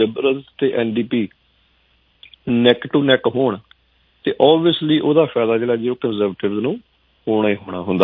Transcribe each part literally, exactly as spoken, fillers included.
Liberal ਤੇ N D P neck to neck ਹੋਣ ਤੇ ਓਬਵੀਅਸਲੀ ਉਹਦਾ ਫਾਇਦਾ ਜਿਹੜਾ ਜੀ ਉਹ ਕੰਜ਼ਰਵੇਟਿਵ ਨੂੰ ਹੋਣਾ ਹੀ ਹੋਣਾ ਹੁੰਦਾ।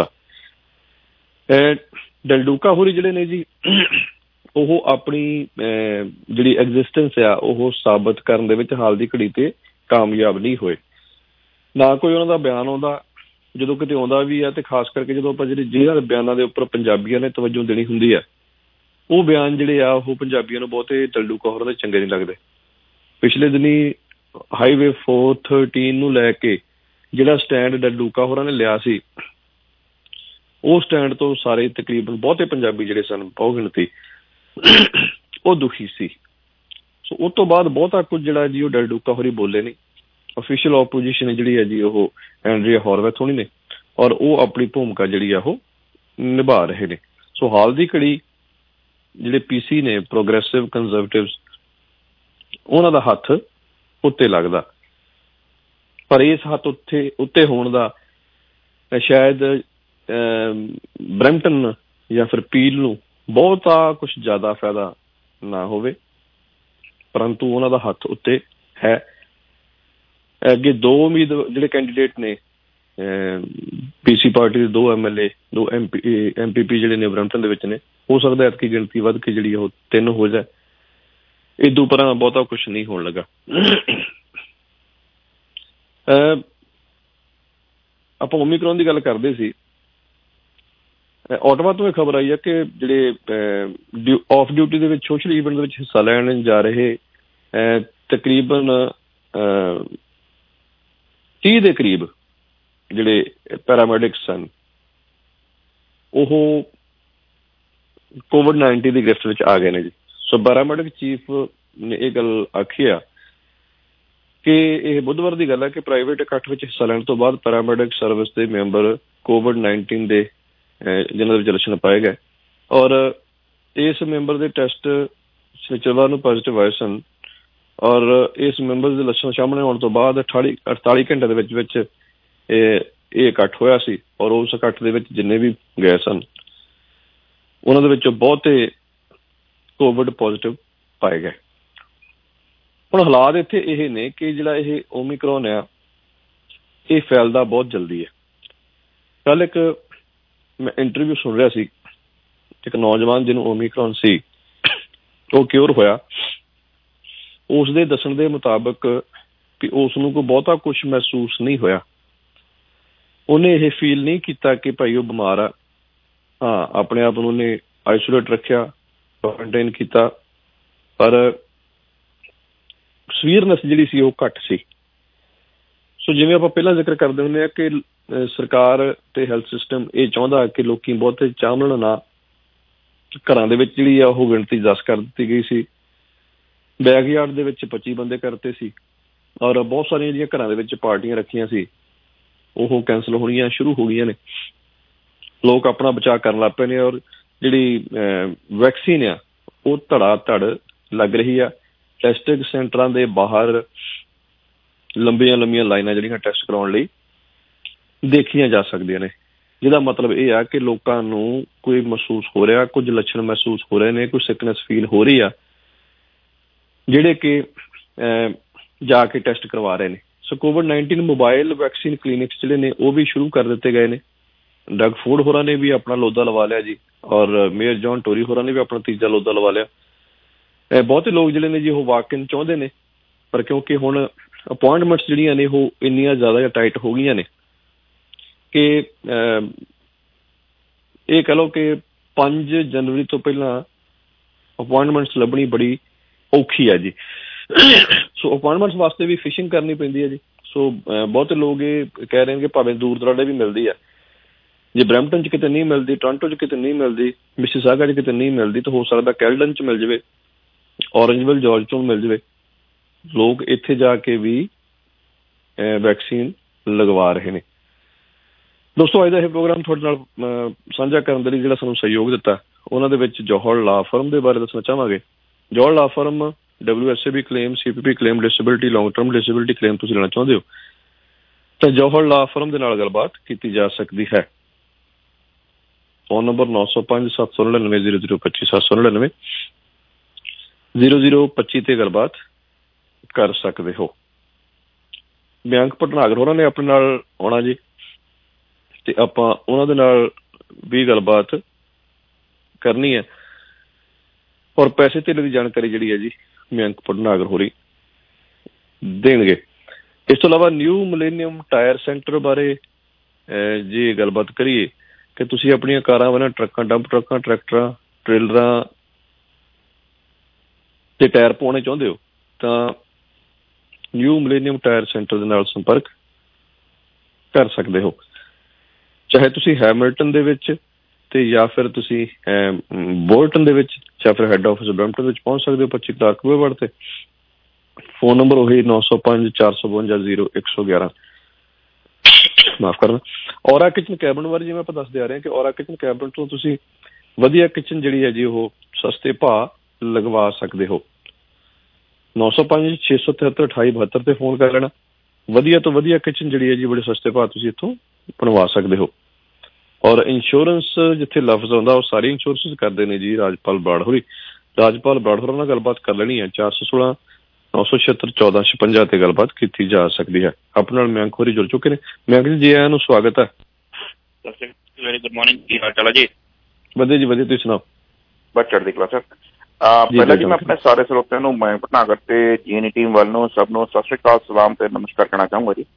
ਡਲਡੂਕਾ ਹੋਰੀ ਜਿਹੜੇ ਨੇ ਜੀ ਉਹ ਆਪਣੀ ਜਿਹੜੀ ਐਗਜ਼ਿਸਟੈਂਸ ਆ ਉਹ ਸਾਬਤ ਕਰਨ ਦੇ ਵਿੱਚ ਹਾਲ ਦੀ ਘੜੀ ਤੇ ਕਾਮਯਾਬ ਨਹੀਂ ਹੋਏ। ਨਾ ਕੋਈ ਉਹਨਾਂ ਦਾ ਬਿਆਨ ਆਉਂਦਾ, ਜਦੋਂ ਕਿਤੇ ਆਉਂਦਾ ਵੀ ਆ ਤੇ ਖਾਸ ਕਰਕੇ ਜਦੋਂ ਆਪਾਂ ਜਿਹੜੇ ਜਿਹਨਾਂ ਬਿਆਨਾਂ ਦੇ ਉੱਪਰ ਪੰਜਾਬੀਆਂ ਨੇ ਤਵੱਜੋ ਦੇਣੀ ਹੁੰਦੀ ਆ, ਉਹ ਬਿਆਨ ਜਿਹੜੇ ਆ ਉਹ ਪੰਜਾਬੀਆਂ ਨੂੰ ਬਹੁਤੇ ਡਲਡੂਕਾ ਹੋਰਾਂ ਦੇ ਚੰਗੇ ਨਹੀਂ ਲੱਗਦੇ। ਪਿਛਲੇ ਦਿਨੀ ਹਾਈਵੇ ਫੋਰ ਥਰਟੀਨ ਨੂੰ ਲੈ ਕੇ ਜਿਹੜਾ ਸਟੈਂਡ ਡਲਡੂਕਾ ਹੋਰਾਂ ਨੇ ਲਿਆ ਸੀ, ਉਹ ਸਟੈਂਡ ਤੋਂ ਸਾਰੇ ਤਕਰੀਬਨ ਬਹੁਤੇ ਪੰਜਾਬੀ ਜਿਹੜੇ ਸਨ, ਬਹੁ ਗਿਣਤੀ, ਉਹ ਦੁਖੀ ਸੀ। ਸੋ ਉਸ ਤੋਂ ਬਾਅਦ ਬਹੁਤਾ ਕੁਝ ਜਿਹੜਾ ਜੀ ਉਹ ਡਲਡੂਕਾ ਹੋਰੀ ਬੋਲੇ ਨਹੀਂ। ਅਫੀਸ਼ੀਅਲ ਓਪੋਜੀਸ਼ਨ ਜਿਹੜੀ ਹੈ ਜੀ ਉਹ ਐਂਡਰੀਆ ਹੌਰਵਿਥ ਹੋਣੀ ਨੇ, ਔਰ ਉਹ ਆਪਣੀ ਭੂਮਿਕਾ ਜਿਹੜੀ ਆ ਉਹ ਨਿਭਾ ਰਹੇ ਨੇ। ਸੋ ਹਾਲ ਦੀ ਘੜੀ ਜਿਹੜੇ ਪੀ ਸੀ ਨੇ, ਪ੍ਰੋਗਰੈਸਿਵ ਕੰਜ਼ਰਵੇਟਿਵ, ਉਹਨਾਂ ਦਾ ਹੱਥ ਉੱਤੇ ਲੱਗਦਾ। ਪਰ ਇਸ ਹੱਥ ਉੱਥੇ ਉੱਤੇ ਹੋਣ ਦਾ ਸ਼ਾਇਦ ਬਰੈਂਪਟਨ ਜਾਂ ਫਿਰ ਪੀਲ ਨੂੰ ਬਹੁਤਾ ਕੁਛ ਜ਼ਿਆਦਾ ਫਾਇਦਾ ਨਾ ਹੋਵੇ, ਪਰੰਤੂ ਉਹਨਾਂ ਦਾ ਹੱਥ ਉੱਤੇ ਹੈ। ਅੱਗੇ ਦੋ ਉਮੀਦ ਜਿਹੜੇ ਕੈਂਡੀਡੇਟ ਨੇ ਪੀ ਸੀ ਪਾਰਟੀ ਦੇ, ਦੋ ਐਮ ਐਲ ਏ, ਦੋ ਐਮ ਪੀ ਐਮ ਪੀ ਪੀ ਜਿਹੜੇ ਨੇ ਬਰੈਂਪਟਨ ਦੇ ਵਿੱਚ ਨੇ, ਹੋ ਸਕਦਾ ਐਤਕੀ ਗਿਣਤੀ ਵੱਧ ਕੇ ਜਿਹੜੀ ਉਹ ਤਿੰਨ ਹੋ ਜਾਏ। ਇਦੋਂ ਪਰਾਂ ਬਹੁਤਾ ਕੁਛ ਨਹੀਂ ਹੋਣ ਲੱਗਾ। ਆਪਾਂ ਓਮੀਕਰੋਨ ਦੀ ਗੱਲ ਕਰਦੇ ਸੀ। ਆਟੋਮਾ ਤੋਂ ਇਹ ਖਬਰ ਆਈ ਹੈ ਕਿ ਜਿਹੜੇ ਆਫ ਡਿਊਟੀ ਦੇ ਵਿੱਚ ਸੋਸ਼ਲ ਈਵੈਂਟ ਦੇ ਵਿੱਚ ਹਿੱਸਾ ਲੈਣ ਜਾ ਰਹੇ ਤਕਰੀਬਨ ਤੀਹ ਦੇ ਕਰੀਬ ਜਿਹੜੇ ਪੈਰਾਮੈਡਿਕਸ ਸਨ, ਉਹ ਕੋਵਿਡ ਨਾਈਨਟੀਨ ਦੀ ਗ੍ਰਿਫਤ ਵਿੱਚ ਆ ਗਏ ਨੇ ਜੀ। ਸੋ ਪੈਰਾਮੈਡਿਕ ਚੀਫ ਨੇ ਇਹ ਗੱਲ ਆਖੀ ਆ ਕਿ ਇਹ ਬੁੱਧਵਾਰ ਦੀ ਗੱਲ ਹੈ ਕਿ ਪ੍ਰਾਈਵੇਟ ਇਕੱਠ ਵਿੱਚ ਹਿੱਸਾ ਲੈਣ ਤੋਂ ਬਾਅਦ ਪੈਰਾਮੈਡਿਕ ਸਰਵਿਸ ਦੇ ਮੈਂਬਰ ਕੋਵਿਡ ਨਾਈਨਟੀਨ ਦੇ ਜਿਹਨਾਂ ਦੇ ਵਿੱਚ ਲੱਛਣ ਪਾਏ ਗਏ, ਔਰ ਇਸ ਮੈਂਬਰ ਦੇ ਟੈਸਟ ਸ਼ਨੀਚਰਵਾਰ ਨੂੰ ਪੋਜ਼ੀਟਿਵ ਆਏ ਸਨ, ਔਰ ਇਸ ਮੈਂਬਰ ਦੇ ਲੱਛਣ ਸਾਹਮਣੇ ਆਉਣ ਤੋਂ ਬਾਅਦ ਅਠਾਲੀ ਅੜਤਾਲੀ ਘੰਟੇ ਦੇ ਵਿੱਚ ਵਿੱਚ ਇਹ ਇਹ ਇਕੱਠ ਹੋਇਆ ਸੀ, ਔਰ ਉਸ ਇਕੱਠ ਦੇ ਵਿੱਚ ਜਿੰਨੇ ਵੀ ਗਏ ਸਨ ਉਹਨਾਂ ਦੇ ਵਿੱਚੋਂ ਬਹੁਤੇ ਕੋਵਿਡ ਪੋਜ਼ੀਟਿਵ ਪਾਏ ਗਏ। ਹੁਣ ਹਾਲਾਤ ਇੱਥੇ ਇਹ ਨੇ ਕਿ ਜਿਹੜਾ ਇਹ ਓਮੀਕਰੋਨ ਆ, ਇਹ ਫੈਲਦਾ ਬਹੁਤ ਜਲਦੀ ਹੈ। ਕੱਲ੍ਹ ਇੱਕ ਮੈਂ ਇੰਟਰਵਿਊ ਸੁਣ ਰਿਹਾ ਸੀ, ਇੱਕ ਨੌਜਵਾਨ ਜਿਹਨੂੰ ਓਮੀਕਰੋਨ ਸੀ, ਉਹ ਕਿਉਰ ਹੋਇਆ। ਉਸ ਦੇ ਦੱਸਣ ਦੇ ਮੁਤਾਬਕ ਵੀ ਉਸ ਨੂੰ ਕੋਈ ਬਹੁਤਾ ਕੁਛ ਮਹਿਸੂਸ ਨਹੀਂ ਹੋਇਆ। ਉਹਨੇ ਇਹ ਫੀਲ ਨਹੀਂ ਕੀਤਾ ਕਿ ਭਾਈ ਉਹ ਬਿਮਾਰ ਆ। ਹਾਂ, ਆਪਣੇ ਆਪ ਨੂੰ ਉਹਨੇ ਆਈਸੋਲੇਟ ਰੱਖਿਆ, ਕੁਆਰੰਟਾਈਨ ਕੀਤਾ, ਪਰ ਸਵੀਅਰਨੈਸ ਜਿਹੜੀ ਸੀ ਉਹ ਘੱਟ ਸੀ। ਸੋ ਜਿਵੇਂ ਆਪਾਂ ਪਹਿਲਾਂ ਜ਼ਿਕਰ ਕਰਦੇ ਹੁੰਦੇ ਹਾਂ ਕਿ ਸਰਕਾਰ ਤੇ ਹੈਲਥ ਸਿਸਟਮ ਇਹ ਚਾਹੁੰਦਾ ਕਿ ਲੋਕੀ ਬਹੁਤੇ ਚਾਹਣ ਨਾ, ਘਰਾਂ ਦੇ ਵਿੱਚ ਜਿਹੜੀ ਆ ਉਹ ਗਿਣਤੀ ਦਸ ਕਰ ਦਿੱਤੀ ਗਈ ਸੀ। ਬੈਕਯਾਰਡ ਦੇ ਵਿੱਚ ਪੱਚੀ ਬੰਦੇ ਕਰਤੇ ਸੀ, ਔਰ ਬਹੁਤ ਸਾਰੀਆਂ ਜਿਹੜੀਆਂ ਘਰਾਂ ਦੇ ਵਿੱਚ ਪਾਰਟੀਆਂ ਰੱਖੀਆਂ ਸੀ ਉਹ ਕੈਂਸਲ ਹੋਣੀਆਂ ਸ਼ੁਰੂ ਹੋ ਗਈਆਂ ਨੇ। ਲੋਕ ਆਪਣਾ ਬਚਾਅ ਕਰਨ ਲੱਗ ਪਏ ਨੇ, ਔਰ ਜਿਹੜੀ ਵੈਕਸੀਨ ਆ ਉਹ ਧੜਾ ਧੜ ਲੱਗ ਰਹੀ ਆ। ਟੈਸਟਿੰਗ ਸੈਂਟਰਾਂ ਦੇ ਬਾਹਰ ਲੰਬੀਆਂ ਲੰਬੀਆਂ ਲਾਈਨਾਂ ਜਿਹੜੀਆਂ ਟੈਸਟ ਕਰਾਉਣ ਲਈ ਦੇਖੀਆਂ ਜਾ ਸਕਦੀਆਂ ਨੇ, ਜਿਹਦਾ ਮਤਲਬ ਇਹ ਆ ਕਿ ਲੋਕਾਂ ਨੂੰ ਕੋਈ ਮਹਿਸੂਸ ਹੋ ਰਿਹਾ, ਕੁਝ ਲੱਛਣ ਮਹਿਸੂਸ ਹੋ ਰਹੇ ਨੇ, ਕੋਈ ਸਿਕਨੈਸ ਫੀਲ ਹੋ ਰਹੀ ਆ, ਜਿਹੜੇ ਕਿ ਜਾ ਕੇ ਟੈਸਟ ਕਰਵਾ ਰਹੇ ਨੇ। So Covid nineteen mobile vaccine clinics ਜਿਹੜੇ ਨੇ ਉਹ ਵੀ ਸ਼ੁਰੂ ਕਰ ਦਿੱਤੇ ਗਏ ਨੇ। ਡਰੱਗ ਫੂਡ ਹੋਰਾਂ ਨੇ ਵੀ ਆਪਣਾ ਲੋਧਾ ਲਵਾ ਲਿਆ ਜੀ, ਔਰ ਮੇਅਰ ਜੌਨ ਟੋਰੀ ਹੋਰਾਂ ਨੇ ਵੀ ਆਪਣਾ ਤੀਜਾ ਲੋਧਾ ਲਵਾ ਲਿਆ। ਬਹੁਤੇ ਲੋਕ ਜਿਹੜੇ ਨੇ ਜੀ ਉਹ ਵਾਕ ਇਨ ਚਾਹੁੰਦੇ ਨੇ, ਪਰ ਕਿਉਂਕਿ ਹੁਣ ਅਪੁਆਇੰਟਮੈਂਟਸ ਜਿਹੜੀਆਂ ਨੇ ਉਹ ਇੰਨੀਆਂ ਜ਼ਿਆਦਾ ਟਾਈਟ ਹੋ ਗਈਆਂ ਨੇ ਕਿ ਇਹ ਕਹਿ ਲਓ ਕਿ ਪੰਜ ਜਨਵਰੀ ਤੋਂ ਪਹਿਲਾਂ ਅਪੁਆਇੰਟਮੈਂਟਸ ਲੱਭਣੀ ਬੜੀ ਔਖੀ ਹੈ ਜੀ। ਸੋ ਅਪੁਆਇੰਟਮੈਂਟਸ ਵਾਸਤੇ ਵੀ ਫਿਸ਼ਿੰਗ ਕਰਨੀ ਪੈਂਦੀ ਹੈ ਜੀ। ਸੋ ਬਹੁਤੇ ਲੋਕ ਇਹ ਕਹਿ ਰਹੇ ਨੇ ਕਿ ਭਾਵੇਂ ਦੂਰ ਦਰਾਡੇ ਵੀ ਮਿਲਦੀ ਆ, ਜੇ ਬਰੈਂਪਟਨ 'ਚ ਕਿਤੇ ਨਹੀਂ ਮਿਲਦੀ, ਟੋਰਾਂਟੋ 'ਚ ਕਿਤੇ ਨਹੀਂ ਮਿਲਦੀ, ਮਿਸੀਸਾਗਾ 'ਚ ਕਿਤੇ ਨਹੀਂ ਮਿਲਦੀ, ਤਾਂ ਹੋ ਸਕਦਾ ਕੈਲਡਨ 'ਚ ਮਿਲ ਜਾਵੇ, ਔਰੰਜਵਿਲ ਜਾਰਜ ਤੋਂ ਮਿਲ ਜਾਵੇ। ਲੋਕ ਇੱਥੇ ਜਾ ਕੇ ਵੀ ਵੈਕਸੀਨ ਲਗਵਾ ਰਹੇ ਨੇ। ਦੋਸਤੋ, ਅੱਜ ਦਾ ਇਹ ਪ੍ਰੋਗਰਾਮ ਤੁਹਾਡੇ ਨਾਲ ਸਾਂਝਾ ਕਰਨ ਦੇ ਲਈ ਜਿਹੜਾ ਸਾਨੂੰ ਸਹਿਯੋਗ ਦਿੱਤਾ, ਉਹਨਾਂ ਦੇ ਵਿੱਚ ਜੌਹਰ ਲਾ ਫਰਮ ਦੇ ਬਾਰੇ ਦੱਸਣਾ ਚਾਹਾਂਗੇ। Johar law firm W S A B claim, C P P claim, disability, long term disability claim ਤੁਸੀਂ ਲੈਣਾ ਚਾਹੁੰਦੇ ਹੋ ਤਾਂ ਜੌਹਰ ਲਾ ਫਰਮ ਦੇ ਨਾਲ ਗੱਲਬਾਤ ਕੀਤੀ ਜਾ ਸਕਦੀ ਹੈ। ਫੋਨ ਨੰਬਰ ਨੌ ਸੌ ਪੰਜ ਸੱਤ ਸੌ ਨੜਿਨਵੇਂ ਜ਼ੀਰੋ ਜ਼ੀਰੋ ਪੱਚੀ ਸੱਤ ਸੌ ਨੜਿਨਵੇਂ। ਜ਼ੀਰੋ ਜ਼ੀਰੋ ਪੱਚੀ ਤੇ ਗੱਲਬਾਤ ਕਰ ਸਕਦੇ ਹੋ। ਮਯੰਕ ਭਟਨਾਗਰ ਹੋਰਾਂ ਨੇ ਆਪਣੇ ਨਾਲ ਆਉਣਾ ਜੀ, ਤੇ ਆਪਾਂ ਉਹਨਾਂ ਦੇ ਨਾਲ ਵੀ ਗੱਲਬਾਤ ਕਰਨੀ ਹੈ ਔਰ ਪੈਸੇ ਧੇਲੇ ਦੀ ਜਾਣਕਾਰੀ ਜਿਹੜੀ ਹੈ ਜੀ ਮਯੰਕ ਭਟਨਾਗਰ ਹੋਰੀ ਦੇਣਗੇ। ਇਸ ਤੋਂ ਇਲਾਵਾ ਨਿਊ ਮਿਲੇਨੀਅਮ ਟਾਇਰ ਸੈਂਟਰ ਬਾਰੇ ਜੇ ਗੱਲਬਾਤ ਕਰੀਏ ਕਿ ਤੁਸੀਂ ਆਪਣੀਆਂ ਕਾਰਾਂ ਵਾਲਿਆਂ ਟਰੱਕਾਂ, ਡੰਪ ਟਰੱਕਾਂ, ਟਰੈਕਟਰਾਂ, ਟ੍ਰੇਲਰਾਂ ਤੇ ਟਾਇਰ ਪਵਾਉਣੇ ਚਾਹੁੰਦੇ ਹੋ ਤਾਂ ਨਿਊ ਮਿਲੇਨੀਅਮ ਟਾਇਰ ਸੈਂਟਰ ਦੇ ਨਾਲ ਸੰਪਰਕ ਕਰ ਸਕਦੇ ਹੋ। ਚਾਹੇ ਤੁਸੀਂ ਹੈਮਿਲਟਨ ਦੇ ਵਿੱਚ ਤੇ ਜਾਂ ਫਿਰ ਤੁਸੀਂ ਬੋਲਟਨ ਦੇ ਵਿੱਚ ਜਾਂ ਫਿਰ ਹੈੱਡ ਆਫਿਸ ਬਰੈਂਪਟਨ ਵਿੱਚ ਪਹੁੰਚ ਸਕਦੇ ਹੋ ਪੱਚੀ ਕਲਾਰਕ ਬੂਲੇਵਾਰਡ ਤੇ। ਫੋਨ ਨੰਬਰ ਉਹੀ ਨੌ ਸੌ ਪੰਜ ਚਾਰ ਸੌ ਬਵੰਜਾ ਜ਼ੀਰੋ ਇੱਕ ਸੌ ਗਿਆਰਾਂ। ਮਾਫ ਕਰਨਾ। ਔਰਾ ਕਿਚਨ ਕੈਬਨ ਬਾਰੇ ਜਿਵੇਂ ਆਪਾਂ ਦੱਸਦੇ ਆ ਰਹੇ ਹਾਂ ਕਿ ਔਰਾ ਕਿਚਨ ਕੈਬਨ ਤੋਂ ਤੁਸੀਂ ਵਧੀਆ ਕਿਚਨ ਜਿਹੜੀ ਹੈ ਜੀ ਉਹ ਸਸਤੇ ਭਾਅ ਲਗਵਾ ਸਕਦੇ ਹੋ। ਨੌ ਸੌ ਪੰਜ ਛੇ ਸੌ ਤਿਹੱਤਰ ਅਠਾਈ ਬਹੱਤਰ ਤੇ ਫੋਨ ਕਰ ਲੈਣਾ। ਵਧੀਆ ਤੋਂ ਵਧੀਆ ਕਿਚਨ ਜਿਹੜੀ ਹੈ ਜੀ ਬੜੇ ਸਸਤੇ ਭਾਅ ਤੁਸੀਂ ਇੱਥੋਂ ਬਣਵਾ ਸਕਦੇ ਹੋ। ਔਰ ਇੰਸ਼ੋਰੈਂਸ ਜਿੱਥੇ ਲਫ਼ਜ਼ ਆਉਂਦਾ ਉਹ ਸਾਰੀ ਇੰਸ਼ੋਰੈਂਸ ਕਰਦੇ ਨੇ ਜੀ ਰਾਜਪਾਲ ਬਰਾੜ ਹੋਰੀ। ਰਾਜਪਾਲ ਬਰਾੜ ਹੋਰਾਂ ਨਾਲ ਗੱਲਬਾਤ ਕਰ ਲੈਣੀ ਹੈ। ਚਾਰ ਸੌ ਸੋਲਾਂ ਨੌ ਸੌ ਛਿਹੱਤਰ ਚੌਦਾਂ ਛਪੰਜਾ ਤੇ ਗੱਲਬਾਤ ਕੀਤੀ ਜਾ ਸਕਦੀ ਹੈ। ਆਪਣੇ ਨਾਲ ਮਯੰਕ ਹੋਰੀ ਜੁੜ ਚੁੱਕੇ ਨੇ। ਮਯੰਕ ਜੀ, ਜੀ ਆਇਆਂ ਨੂੰ ਸਵਾਗਤ ਹੈ। ਵੈਰੀ ਗੁੱਡ ਮਾਰਨਿੰਗ, ਕੀ ਹਾਲ ਚਾਲ ਹੈ ਜੀ? ਵਧੀਆ ਜੀ ਵਧੀਆ, ਤੁਸੀਂ ਸੁਣਾਓ? ਬਸ ਚੜ੍ਹਦੀ ਕਲਾ ਸਰ। ਪਹਿਲਾਂ ਜੀ ਮੈਂ ਆਪਣੇ ਸਾਰੇ ਸਰੋਤਿਆਂ ਨੂੰ ਮਯੰਕ ਭਟਨਾਗਰ ਤੇ ਜੀਐਨਈ ਟੀਮ ਵੱਲ ਨੂੰ ਸਭ ਨੂੰ ਸਤਿ ਸ਼੍ਰੀ ਅਕਾਲ, ਸਲਾਮ ਤੇ ਨਮਸਕਾਰ ਕਹਿਣਾ ਚਾਹੂੰਗਾ ਜੀ।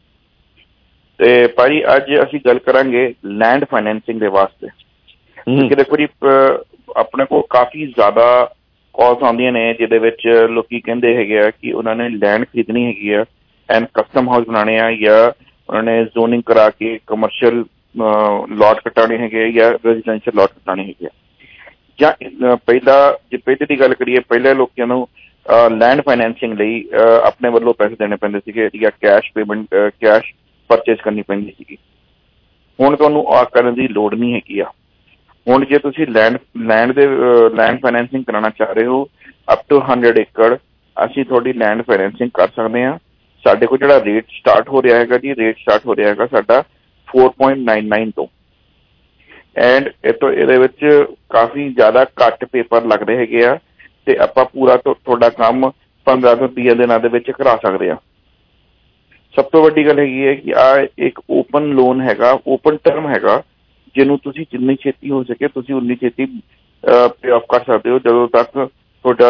ਤੇ ਭਾਜੀ ਅੱਜ ਅਸੀਂ ਗੱਲ ਕਰਾਂਗੇ ਲੈਂਡ ਫਾਈਨੈਂਸਿੰਗ ਦੇ ਵਾਸਤੇ। ਕਿ ਦੇਖੋ ਜੀ ਆਪਣੇ ਕੋਲ ਕਾਫੀ ਜ਼ਿਆਦਾ ਕਾਲਸ ਆਉਂਦੀਆਂ ਨੇ ਜਿਹਦੇ ਵਿੱਚ ਲੋਕੀ ਕਹਿੰਦੇ ਹੈਗੇ ਆ ਕਿ ਉਹਨਾਂ ਨੇ ਲੈਂਡ ਖਰੀਦਣੀ ਹੈਗੀ ਆ ਐਂਡ ਕਸਟਮ ਹਾਊਸ ਬਣਾਉਣੇ ਆ, ਜਾਂ ਉਹਨਾਂ ਨੇ ਜ਼ੋਨਿੰਗ ਕਰਾ ਕੇ ਕਮਰਸ਼ੀਅਲ ਲਾਟ ਕਟਾਉਣੇ ਹੈਗੇ ਜਾਂ ਰੈਜ਼ੀਡੈਂਸ਼ੀਅਲ ਲਾਟ ਕਟਾਉਣੇ ਹੈਗੇ ਆ। ਜਾਂ ਪਹਿਲਾਂ ਜੇ ਪਹਿਲੇ ਦੀ ਗੱਲ ਕਰੀਏ, ਪਹਿਲੇ ਲੋਕਾਂ ਨੂੰ ਲੈਂਡ ਫਾਈਨੈਂਸਿੰਗ ਲਈ ਆਪਣੇ ਵੱਲੋਂ ਪੈਸੇ ਦੇਣੇ ਪੈਂਦੇ ਸੀਗੇ ਜਾਂ ਕੈਸ਼ ਪੇਮੈਂਟ ਕੈਸ਼ ਪਰਚੇਸ ਕਰਨੀ ਪੈਂਦੀ ਸੀਗੀ। ਹੁਣ ਤੁਹਾਨੂੰ ਆ ਕਰਨ ਦੀ ਲੋੜ ਨਹੀਂ ਹੈਗੀ ਆ। ਹੁਣ ਜੇ ਤੁਸੀਂ ਲੈਂਡ ਲੈਂਡ ਦੇ ਲੈਂਡ ਫਾਈਨੈਂਸਿੰਗ ਕਰਾਉਣਾ ਚਾਹ ਰਹੇ ਹੋ ਅਪ ਟੂ ਹੰਡਰਡ ਏਕੜ, ਅਸੀਂ ਤੁਹਾਡੀ ਲੈਂਡ ਫਾਈਨੈਂਸਿੰਗ ਕਰ ਸਕਦੇ ਹਾਂ। ਸਾਡੇ ਕੋਲ ਜਿਹੜਾ ਰੇਟ ਸਟਾਰਟ ਹੋ ਰਿਹਾ ਹੈਗਾ ਜੀ, ਰੇਟ ਸਟਾਰਟ ਹੋ ਰਿਹਾ ਹੈਗਾ ਸਾਡਾ ਫੋਰ ਪੁਆਇੰਟ ਨਾਈਨ ਨਾਈਨ ਤੋਂ। ਐਂਡ ਇਹ ਤੋਂ ਇਹਦੇ ਵਿੱਚ ਕਾਫੀ ਜ਼ਿਆਦਾ ਘੱਟ ਪੇਪਰ ਲੱਗਦੇ ਹੈਗੇ ਆ ਤੇ ਆਪਾਂ ਪੂਰਾ ਤੁਹਾਡਾ ਕੰਮ ਪੰਦਰਾਂ ਤੋਂ ਵੀਹ ਦਿਨਾਂ ਦੇ ਵਿੱਚ ਕਰਾ ਸਕਦੇ ਹਾਂ। ਸਭ ਤੋਂ ਵੱਡੀ ਗੱਲ ਹੈਗੀ ਹੈ ਕਿ ਆਹ ਇੱਕ ਓਪਨ ਲੋਨ ਹੈਗਾ, ਓਪਨ ਟਰਮ ਹੈਗਾ, ਜਿਹਨੂੰ ਤੁਸੀਂ ਜਿੰਨੀ ਛੇਤੀ ਹੋ ਸਕੇ ਤੁਸੀਂ ਉਨੀ ਛੇਤੀ ਪੇ ਆਫ ਕਰ ਸਕਦੇ ਹੋ ਜਦੋਂ ਤੱਕ ਤੁਹਾਡਾ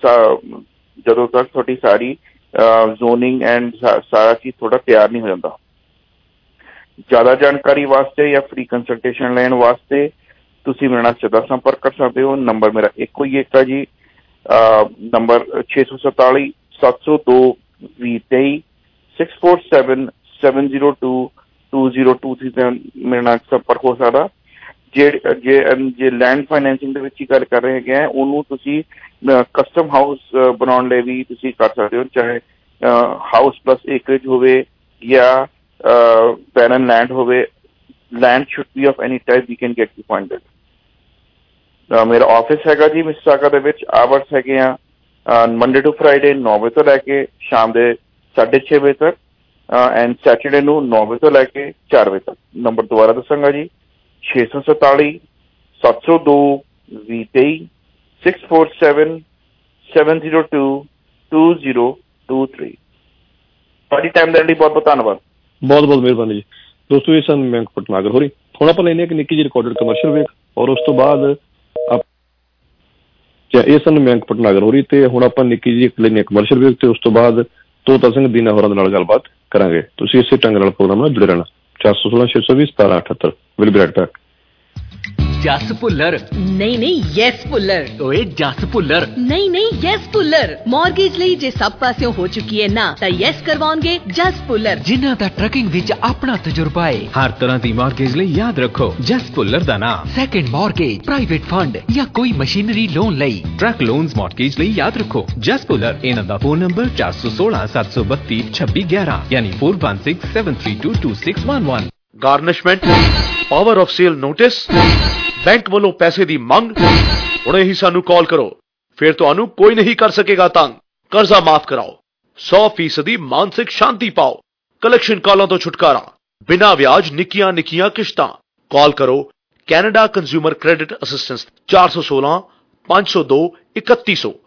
ਜਦੋਂ ਤੱਕ ਤੁਹਾਡੀ ਸਾਰੀ ਜ਼ੋਨਿੰਗ ਐਂਡ ਸਾਰਾ ਚੀਜ਼ ਤੁਹਾਡਾ ਤਿਆਰ ਨਹੀਂ ਹੋ ਜਾਂਦਾ। ਜ਼ਿਆਦਾ ਜਾਣਕਾਰੀ ਵਾਸਤੇ ਜਾਂ ਫ੍ਰੀ ਕੰਸਲਟੇਸ਼ਨ ਲੈਣ ਵਾਸਤੇ ਤੁਸੀਂ ਮੇਰੇ ਨਾਲ ਸਿੱਧਾ ਸੰਪਰਕ ਕਰ ਸਕਦੇ ਹੋ। ਨੰਬਰ ਮੇਰਾ ਇੱਕੋ ਹੀ ਇੱਕ ਆ ਜੀ, ਨੰਬਰ ਛੇ ਸੌ ਸਤਾਲੀ ਸੱਤ ਸੌ ਦੋ ਵੀਹ ਤੇਈ six four seven seven zero two two zero two three ਤੇ ਮੇਰੇ ਨਾਲ ਸੰਪਰਕ ਹੋ ਸਕਦਾ। ਜੇ ਜੇ ਜੇ ਲੈਂਡ ਫਾਈਨੈਂਸਿੰਗ ਦੇ ਵਿੱਚ ਹੀ ਗੱਲ ਕਰ ਰਹੇ ਹੈਗੇ ਆ, ਉਹਨੂੰ ਤੁਸੀਂ ਕਸਟਮ ਹਾਊਸ ਬਣਾਉਣ ਲਈ ਵੀ ਤੁਸੀਂ ਕਰ ਸਕਦੇ ਹੋ, ਚਾਹੇ ਹਾਊਸ ਪਲੱਸ ਏਕਰੇਜ ਹੋਵੇ ਜਾਂ ਪੈਰਨ ਲੈਂਡ ਹੋਵੇ। Land should be of any type, we can get you funded. ਮੇਰਾ ਆਫਿਸ ਹੈਗਾ ਜੀ ਮਿਸਿਸਾਗਾ ਦੇ ਵਿੱਚ। ਆਵਰਸ ਹੈਗੇ ਆ ਮੰਡੇ ਟੂ ਫਰਾਈਡੇ ਨੌ ਵਜੇ ਤੋਂ ਲੈ ਕੇ ਸ਼ਾਮ ਦੇ ਸਾਢੇ ਛੇ ਵਜੇ ਤੱਕ, ਐਂਡ ਸੈਟਰਡੇ ਨੂੰ ਨੌ ਵਜੇ ਤੋਂ ਲੈ ਕੇ ਚਾਰ ਵਜੇ ਤੱਕ। ਨੰਬਰ ਦੁਬਾਰਾ ਦੱਸਾਂਗਾ ਜੀ, ਛੇ ਸੌ ਸਤਾਲੀ ਸੱਤ ਸੌ ਦੋ ਵੀਹ ਤੇਈ six four seven seven zero two two zero two three. ਤੁਹਾਡੀ ਟਾਈਮ ਦੇਣ ਲਈ ਬਹੁਤ ਬਹੁਤ ਧੰਨਵਾਦ। ਬਹੁਤ ਬਹੁਤ ਮਿਹਰਬਾਨੀ ਜੀ ਦੋਸਤੋ। ਇਹ ਸਨ ਮਯੰਕ ਭਟਨਾਗਰ ਹੋਰੀ। ਹੁਣ ਆਪਾਂ ਲੈਂਦੇ ਹਾਂ ਕਿ ਨਿੱਕੀ ਜਿਹੀ ਰਿਕਾਰਡਡ ਕਮਰਸ਼ੀਅਲ ਵੇਖ, ਔਰ ਉਸ ਤੋਂ ਬਾਅਦ ਇਹ ਸਨ ਮਯੰਕ ਭਟਨਾਗਰ ਹੋਰੀ ਤੇ ਹੁਣ ਆਪਾਂ ਨਿੱਕੀ ਜਿਹੀ ਲੈਂਦੇ ਹਾਂ ਕਮਰਸ਼ੀਅਲ ਵੇਖ ਤੇ ਉਸ ਤੋਂ ਬਾਅਦ ਤੋਤਾ ਸਿੰਘ ਦੀਨਾ ਹੋਰਾਂ ਦੇ ਨਾਲ ਗੱਲਬਾਤ ਕਰਾਂਗੇ। ਤੁਸੀਂ ਇਸੇ ਢੰਗ ਨਾਲ ਪ੍ਰੋਗਰਾਮ ਨਾਲ ਜੁੜੇ ਰਹਿਣਾ। ਚਾਰ ਸੌ ਸੋਲਾਂ ਛੇ ਸੌ ਵੀਹ ਸਤਾਰਾਂ ਅਠੱਤਰ। Will be right back. Jas Bhullar ਨਹੀਂ ਨਹੀਂ ਯੈਸ ਭੁੱਲਰ ਓਏ ਜਸ ਭੁੱਲਰ ਨਹੀਂ ਨਹੀਂ ਯੈਸ ਭੁੱਲਰ ਮਾਰਗੇਜ ਲਈ ਜੇ ਸਭ ਪਾਸਿਓਂ ਹੋ ਚੁੱਕੀ ਹੈ ਨਾ ਤਾਂ ਯੈਸ ਕਰਵਾਉਣਗੇ ਜਸ ਭੁੱਲਰ, ਜਿਨ੍ਹਾਂ ਦਾ ਟਰੱਕਿੰਗ ਵਿੱਚ ਆਪਣਾ ਤਜਰਬਾ ਹੈ। ਹਰ ਤਰ੍ਹਾਂ ਦੀ ਮਾਰਗੇਜ ਲਈ ਯਾਦ ਰੱਖੋ ਜਸ ਭੁੱਲਰ ਦਾ ਨਾਮ। ਸੈਕੰਡ ਮਾਰਗੇਜ, ਪ੍ਰਾਈਵੇਟ ਫੰਡ ਜਾਂ ਕੋਈ ਮਸ਼ੀਨਰੀ ਲੋਨ ਲਈ, ਟਰੱਕ ਲੋਨਸ ਮਾਰਗੇਜ ਲਈ ਯਾਦ ਰੱਖੋ ਜਸ ਭੁੱਲਰ। ਇਹਨਾਂ ਦਾ ਫੋਨ ਨੰਬਰ ਚਾਰ ਸੌ ਸੋਲਾਂ ਸੱਤ ਸੌ ਬੱਤੀ ਛੱਬੀ ਗਿਆਰਾਂ ਯਾਨੀ four one six seven three two two six one one. Garnishment, power of sale notice, bank ਵੱਲੋਂ ਪੈਸੇ ਦੀ ਮੰਗ, ਹੁਣੇ ਹੀ ਸਾਨੂੰ ਕਾਲ ਕਰੋ, ਫਿਰ ਤੁਹਾਨੂੰ ਕੋਈ ਨਹੀਂ ਕਰ ਸਕੇਗਾ ਤੰਗ। ਕਰਜ਼ਾ ਮਾਫ ਕਰਾਓ, ਸੌ ਫੀਸਦੀ ਮਾਨਸਿਕ ਸ਼ਾਂਤੀ ਪਾਓ, ਕਲੈਕਸ਼ਨ ਕਾਲਾਂ ਤੋਂ ਛੁਟਕਾਰਾ, ਬਿਨਾਂ ਵਿਆਜ ਨਿੱਕੀਆਂ ਨਿੱਕੀਆਂ ਕਿਸ਼ਤਾਂ। ਕਾਲ ਕਰੋ ਕੈਨੇਡਾ ਕੰਜ਼ਿਊਮਰ ਕ੍ਰੈਡਿਟ ਅਸਿਸਟੈਂਸ ਚਾਰ ਸੌ ਸੋਲਾਂ ਪੰਜ ਸੌ ਦੋ ਇਕੱਤੀ ਸੌ।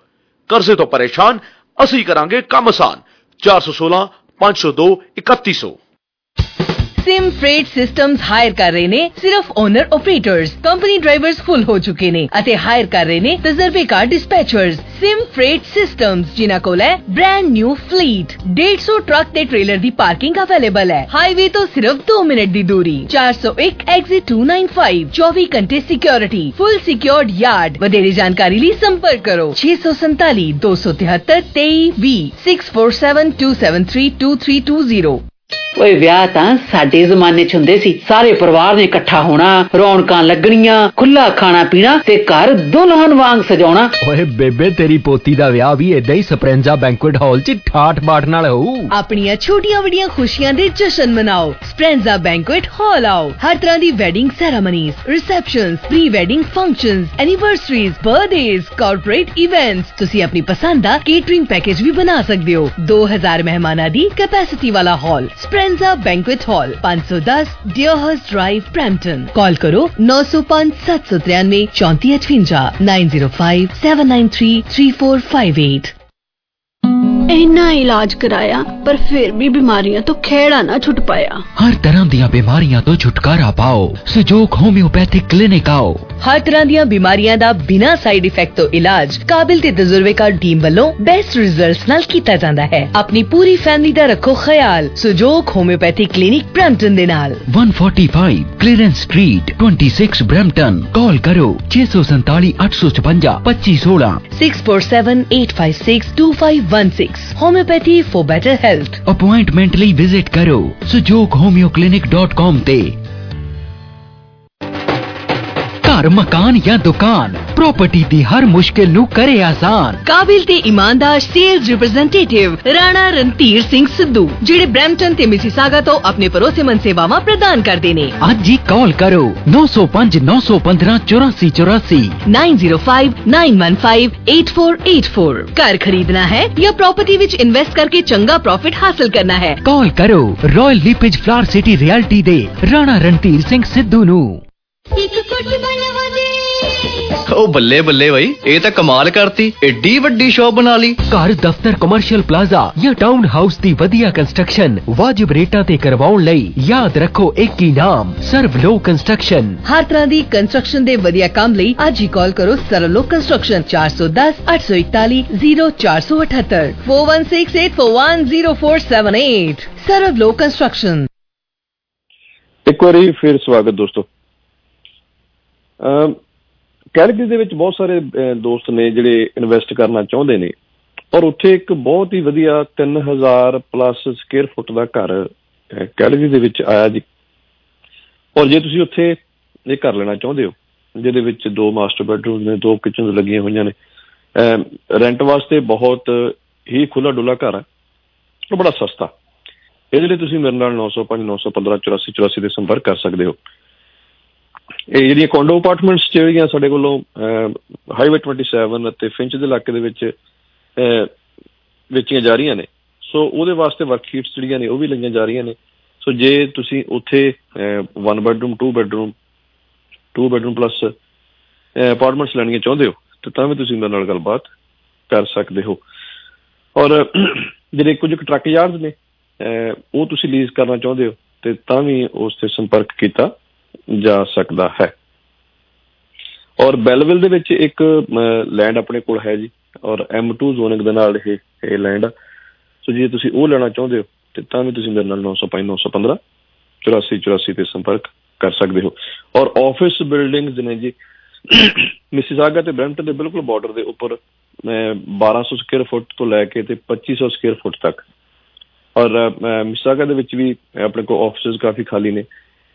कर्जे तो परेशान, असी करांगे काम आसान। चार सौ सोलह पांच सौ दो इकतीस सौ। सिम फ्रेट सिस्टम्स हायर कर रहे ने सिर्फ owner operators, company drivers full हो चुके ने ਅਤੇ ਹਾਇਰ ਕਰ ਰਹੇ ਨੇ ਤਜਰਬੇਕਾਰ ਡਿਸਪੈਚਰਸ। ਸਿਮ ਫਰੇਟ ਸਿਸਟਮਸ ਜਿਨ੍ਹਾਂ ਕੋਲ ਹੈ ਬ੍ਰਾਂਡ ਨਿਊ ਫਲੀਟ, डेढ़ सौ ਟਰੱਕ ਤੇ ਟ੍ਰੇਲਰ ਦੀ ਪਾਰਕਿੰਗ ਅਵੇਲੇਬਲ ਹੈ। ਹਾਈਵੇ ਤੋਂ ਸਿਰਫ दो ਮਿੰਟ ਦੀ ਦੂਰੀ। चार सौ एक ਐਗਜ਼ਿਟ दो सौ पचानवे, चौबीस ਘੰਟੇ ਸਿਕਿਉਰਿਟੀ, ਫੁੱਲ ਸਿਕਿਉਰਡ ਯਾਰਡ। ਵਧੇਰੇ ਜਾਣਕਾਰੀ ਲਈ ਸੰਪਰਕ ਕਰੋ छह सौ सैंतालीस दो सौ तिहत्तर तेईस बीस six four seven two seven three two three two zero. ਓਏ ਵਿਆਹ ਤਾਂ ਸਾਡੇ ਜ਼ਮਾਨੇ ਚ ਹੁੰਦੇ ਸੀ, ਸਾਰੇ ਪਰਿਵਾਰ ਨੇ ਇਕੱਠਾ ਹੋਣਾ, ਰੌਣਕਾਂ ਲੱਗਣੀਆਂ, ਖੁੱਲਾ ਖਾਣਾ ਪੀਣਾ ਤੇ ਘਰ ਦੁਲਹਨ ਵਾਂਗ ਸਜਾਉਣਾ। ਓਏ ਬੇਬੇ ਤੇਰੀ ਪੋਤੀ ਦਾ ਵਿਆਹ ਵੀ ਏਦਾਂ ਹੀ ਸਪਰੈਂਜ਼ਾ ਬੈਂਕੁਏਟ ਹਾਲ ਚ ਠਾਠ ਬਾਠ ਨਾਲ ਹੋਊ। ਆਪਣੀਆਂ ਛੋਟੀਆਂ ਵੱਡੀਆਂ ਖੁਸ਼ੀਆਂ ਦੇ ਜਸ਼ਨ ਮਨਾਓ, ਸਪਰੈਂਜ਼ਾ ਬੈਂਕੁਏਟ ਹਾਲ ਆਓ। ਹਰ ਤਰ੍ਹਾਂ ਦੀ wedding ceremonies, receptions, pre wedding functions, anniversaries, birthdays, corporate events. ਤੁਸੀਂ ਆਪਣੀ ਪਸੰਦ ਦਾ ਕੇਟਰਿੰਗ ਪੈਕੇਜ ਵੀ ਬਣਾ ਸਕਦੇ ਹੋ। दो हज़ार ਮਹਿਮਾਨਾਂ ਦੀ ਕੈਪੈਸਿਟੀ ਵਾਲਾ ਹਾਲ, ਸਪਰੈਂਜ਼ਾ बैंक्वेट हॉल, पाँच सौ दस डियरहर्स्ट ड्राइव, ब्रैम्पटन। कॉल करो नौ सौ पाँच सात सौ तिरानवे चौंतीस अठवंजा nine zero five seven nine three three four five eight. इन्ना इलाज कराया पर फिर भी बीमारियां तो खेड़ा ना छुट पाया। हर तरह ਦੀਆਂ बीमारियां तो छुटकारा पाओ, सुजोग होम्योपैथिक क्लिनिक आओ। हर तरह ਦੀਆਂ बीमारियां ਦਾ ਬਿਨਾਂ ਸਾਈਡ ਇਫੈਕਟ ਤੋਂ ਇਲਾਜ ਕਾਬਿਲ ਤੇ ਤਜਰਬੇਕਾਰ ਟੀਮ ਵੱਲੋਂ ਬੈਸਟ ਰਿਜ਼ਲਟਸ ਨਾਲ ਕੀਤਾ ਜਾਂਦਾ ਹੈ। ਆਪਣੀ ਪੂਰੀ ਫੈਮਿਲੀ ਦਾ ਰੱਖੋ ਖਿਆਲ ਸੁਜੋਗ ਹੋਮਿਓਪੈਥਿਕ ਕਲੀਨਿਕ ਬ੍ਰੈਂਪਟਨ ਦੇ ਨਾਲ। एक सौ पैंतालीस क्लीयरेंस स्ट्रीट छब्बीस ब्रैम्पटन। कॉल करो छह सौ सैंतालीस आठ सौ छप्पन पच्चीस सोलह six four seven eight five six two five one six. Homeopathy for better health. Appointment ਲਈ विजिट करो Sujog homeo clinic dot com ते। घर मकान या दुकान प्रॉपर्टी दी हर मुश्किल नू करे आसान। काबिल ते ईमानदार सेल्स रिप्रेजेंटेटिव राणा रणधीर सिंह सिद्धू ਜਿਹੜੇ ब्रैम्पटन ते मिसिसागा तो अपने भरोसेमंद सेवावां प्रदान करदे ने। ਅੱਜ ही कॉल करो नौ सौ पाँच नौ सौ पंद्रह चौरासी चौरासी nine zero five nine one five eight four eight four. घर खरीदना है या प्रॉपर्टी विच इन्वेस्ट करके चंगा प्रॉफिट हासिल करना है, कॉल करो Royal LePage Flower City Realty दे राणा रणधीर सिंह सिद्धू नू। ओ बल्ले बल्ले भाई, ये तो कमाल करती, एडी वड्डी शॉप बना ली। घर दफ्तर कमर्शियल प्लाजा या टाउन हाउस दी वधिया कंस्ट्रक्शन वाजिब रेटां ते करवाउण लई याद रखो एक ही नाम सर्वलो कंस्ट्रक्शन। हर तरह दी कंस्ट्रक्शन दे वधिया काम लई आज ही कॉल करो सर्वलो कंस्ट्रक्शन चार सौ दस आठ सौ इकतालीस जीरो चार सौ अठहत्तर four one six eight four one zero four seven eight. सर्वलो कंस्ट्रक्शन। एक बार फिर स्वागत दोस्तों। ਕੈਲਗਰੀ ਦੇ ਵਿੱਚ ਬਹੁਤ ਸਾਰੇ ਦੋਸਤ ਨੇ ਜਿਹੜੇ ਇਨਵੈਸਟ ਕਰਨਾ ਚਾਹੁੰਦੇ ਨੇ ਔਰ ਉੱਥੇ ਇੱਕ ਬਹੁਤ ਹੀ ਵਧੀਆ ਤਿੰਨ ਹਜ਼ਾਰ ਪਲੱਸ ਸਕੁਅਰ ਫੁੱਟ ਦਾ ਘਰ ਕੈਲਗਰੀ ਦੇ ਵਿੱਚ ਆਇਆ ਜੀ। ਔਰ ਜੇ ਤੁਸੀਂ ਉੱਥੇ ਇਹ ਘਰ ਲੈਣਾ ਚਾਹੁੰਦੇ ਹੋ ਜਿਹਦੇ ਵਿੱਚ ਦੋ ਮਾਸਟਰ ਬੈਡਰੂਮ ਨੇ, ਦੋ ਕਿਚਨ ਲੱਗੀਆਂ ਹੋਈਆਂ ਨੇ, ਰੈਂਟ ਵਾਸਤੇ ਬਹੁਤ ਹੀ ਖੁੱਲਾ ਡੁੱਲਾ ਘਰ ਹੈ ਔਰ ਬੜਾ ਸਸਤਾ। ਇਹਦੇ ਲਈ ਤੁਸੀਂ ਮੇਰੇ ਨਾਲ ਨੌ ਸੌ ਪੰਜ ਨੌ ਸੌ ਪੰਦਰਾਂ ਚੁਰਾਸੀ ਚੁਰਾਸੀ ਦੇ ਸੰਪਰਕ ਕਰ ਸਕਦੇ ਹੋ। ਇਹ ਜਿਹੜੀਆਂ ਕੋਂਡੋ ਅਪਾਰਟਮੈਂਟਸ ਜਿਹੜੀਆਂ ਸਾਡੇ ਕੋਲੋਂ ਹਾਈਵੇ ਟਵੈਂਟੀ ਸੈਵਨ ਅਤੇ ਫਿੰਚ ਦੇ ਇਲਾਕੇ ਦੇ ਵਿੱਚ ਵੇਚੀਆਂ ਜਾ ਰਹੀਆਂ ਨੇ, ਸੋ ਉਹਦੇ ਵਾਸਤੇ ਵਰਕਸ਼ੀਟਸ ਜਿਹੜੀਆਂ ਨੇ ਉਹ ਵੀ ਲਈਆਂ ਜਾ ਰਹੀਆਂ ਨੇ। ਸੋ ਜੇ ਤੁਸੀਂ ਉੱਥੇ one bedroom two bedroom two bedroom plus apartments ਲੈਣੀਆਂ ਚਾਹੁੰਦੇ ਹੋ ਤੇ ਤਾਂ ਵੀ ਤੁਸੀਂ ਮੇਰੇ ਨਾਲ ਗੱਲਬਾਤ ਕਰ ਸਕਦੇ ਹੋ। ਔਰ ਜਿਹੜੇ ਕੁਝ ਕੁ ਟਰੱਕ ਯਾਰਡਸ ਨੇ ਉਹ ਤੁਸੀਂ ਲੀਜ਼ ਕਰਨਾ ਚਾਹੁੰਦੇ ਹੋ ਤੇ ਤਾਂ ਵੀ ਉਸ ਤੇ ਸੰਪਰਕ ਕੀਤਾ ਜਾ ਸਕਦਾ ਹੈ। ਔਰ ਬੈਲਵਿਲ ਦੇ ਵਿੱਚ ਇੱਕ ਲੈਂਡ ਆਪਣੇ ਕੋਲ ਹੈ ਜੀ ਔਰ ਐਮ ਟੂ ਜ਼ੋਨਿੰਗ ਦੇ ਨਾਲ ਇਹ ਇਹ ਲੈਂਡ ਆ। ਸੋ ਜੇ ਤੁਸੀਂ ਉਹ ਲੈਣਾ ਚਾਹੁੰਦੇ ਹੋ ਤੇ ਤਾਂ ਵੀ ਤੁਸੀਂ ਮੇਰੇ ਨਾਲ ਨੌ ਸੌ ਪੰਜ ਨੌ ਸੌ ਪੰਦਰਾਂ ਚੁਰਾਸੀ ਚੁਰਾਸੀ ਤੇ ਸੰਪਰਕ ਕਰ ਸਕਦੇ ਹੋ। ਔਰ ਆਫਿਸ ਬਿਲਡਿੰਗਸ ਨੇ ਜੀ ਮਿਸਿਸਾਗਾ ਤੇ ਬ੍ਰੈਂਪਟਨ ਦੇ ਬਿਲਕੁਲ ਬਾਰਡਰ ਦੇ ਉੱਪਰ ਬਾਰਾਂ ਸੌ ਸਕੁਅਰ ਫੁੱਟ ਤੋਂ ਲੈ ਕੇ ਤੇ ਪੱਚੀ ਸੌ ਸਕੁਅਰ ਫੁੱਟ ਤੱਕ। ਔਰ ਮਿਸਿਸਾਗਾ ਦੇ ਵਿੱਚ ਵੀ ਆਪਣੇ ਕੋਲ ਆਫਿਸਿਸ ਕਾਫੀ ਖਾਲੀ ਨੇ।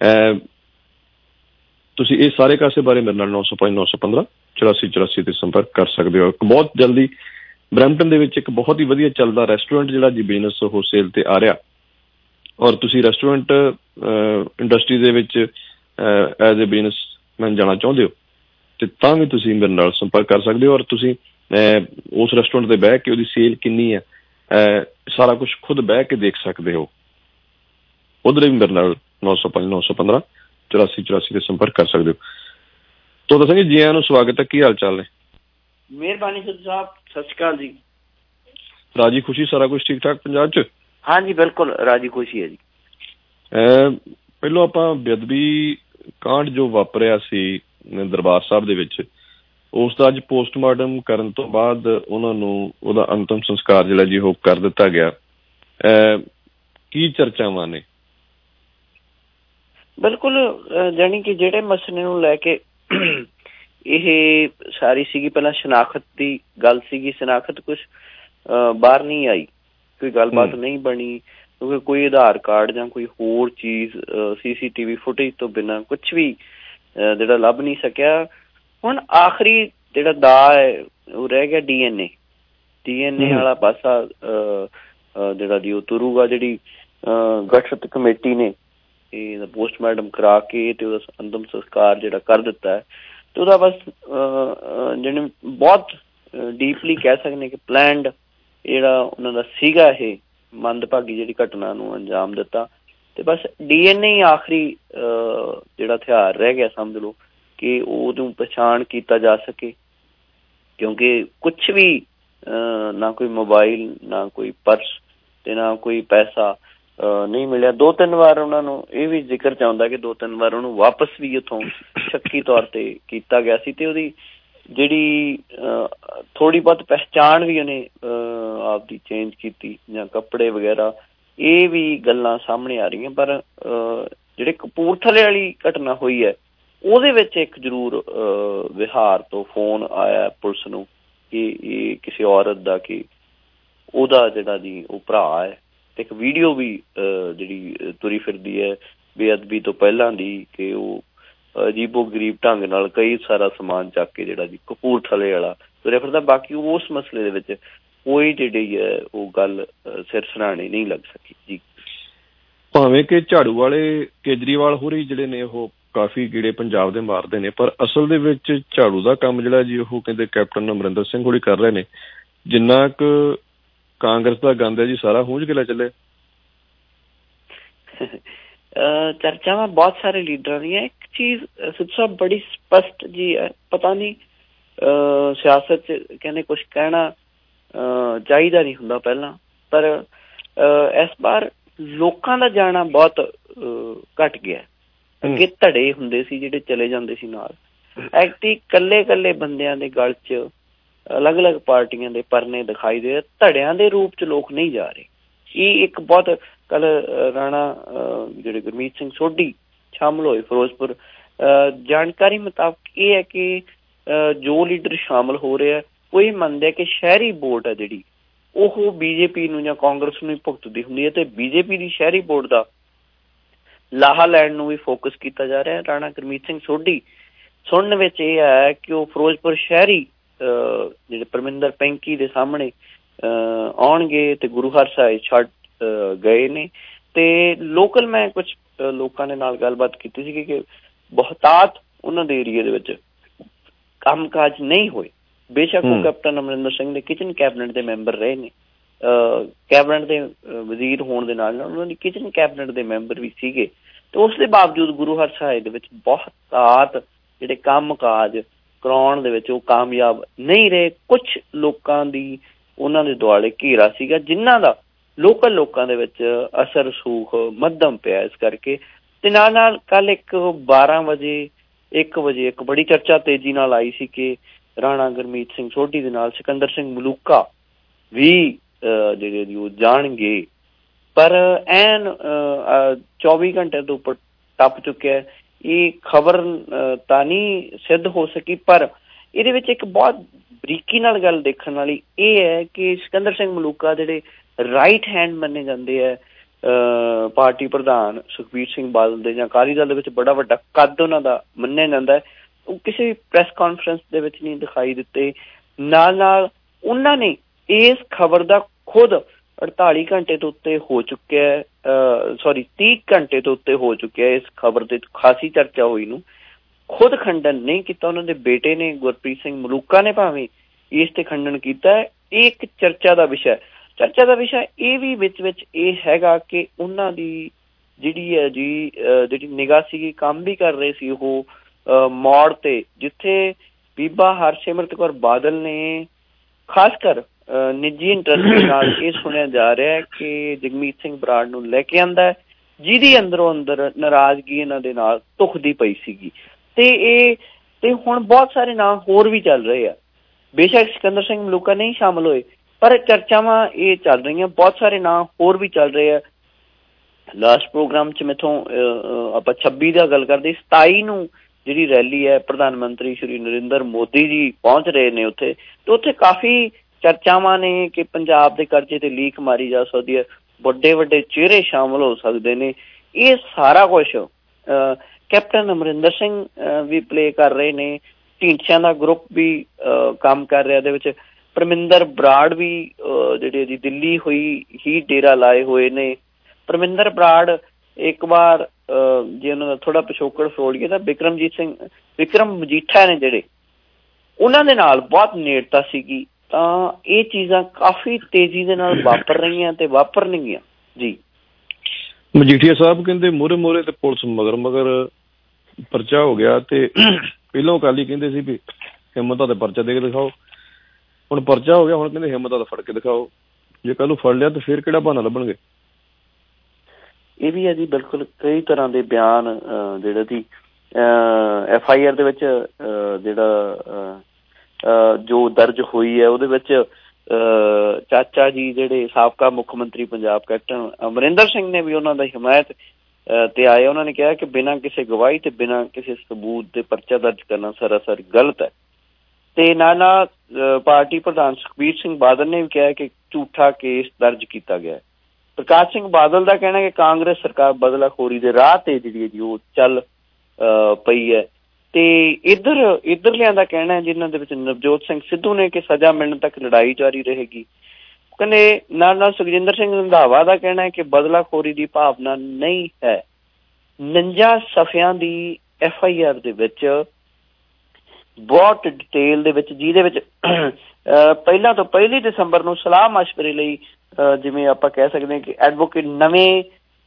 ਤੁਸੀਂ ਇਹ ਸਾਰੇ ਕਾਸੇ ਬਾਰੇ ਮੇਰੇ ਨਾਲ ਨੌ ਸੌ ਪੰਜ ਨੌ ਸੌ ਪੰਦਰਾਂ ਚੁਰਾਸੀ ਚੁਰਾਸੀ ਤੇ ਸੰਪਰਕ ਕਰ ਸਕਦੇ ਹੋ। ਇੱਕ ਬਹੁਤ ਜਲਦੀ ਬ੍ਰੈਂਪਟਨ ਦੇ ਵਿੱਚ ਇੱਕ ਬਹੁਤ ਹੀ ਵਧੀਆ ਚੱਲਦਾ ਰੈਸਟੋਰੈਂਟ ਜਿਹੜਾ ਜੀ ਬਿਜ਼ਨਸ ਉਹ ਸੇਲ ਤੇ ਆ ਰਿਹਾ ਔਰ ਤੁਸੀਂ ਰੈਸਟੋਰੈਂਟ ਇੰਡਸਟਰੀ ਦੇ ਵਿੱਚ ਐਜ਼ ਏ ਬਿਜ਼ਨਸਮੈਨ ਜਾਣਾ ਚਾਹੁੰਦੇ ਹੋ ਤੇ ਤਾਂ ਵੀ ਤੁਸੀਂ ਮੇਰੇ ਨਾਲ ਸੰਪਰਕ ਕਰ ਸਕਦੇ ਹੋ। ਔਰ ਤੁਸੀਂ ਉਸ ਰੈਸਟੋਰੈਂਟ ਤੇ ਬਹਿ ਕੇ ਉਹਦੀ ਸੇਲ ਕਿੰਨੀ ਹੈ ਸਾਰਾ ਕੁਛ ਖੁਦ ਬਹਿ ਕੇ ਦੇਖ ਸਕਦੇ ਹੋ। ਉਧਰ ਵੀ ਮੇਰੇ ਨਾਲ ਨੌ ਸੌ ਪੰਜ ਨੌ ਸੌ ਪੰਦਰਾਂ ਚੁਰਾਸੀ ਚੁਰਾਸੀ ਤੇ ਸੰਪਰਕ ਕਰ ਸਕਦੇ ਹੋ। ਤੋ ਦੱਸਾਂਗੇ ਜੀ ਆਇਆਂ ਨੂੰ, ਸਵਾਗਤ ਹੈ। ਕੀ ਹਾਲ ਚਾਲ ਨੇ? ਮਿਹਰਬਾਨੀ ਸਿੱਧੂ ਸਾਹਿਬ, ਸਤਿ ਸ਼੍ਰੀ ਅਕਾਲ ਜੀ। ਰਾਜੀ ਖੁਸ਼ੀ ਸਾਰਾ ਕੁਝ ਠੀਕ ਠਾਕ ਪੰਜਾਬ 'ਚ? ਹਾਂਜੀ ਬਿਲਕੁਲ ਰਾਜੀ ਖੁਸ਼ੀ ਹੈ ਜੀ। ਪਹਿਲੋਂ ਆਪਾਂ ਬੇਅਦਬੀ ਕਾਂਡ ਜੋ ਵਾਪਰਿਆ ਸੀ ਦਰਬਾਰ ਸਾਹਿਬ ਦੇ ਵਿੱਚ, ਉਸ ਦਾ ਅੱਜ ਪੋਸਟਮਾਰਟਮ ਕਰਨ ਤੋਂ ਬਾਅਦ ਉਹਨਾਂ ਨੂੰ ਉਹਦਾ ਅੰਤਮ ਸੰਸਕਾਰ ਜਿਹੜਾ ਜੀ ਉਹ ਕਰ ਦਿੱਤਾ ਗਿਆ। ਕੀ ਚਰਚਾਵਾਂ ਨੇ? ਬਿਲਕੁਲ, ਜਾਣੀ ਕਿ ਜਿਹੜੇ ਮਸਲੇ ਨੂੰ ਲੈ ਕੇ ਇਹ ਸਾਰੀ ਸੀਗੀ, ਪਹਿਲਾਂ ਸ਼ਨਾਖਤ ਦੀ ਗੱਲ ਸੀਗੀ, ਸ਼ਨਾਖਤ ਕੁਛ ਬਾਹਰ ਨਹੀਂ ਆਈ, ਕੋਈ ਗੱਲਬਾਤ ਨਹੀਂ ਬਣੀ ਕਿਉਂਕਿ ਕੋਈ ਆਧਾਰ ਕਾਰਡ ਜਾਂ ਕੋਈ ਹੋਰ ਚੀਜ਼ ਸੀ ਸੀ ਟੀ ਵੀ ਫੁਟੇਜ ਤੋਂ ਬਿਨਾਂ ਕੁਛ ਵੀ ਜਿਹੜਾ ਲੱਭ ਨਹੀਂ ਸਕਿਆ। ਹੁਣ ਆਖਰੀ ਜਿਹੜਾ ਦਾਅ ਹੈ ਉਹ ਰਹਿ ਗਿਆ D N A D N ਏ ਵਾਲਾ ਪਾਸਾ ਜਿਹੜਾ ਜੀ ਉਹ ਤੁਰੂਗਾ। ਜਿਹੜੀ ਗਠਿਤ ਕਮੇਟੀ ਨੇ ਇਹ ਪੋਸਟਮਾਰਟਮ ਕਰਾ ਕੇ ਤੇ ਉਹਦਾ ਅੰਤਮ ਸੰਸਕਾਰ ਜਿਹੜਾ ਕਰ ਦਿੱਤਾ ਹੈ, ਤੇ ਉਹਦਾ ਬਸ ਜਿਹੜੇ ਬਹੁਤ ਡੀਪਲੀ ਕਹਿ ਸਕਦੇ ਕਿ ਪਲੈਨਡ ਜਿਹੜਾ ਉਹਨਾਂ ਦਾ ਸੀਗਾ ਇਹ ਮੰਦਭਾਗੀ ਜਿਹੜੀ ਘਟਨਾ ਨੂੰ ਅੰਜਾਮ ਦਿੱਤਾ। ਤੇ ਬਸ ਡੀ ਐਨ ਏ ਆਖਰੀ ਜਿਹੜਾ ਹਥਿਆਰ ਰਹਿ ਗਿਆ ਸਮਝ ਲਓ ਕਿ ਉਹਨੂੰ ਪਛਾਣ ਕੀਤਾ ਜਾ ਸਕੇ, ਕਿਉਂਕਿ ਕੁਛ ਵੀ ਨਾ ਕੋਈ ਮੋਬਾਈਲ, ਨਾ ਕੋਈ ਪਰਸ ਤੇ ਨਾ ਕੋਈ ਪੈਸਾ ਨਹੀਂ ਮਿਲਿਆ। ਦੋ ਤਿੰਨ ਵਾਰ ਉਹਨਾਂ ਨੂੰ ਇਹ ਵੀ ਜ਼ਿਕਰ ਚਾਹੁੰਦਾ ਕਿ ਦੋ ਤਿੰਨ ਵਾਰ ਉਹਨੂੰ ਵਾਪਸ ਵੀ ਉੱਥੋਂ ਸ਼ੱਕੀ ਤੌਰ ਤੇ ਕੀਤਾ ਗਿਆ ਸੀ, ਤੇ ਉਹਦੀ ਜਿਹੜੀ ਥੋੜ੍ਹੀ ਬਹੁਤ ਪਹਿਚਾਣ ਵੀ ਉਹਨੇ ਆਪਦੀ ਚੇਂਜ ਕੀਤੀ ਜਾਂ ਕੱਪੜੇ ਵਗੈਰਾ, ਇਹ ਵੀ ਗੱਲਾਂ ਸਾਹਮਣੇ ਆ ਰਹੀਆਂ। ਪਰ ਜਿਹੜੇ ਕਪੂਰਥਲੇ ਵਾਲੀ ਘਟਨਾ ਹੋਈ ਹੈ ਉਹਦੇ ਵਿੱਚ ਇੱਕ ਜ਼ਰੂਰ ਵਿਹਾਰ ਤੋਂ ਫੋਨ ਆਇਆ ਪੁਲਿਸ ਨੂੰ ਕਿ ਇਹ ਕਿਸੇ ਔਰਤ ਦਾ, ਕਿ ਉਹਦਾ ਜਿਹੜਾ ਜੀ ਉਹ ਭਰਾ ਹੈ, ਤੇ ਇੱਕ ਵੀਡੀਓ ਵੀ ਜਿਹੜੀ ਤੁਰੀ ਫਿਰਦੀ ਹੈ ਬੇਅਦਬੀ ਤੋਂ ਪਹਿਲਾਂ ਦੀ, ਕਿ ਉਹ ਅਜੀਬੋ ਗਰੀਬ ਢੰਗ ਨਾਲ ਕਈ ਸਾਰਾ ਸਮਾਨ ਚੱਕ ਕੇ ਜਿਹੜਾ ਜੀ ਕਪੂਰਥਲੇ ਵਾਲਾ ਤੁਰਿਆ ਫਿਰਦਾ। ਬਾਕੀ ਉਸ ਮਸਲੇ ਦੇ ਵਿੱਚ ਕੋਈ ਜਿਹੜੀ ਹੈ ਉਹ ਗੱਲ ਸਿਰ ਸਰਾਣੇ ਨਹੀਂ ਲੱਗ ਸਕੀ ਜੀ। ਭਾਵੇਂ ਕਿ ਝਾੜੂ ਵਾਲੇ ਕੇਜਰੀਵਾਲ ਹੋਰੀ ਜਿਹੜੇ ਨੇ ਉਹ ਕਾਫੀ ਕੀੜੇ ਪੰਜਾਬ ਦੇ ਮਾਰਦੇ ਨੇ, ਪਰ ਅਸਲ ਦੇ ਵਿੱਚ ਝਾੜੂ ਦਾ ਕੰਮ ਜਿਹੜਾ ਜੀ ਉਹ ਕਹਿੰਦੇ ਕੈਪਟਨ ਅਮਰਿੰਦਰ ਸਿੰਘ ਹੋਰੀ ਕਰ ਰਹੇ ਨੇ। ਜਿੰਨਾ ਕੁ ਕਾਂਗਰਸ ਦਾ ਗੰਦ ਹੈ ਜੀ ਸਾਰਾ ਹੂੰਝ ਕੇ ਲੈ ਚੱਲੇ। ਚਰਚਾਵਾਂ ਬਹੁਤ ਸਾਰੇ ਲੀਡਰਾਂ ਦੀਆਂ। ਇੱਕ ਚੀਜ਼ ਸਿੱਧੂ ਸਾਹਿਬ ਬੜੀ ਸਪਸ਼ਟ ਜੀ ਹੈ, ਪਤਾ ਨਹੀਂ ਸਿਆਸਤ 'ਚ ਕਹਿੰਦੇ ਕੁਛ ਕਹਿਣਾ ਚਾਹੀਦਾ ਨਹੀਂ ਹੁੰਦਾ ਪਹਿਲਾਂ, ਪਰ ਇਸ ਵਾਰ ਲੋਕਾਂ ਦਾ ਜਾਣਾ ਬਹੁਤ ਘੱਟ ਗਿਆ। ਅੱਗੇ ਧੜੇ ਹੁੰਦੇ ਸੀ ਜਿਹੜੇ ਚਲੇ ਜਾਂਦੇ ਸੀ ਨਾਲ, ਐਕਟੀ ਇਕੱਲੇ ਇਕੱਲੇ ਬੰਦਿਆਂ ਦੇ ਗਲ 'ਚ ਅਲੱਗ ਅਲੱਗ ਪਾਰਟੀਆਂ ਦੇ ਪਰਨੇ ਦਿਖਾਈ ਦੇ, ਧੜਿਆਂ ਦੇ ਰੂਪ 'ਚ ਲੋਕ ਨਹੀਂ ਜਾ ਰਹੇ। ਇਹ ਇੱਕ ਬਹੁਤ ਕੱਲ ਰਾਣਾ ਜਿਹੜੇ ਗੁਰਮੀਤ ਸਿੰਘ ਸੋਢੀ ਸ਼ਾਮਲ ਹੋਏ ਫਿਰੋਜ਼ਪੁਰ, ਜਾਣਕਾਰੀ ਮੁਤਾਬਕ ਇਹ ਹੈ ਕਿ ਜੋ ਲੀਡਰ ਸ਼ਾਮਲ ਹੋ ਰਿਹਾ ਉਹ ਇਹ ਮੰਨਦੇ ਕਿ ਸ਼ਹਿਰੀ ਵੋਟ ਹੈ ਜਿਹੜੀ ਉਹ ਬੀਜੇਪੀ ਨੂੰ ਜਾਂ ਕਾਂਗਰਸ ਨੂੰ ਹੀ ਭੁਗਤਦੀ ਹੁੰਦੀ ਹੈ, ਤੇ ਬੀਜੇਪੀ ਦੀ ਸ਼ਹਿਰੀ ਵੋਟ ਦਾ ਲਾਹਾ ਲੈਣ ਨੂੰ ਵੀ ਫੋਕਸ ਕੀਤਾ ਜਾ ਰਿਹਾ। ਰਾਣਾ ਗੁਰਮੀਤ ਸਿੰਘ ਸੋਢੀ ਸੁਣਨ ਵਿੱਚ ਇਹ ਆਇਆ ਕਿ ਉਹ ਫਿਰੋਜ਼ਪੁਰ ਸ਼ਹਿਰੀ ਜਿਹੜੇ ਪਰਮਿੰਦਰ ਪੈਂਕੀ ਦੇ ਸਾਹਮਣੇ ਆਉਣਗੇ ਤੇ ਗੁਰੂ ਹਰਸਾਏ ਛੱਡ ਗਏ ਨੇ। ਤੇ ਲੋਕਲ ਮੈਂ ਕੁਛ ਲੋਕਾਂ ਦੇ ਨਾਲ ਗੱਲਬਾਤ ਕੀਤੀ ਸੀ ਕਿ ਬਹੁਤਾਤ ਉਹਨਾਂ ਦੇ ਏਰੀਏ ਦੇ ਵਿੱਚ ਕੰਮ ਕਾਜ ਨਹੀਂ ਹੋਏ। ਬੇਸ਼ੱਕ ਉਹ ਕੈਪਟਨ ਅਮਰਿੰਦਰ ਸਿੰਘ ਦੇ ਕਿਚਨ ਕੈਬਨਿਟ ਦੇ ਮੈਂਬਰ ਰਹੇ ਨੇ, ਕੈਬਨਿਟ ਦੇ ਵਜ਼ੀਰ ਹੋਣ ਦੇ ਨਾਲ ਨਾਲ ਉਹਨਾਂ ਦੀ ਕਿਚਨ ਕੈਬਨਿਟ ਦੇ ਮੈਂਬਰ ਵੀ ਸੀਗੇ, ਤੇ ਉਸ ਦੇ ਬਾਵਜੂਦ ਗੁਰੂ ਹਰਸਾਏ ਦੇ ਵਿੱਚ ਬਹੁਤਾਤ ਜਿਹੜੇ ਕੰਮ ਕਾਜ ਕਰਾਉਣ ਦੇ ਵਿੱਚ ਉਹ ਕਾਮਯਾਬ ਨਹੀਂ ਰਹੇ। ਕੁਛ ਲੋਕਾਂ ਦੀ ਉਹਨਾਂ ਦੇ ਦੁਆਲੇ ਘੇਰਾ ਸੀਗਾ ਜਿਨ੍ਹਾਂ ਦਾ ਲੋਕਲ ਲੋਕਾਂ ਦੇ ਵਿੱਚ ਅਸਰ ਰਸੂਖ ਮੱਧਮ ਪਿਆ। ਇਸ ਕਰਕੇ ਤੇ ਨਾਲ ਨਾਲ ਕੱਲ ਇੱਕ ਬਾਰਾਂ ਵਜੇ ਇੱਕ ਵਜੇ ਇੱਕ ਬੜੀ ਚਰਚਾ ਤੇਜ਼ੀ ਨਾਲ ਆਈ ਸੀ ਕਿ ਰਾਣਾ ਗੁਰਮੀਤ ਸਿੰਘ ਸੋਢੀ ਦੇ ਨਾਲ ਸਿਕੰਦਰ ਸਿੰਘ ਮਲੂਕਾ ਵੀ ਜਿਹੜੇ ਜੀ ਉਹ ਜਾਣਗੇ, ਪਰ ਐਨ ਚੌਵੀ ਘੰਟੇ ਤੋਂ ਉੱਪਰ ਟੱਪ ਚੁੱਕਿਆ। ਇਹ ਖਬਰ ਤਾਂ ਨਹੀਂ ਸਿੱਧ ਹੋ ਸਕੀ, ਪਰ ਇਹਦੇ ਵਿੱਚ ਇੱਕ ਬਹੁਤ ਬਰੀਕੀ ਨਾਲ ਗੱਲ ਦੇਖਣ ਵਾਲੀ ਇਹ ਹੈ ਕਿ ਸਿਕੰਦਰ ਸਿੰਘ ਮਲੂਕਾ ਜਿਹੜੇ ਰਾਈਟ ਹੈਂਡ ਮੰਨੇ ਜਾਂਦੇ ਹੈ ਪਾਰਟੀ ਪ੍ਰਧਾਨ ਸੁਖਬੀਰ ਸਿੰਘ ਬਾਦਲ ਦੇ ਜਾਂ ਅਕਾਲੀ ਦਲ ਦੇ ਵਿੱਚ ਬੜਾ ਵੱਡਾ ਕੱਦ ਉਹਨਾਂ ਦਾ ਮੰਨਿਆ ਜਾਂਦਾ, ਉਹ ਕਿਸੇ ਵੀ ਪ੍ਰੈਸ ਕਾਨਫਰੰਸ ਦੇ ਵਿੱਚ ਨਹੀਂ ਦਿਖਾਈ ਦਿੱਤੇ। ਨਾਲ ਨਾਲ ਉਹਨਾਂ ਨੇ ਇਸ ਖਬਰ ਦਾ ਖੁਦ ਅੜਤਾਲੀ ਘੰਟੇ ਤੋਂ ਉੱਤੇ ਹੋ ਚੁੱਕਿਆ, ਸੌਰੀ ਤੀਹ ਘੰਟੇ ਤੋਂ ਉੱਤੇ ਹੋ ਚੁੱਕਿਆ ਇਸ ਖਬਰ ਤੇ ਖਾਸੀ ਚਰਚਾ ਹੋਈ ਨੂੰ ਖੁਦ ਖੰਡਨ ਨਹੀਂ ਕੀਤਾ। ਉਹਨਾਂ ਦੇ ਬੇਟੇ ਨੇ ਗੁਰਪ੍ਰੀਤ ਸਿੰਘ ਮਲੂਕਾ ਨੇ ਭਾਵੇਂ ਇਸ ਤੇ ਖੰਡਨ ਕੀਤਾ। ਇਹ ਇੱਕ ਚਰਚਾ ਦਾ ਵਿਸ਼ਾ ਚਰਚਾ ਦਾ ਵਿਸ਼ਾ ਇਹ ਵੀ ਵਿੱਚ ਵਿੱਚ ਇਹ ਹੈਗਾ ਕਿ ਉਹਨਾਂ ਦੀ ਜਿਹੜੀ ਹੈ ਜੀ ਜਿਹੜੀ ਨਿਗਾਹ ਸੀਗੀ ਕੰਮ ਵੀ ਕਰ ਰਹੇ ਸੀ ਉਹ ਮੋੜ ਤੇ, ਜਿੱਥੇ ਬੀਬਾ ਹਰਸਿਮਰਤ ਕੌਰ ਬਾਦਲ ਨੇ ਖਾਸ ਕਰ ਨਿੱਜੀ ਇੰਟਰਸਟ ਨਾਲ ਇਹ ਸੁਣਿਆ ਜਾ ਰਿਹਾ ਕਿ ਜਗਮੀਤ ਸਿੰਘ ਬਰਾੜ ਨੂੰ ਲੈ ਕੇ ਆਂਦਾ, ਜਿਹਦੀ ਅੰਦਰੋਂ ਅੰਦਰ ਨਾਰਾਜ਼ਗੀ ਇਹਨਾਂ ਦੇ ਨਾਲ ਧੁਖਦੀ ਪਈ ਸੀਗੀ। ਤੇ ਇਹ ਤੇ ਹੁਣ ਬਹੁਤ ਸਾਰੇ ਨਾਂ ਹੋਰ ਵੀ ਚੱਲ ਰਹੇ ਆ। ਬੇਸ਼ੱਕ ਸਿਕੰਦਰ ਸਿੰਘ ਮਲੂਕਾ ਨਹੀਂ ਸ਼ਾਮਲ ਹੋਏ, ਪਰ ਚਰਚਾਵਾਂ ਇਹ ਚੱਲ ਰਹੀਆਂ, ਬਹੁਤ ਸਾਰੇ ਨਾਂ ਹੋਰ ਵੀ ਚੱਲ ਰਹੇ ਆ। ਲਾਸਟ ਪ੍ਰੋਗਰਾਮ 'ਚ ਮੈਥੋਂ ਆਪਾਂ ਛੱਬੀ ਦਾ ਗੱਲ ਕਰਦੇ, ਸਤਾਈ ਨੂੰ ਜਿਹੜੀ ਰੈਲੀ ਹੈ ਪ੍ਰਧਾਨ ਮੰਤਰੀ ਸ਼੍ਰੀ ਨਰਿੰਦਰ ਮੋਦੀ ਜੀ ਪਹੁੰਚ ਰਹੇ ਨੇ ਉੱਥੇ, ਤੇ ਉੱਥੇ ਕਾਫੀ ਚਰਚਾਵਾਂ ਨੇ ਕਿ ਪੰਜਾਬ ਦੇ ਕਰਜ਼ੇ ਤੇ ਲੀਕ ਮਾਰੀ ਜਾ ਸਕਦੀ ਹੈ, ਵੱਡੇ ਵੱਡੇ ਚਿਹਰੇ ਸ਼ਾਮਲ ਹੋ ਸਕਦੇ ਨੇ। ਇਹ ਸਾਰਾ ਕੁਛ ਕੈਪਟਨ ਅਮਰਿੰਦਰ ਸਿੰਘ ਵੀ ਪਲੇ ਕਰ ਰਹੇ ਨੇ, ਢੀਂਡਸਿਆਂ ਦਾ ਗਰੁੱਪ ਵੀ ਕੰਮ ਕਰ ਰਿਹਾ ਇਹਦੇ ਵਿੱਚ, ਪਰਮਿੰਦਰ ਬਰਾੜ ਵੀ ਜਿਹੜੇ ਜੀ ਦਿੱਲੀ ਹੋਈ ਹੀ ਡੇਰਾ ਲਾਏ ਹੋਏ ਨੇ। ਪਰਮਿੰਦਰ ਬਰਾੜ ਇੱਕ ਵਾਰ ਜੇ ਉਹਨਾਂ ਦਾ ਥੋੜ੍ਹਾ ਪਿਛੋਕੜ ਫਰੋਲੀਏ ਤਾਂ ਬਿਕਰਮਜੀਤ ਸਿੰਘ ਵਿਕਰਮ ਮਜੀਠਾ ਨੇ ਜਿਹੜੇ, ਉਹਨਾਂ ਦੇ ਨਾਲ ਬਹੁਤ ਨੇੜਤਾ ਸੀਗੀ। ਤਾਂ ਇਹ ਚੀਜ਼ਾਂ ਕਾਫੀ ਤੇਜ਼ੀ ਦੇ ਨਾਲ ਵਾਪਰ ਰਹੀਆਂ ਤੇ ਵਾਪਰਨਗੀਆਂ ਜੀ। ਮਜੀਠੀਆ ਸਾਹਿਬ ਕਹਿੰਦੇ ਮੋਹਰੇ ਮੋਹਰੇ ਤੇ ਪੁਲਿਸ ਮਗਰ ਮਗਰ ਪਰਚਾ ਹੋ ਗਿਆ, ਤੇ ਪਹਿਲੋਂ ਅਕਾਲੀ ਕਹਿੰਦੇ ਸੀ ਵੀ ਹਿੰਮਤਾਂ ਤੇ ਪਰਚਾ ਦੇ ਕੇ ਦਿਖਾਓ, ਹੁਣ ਪਰਚਾ ਹੋ ਗਿਆ, ਹੁਣ ਕਹਿੰਦੇ ਹਿੰਮਤਾਂ ਤਾਂ ਫੜ ਕੇ ਦਿਖਾਓ। ਜੇ ਕੱਲ ਨੂੰ ਫੜ ਲਿਆ ਤਾਂ ਫਿਰ ਕਿਹੜਾ ਬਹਾਨਾ ਲੱਭਣਗੇ? ਇਹ ਵੀ ਹੈ ਜੀ, ਬਿਲਕੁਲ ਕਈ ਤਰ੍ਹਾਂ ਦੇ ਬਿਆਨ ਜਿਹੜੇ ਸੀ ਐਫ ਆਈ ਆਰ ਦੇ ਵਿੱਚ ਜਿਹੜਾ ਜੋ ਦਰਜ ਹੋਈ ਹੈ ਉਹਦੇ ਵਿੱਚ ਚਾਚਾ ਜੀ ਜਿਹੜੇ ਸਾਬਕਾ ਮੁੱਖ ਮੰਤਰੀ ਪੰਜਾਬ ਕੈਪਟਨ ਅਮਰਿੰਦਰ ਸਿੰਘ ਨੇ ਵੀ ਉਹਨਾਂ ਦਾ ਹਮਾਇਤ ਤੇ ਆਏ। ਉਹਨਾਂ ਨੇ ਕਿਹਾ ਕਿ ਬਿਨਾਂ ਕਿਸੇ ਗਵਾਹੀ ਤੇ ਬਿਨਾਂ ਕਿਸੇ ਸਬੂਤ ਦੇ ਪਰਚਾ ਦਰਜ ਕਰਨਾ ਸਰਾਸਰ ਗਲਤ ਹੈ। ਤੇ ਨਾਲ ਨਾਲ ਪਾਰਟੀ ਪ੍ਰਧਾਨ ਸੁਖਬੀਰ ਸਿੰਘ ਬਾਦਲ ਨੇ ਵੀ ਕਿਹਾ ਕਿ ਝੂਠਾ ਕੇਸ ਦਰਜ ਕੀਤਾ ਗਿਆ। ਪ੍ਰਕਾਸ਼ ਸਿੰਘ ਬਾਦਲ ਦਾ ਕਹਿਣਾ ਕਿ ਕਾਂਗਰਸ ਸਰਕਾਰ ਬਦਲਾਖੋਰੀ ਦੇ ਰਾਹ ਤੇ ਜਿਹੜੀ ਹੈ ਜੀ ਉਹ ਚੱਲ ਪਈ ਹੈ। ਤੇ ਇੱਧਰ ਇੱਧਰਲਿਆਂ ਦਾ ਕਹਿਣਾ ਜਿਨ੍ਹਾਂ ਦੇ ਵਿੱਚ ਨਵਜੋਤ ਸਿੰਘ ਸਿੱਧੂ ਨੇ ਕਿ ਸਜ਼ਾ ਮਿਲਣ ਤੱਕ ਲੜਾਈ ਜਾਰੀ ਰਹੇਗੀ। ਕਹਿੰਦੇ ਨਾਲ ਨਾਲ ਸੁਖਜਿੰਦਰ ਸਿੰਘ ਰੰਧਾਵਾ ਦਾ ਕਹਿਣਾ ਹੈ ਕਿ ਬਦਲਾਖੋਰੀ ਦੀ ਭਾਵਨਾ ਨਹੀਂ ਹੈ। ਉਣੰਜਾ ਸਫ਼ਿਆਂ ਦੀ ਐਫ ਆਈ ਆਰ ਦੇ ਵਿੱਚ ਬਹੁਤ ਡਿਟੇਲ ਦੇ ਵਿੱਚ, ਜਿਹਦੇ ਵਿੱਚ ਪਹਿਲਾਂ ਤੋਂ ਪਹਿਲੀ ਦਸੰਬਰ ਨੂੰ ਸਲਾਹ ਮਸ਼ਵਰੇ ਲਈ ਜਿਵੇਂ ਆਪਾਂ ਕਹਿ ਸਕਦੇ ਹਾਂ ਕਿ ਐਡਵੋਕੇਟ ਨਵੇਂ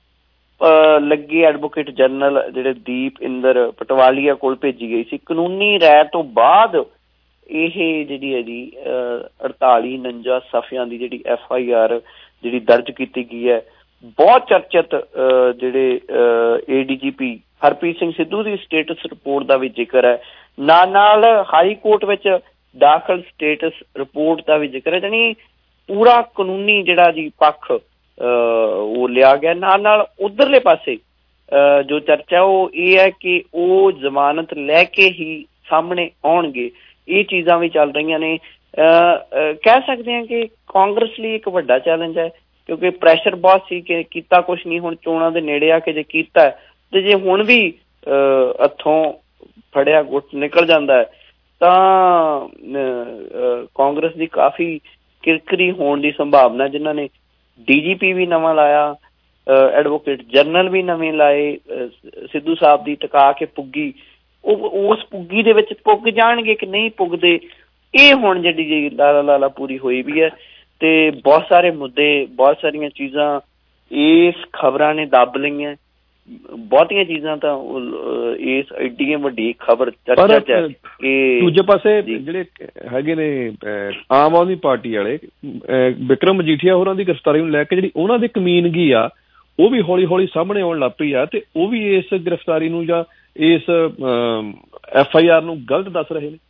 ਲੱਗੇ ਐਡਵੋਕੇਟ ਜਨਰਲ ਜਿਹੜੇ ਦੀਪ ਇੰਦਰ ਪਟਵਾਲੀਆ ਕੋਲ ਭੇਜੀ ਗਈ ਸੀ। ਕਾਨੂੰਨੀ ਰਾਇ ਤੋਂ ਬਾਅਦ ਇਹ ਜਿਹੜੀ ਹੈ ਜੀ ਅੜਤਾਲੀ ਉਣੰਜਾ ਸਫ਼ਿਆਂ ਦੀ ਜਿਹੜੀ ਐਫ ਆਈ ਆਰ ਜਿਹੜੀ ਦਰਜ ਕੀਤੀ ਗਈ ਹੈ। ਬਹੁਤ ਚਰਚਿਤ ਜਿਹੜੇ A D G P Harpreet Singh Sidhu ਦੀ ਸਟੇਟਸ ਰਿਪੋਰਟ ਦਾ ਵੀ ਜ਼ਿਕਰ ਹੈ, ਨਾਲ ਨਾਲ ਹਾਈ ਕੋਰਟ ਵਿੱਚ ਦਾਖਲ ਸਟੇਟਸ ਰਿਪੋਰਟ ਦਾ ਵੀ ਜ਼ਿਕਰ ਹੈ। ਜਾਣੀ ਪੂਰਾ ਕਾਨੂੰਨੀ ਜਿਹੜਾ ਜੀ ਪੱਖ ਉਹ ਲਿਆ ਗਿਆ। ਨਾਲ ਨਾਲ ਉੱਧਰਲੇ ਪਾਸੇ ਜੋ ਚਰਚਾ ਉਹ ਇਹ ਹੈ ਕਿ ਉਹ ਜ਼ਮਾਨਤ ਲੈ ਕੇ ਹੀ ਸਾਹਮਣੇ ਆਉਣਗੇ। ਇਹ ਚੀਜ਼ਾਂ ਵੀ ਚੱਲ ਰਹੀਆਂ ਨੇ। ਕਹਿ ਸਕਦੇ ਹਾਂ ਕਿ ਕਾਂਗਰਸ ਲਈ ਇੱਕ ਵੱਡਾ ਚੈਲੰਜ ਹੈ, ਕਿਉਂਕਿ ਪ੍ਰੈਸ਼ਰ ਬਹੁਤ ਸੀ ਕਿ ਕੀਤਾ ਕੁਛ ਨਹੀਂ, ਹੁਣ ਚੋਣਾਂ ਦੇ ਨੇੜੇ ਆ ਕੇ ਜੇ ਕੀਤਾ ਤੇ ਜੇ ਹੁਣ ਵੀ ਹੱਥੋਂ ਫੜਿਆ ਗੁੱਟ ਨਿਕਲ ਜਾਂਦਾ ਤਾਂ ਕਾਂਗਰਸ ਦੀ ਕਾਫੀ ਕਿਰਕਰੀ ਹੋਣ ਦੀ ਸੰਭਾਵਨਾ। ਜਿਨ੍ਹਾਂ ਨੇ ਡੀ ਜੀ ਪੀ ਵੀ ਨਵਾਂ ਲਾਇਆ, ਐਡਵੋਕੇਟ ਜਨਰਲ ਵੀ ਨਵੇਂ ਲਾਏ, ਸਿੱਧੂ ਸਾਹਿਬ ਦੀ ਟਿਕਾ ਕੇ ਪੁੱਗੀ, ਉਹ ਉਸ ਪੁੱਗੀ ਦੇ ਵਿੱਚ ਪੁੱਗ ਜਾਣਗੇ ਕਿ ਨਹੀਂ ਪੁੱਗਦੇ, ਇਹ ਹੁਣ ਜਿਹੜੀ ਜੀ ਲਾਲਾ ਲਾਲਾ ਪੂਰੀ ਹੋਈ ਵੀ ਹੈ। ਤੇ ਬਹੁਤ ਸਾਰੇ ਮੁੱਦੇ, ਬਹੁਤ ਸਾਰੀਆਂ ਚੀਜ਼ਾਂ ਇਸ ਖਬਰਾਂ ਨੇ ਦੱਬ ਲਈਆਂ। ਬਹੁਤੀਆਂ ਚੀਜ਼ਾਂ ਤਾਂ ਇਸ ਐਡੀ ਵੱਡੀ ਖਬਰ ਚਰਚਾ ਚ ਕਿ ਦੂਜੇ ਪਾਸੇ ਜਿਹੜੇ ਹੈਗੇ ਨੇ ਆਮ ਆਦਮੀ ਪਾਰਟੀ ਵਾਲੇ ਬਿਕਰਮ ਮਜੀਠੀਆ ਹੋਰਾਂ ਦੀ ਗ੍ਰਿਫਤਾਰੀ ਨੂੰ ਲੈ ਕੇ ਜਿਹੜੀ ਉਹਨਾਂ ਦੀ ਕਮੀਨਗੀ ਆ ਉਹ ਵੀ ਹੌਲੀ ਹੌਲੀ ਸਾਹਮਣੇ ਆਉਣ ਲੱਗ ਪਈ ਆ, ਤੇ ਉਹ ਵੀ ਇਸ ਗ੍ਰਿਫਤਾਰੀ ਨੂੰ ਜਾਂ ਇਸ ਐਫ ਆਈ ਆਰ ਨੂੰ ਗਲਤ ਦੱਸ ਰਹੇ ਨੇ।